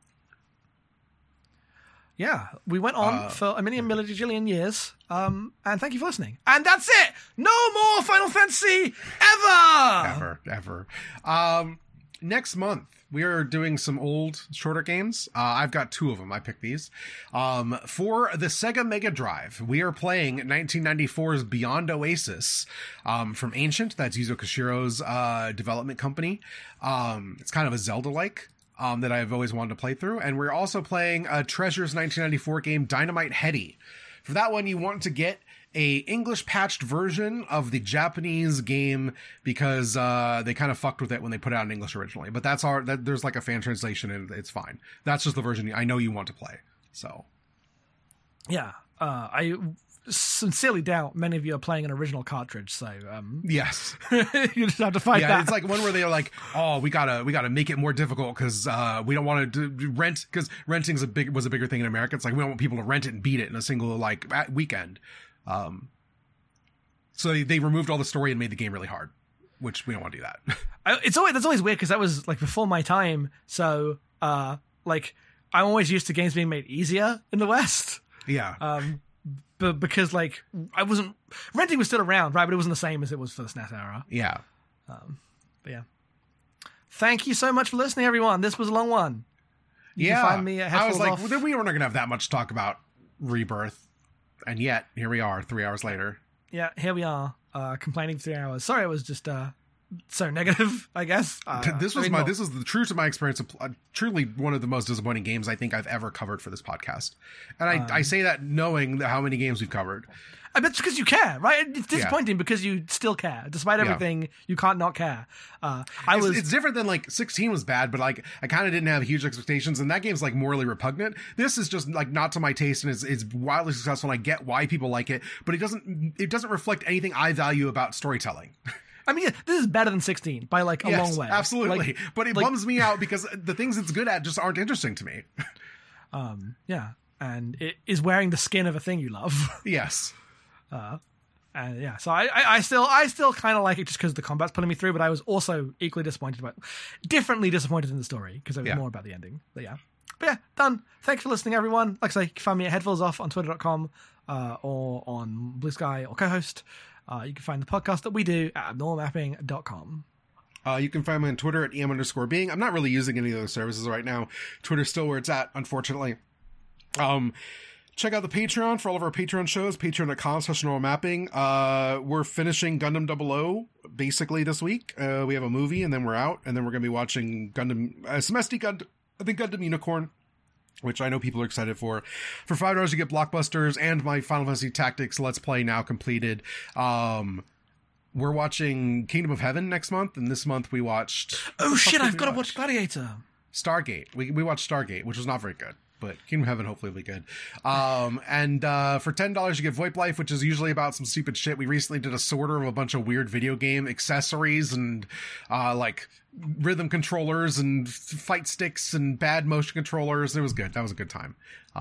Yeah, we went on for a million years, and thank you for listening. And that's it! No more Final Fantasy ever! Next month, we are doing some old, shorter games. I've got two of them. I picked these. For the Sega Mega Drive, we are playing 1994's Beyond Oasis from Ancient. That's Yuzo Koshiro's development company. It's kind of a Zelda-like. That I've always wanted to play through. And we're also playing Treasure's 1994 game, Dynamite Headdy. For that one, you want to get a English patched version of the Japanese game because they kind of fucked with it when they put it out in English originally. But there's like a fan translation and it's fine. That's just the version I know you want to play. So, yeah, I sincerely doubt many of you are playing an original cartridge, so yes. You just have to fight that. It's like one where they're like, oh, we gotta make it more difficult because we don't want to rent, because renting was a bigger thing in America. It's like we don't want people to rent it and beat it in a single like weekend. So they removed all the story and made the game really hard, which we don't want to do that. That's always weird because that was like before my time. So like I'm always used to games being made easier in the West. Yeah. But because like renting was still around, right? But it wasn't the same as it was for the SNES era. Yeah. But yeah. Thank you so much for listening, everyone. This was a long one. You can find me at I was like, off. we weren't gonna have that much to talk about Rebirth, and yet here we are, 3 hours later. Yeah, here we are, complaining for 3 hours. Sorry, it was just so negative, I guess. This was the true to my experience. Truly one of the most disappointing games I think I've ever covered for this podcast, and I say that knowing how many games we've covered. I bet it's because you care, right? It's disappointing because you still care, despite everything. You can't not care. It's different than like 16 was bad, but like I kind of didn't have huge expectations, and that game's like morally repugnant. This is just like not to my taste, and it's wildly successful. And I get why people like it, but it doesn't reflect anything I value about storytelling. I mean, this is better than 16 by like a long way. Absolutely. Like, but it bums me out because the things it's good at just aren't interesting to me. Yeah. And it is wearing the skin of a thing you love. Yes. And yeah, so I still kind of like it just because the combat's pulling me through, but I was also equally differently disappointed in the story because it was more about the ending. But yeah, done. Thanks for listening, everyone. Like I say, you can find me at Headfullsoff on twitter.com or on Blue Sky or Co-host. You can find the podcast that we do at abnormalmapping.com. You can find me on Twitter at em_being. I'm not really using any of those services right now. Twitter's still where it's at, unfortunately. Check out the Patreon for all of our Patreon shows, patreon.com/normalmapping. We're finishing Gundam 00 basically this week. We have a movie and then we're out, and then we're going to be watching Gundam, Gundam Unicorn, which I know people are excited for. For $5 you get Blockbusters and my Final Fantasy Tactics Let's Play now completed. We're watching Kingdom of Heaven next month, and this month we watched... Oh shit, I've got to watch Gladiator. Stargate. We watched Stargate, which was not very good, but Kingdom of Heaven hopefully will be good. And for $10 you get VoIP Life, which is usually about some stupid shit. We recently did a sorter of a bunch of weird video game accessories and like rhythm controllers and fight sticks and bad motion controllers. It was good. That was a good time.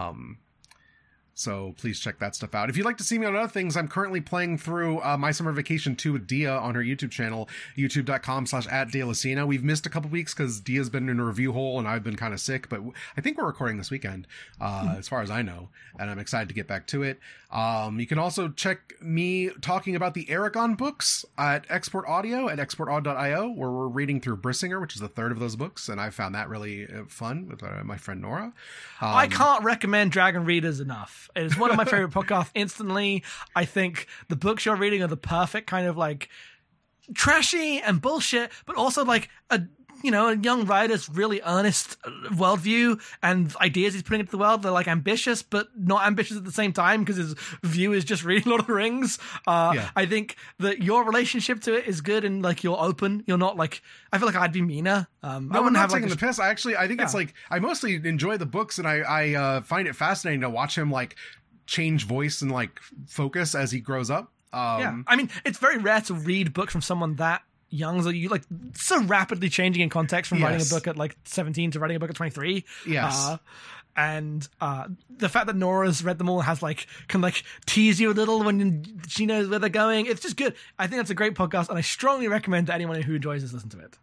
So please check that stuff out. If you'd like to see me on other things, I'm currently playing through My Summer Vacation 2 with Dia on her YouTube channel, youtube.com/@DiaLucina. We've missed a couple weeks because Dia's been in a review hole and I've been kind of sick, but I think we're recording this weekend, as far as I know, and I'm excited to get back to it. You can also check me talking about the Aragon books at Export Audio at exportaud.io, where we're reading through Brissinger, which is the third of those books, and I found that really fun with my friend Nora. I can't recommend Dragon Readers enough. It is one of my favorite podcasts instantly. I think the books you're reading are the perfect kind of like trashy and bullshit, but also like a young writer's really earnest worldview and ideas he's putting into the world. They're like ambitious, but not ambitious at the same time because his view is just reading Lord of the Rings. I think that your relationship to it is good and like you're open. You're not like, I feel like I'd be meaner. I'm not taking the piss. I think it's like, I mostly enjoy the books and I find it fascinating to watch him like change voice and like focus as he grows up. I mean, it's very rare to read books from someone that young, so you like so rapidly changing in context from writing a book at like 17 to writing a book at 23. And the fact that Nora's read them all can tease you a little when she knows where they're going. It's just good. I think that's a great podcast, and I strongly recommend to anyone who enjoys this listen to it.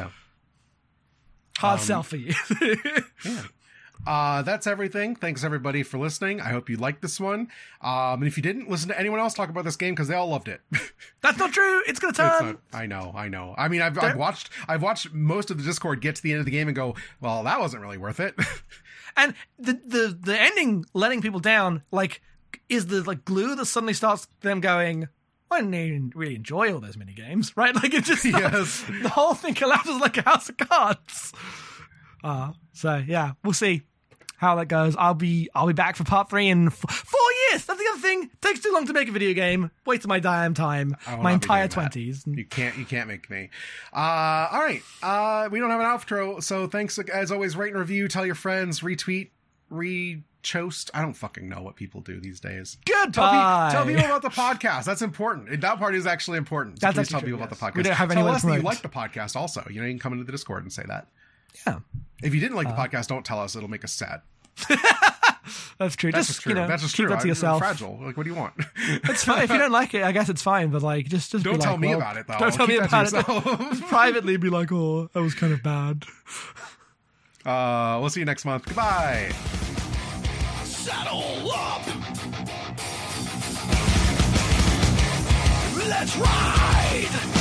Hard sell for you. That's everything. Thanks everybody for listening. I hope you liked this one. And if you didn't, listen to anyone else talk about this game because they all loved it. That's not true. It's gonna turn. I know. I mean, I've watched most of the Discord get to the end of the game and go, well, that wasn't really worth it. And the ending letting people down is the glue that suddenly starts them going, I didn't really enjoy all those mini games, right? Like it just starts, the whole thing collapses like a house of cards. So yeah, we'll see how that goes. I'll be back for part 3 in 4 years. That's the other thing. It takes too long to make a video game. Wasted my damn time. My entire 20s. You can't make me. All right. We don't have an outro, so thanks as always. Rate and review. Tell your friends. Retweet. Rechoast. I don't fucking know what people do these days. Goodbye. Tell people about the podcast. That's important. That part is actually important. So That's please tell true, people about the podcast. We don't have tell anyone us to that you promote. like the podcast also. You can come into the Discord and say that. Yeah. If you didn't like the podcast, don't tell us. It'll make us sad. That's true. That's just true. That's just keep true. that to yourself. I'm fragile. Like, what do you want? It's fine. If you don't like it, I guess it's fine. But just don't be tell like, me well, about it though. Don't tell me Keep that about to it. yourself. Privately, be like, oh, that was kind of bad. We'll see you next month. Goodbye. Saddle up. Let's ride.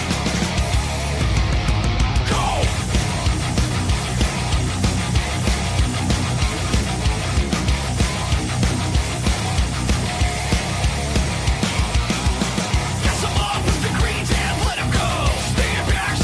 Get some up with the green tan, let him go. Stand back.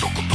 Chocobo.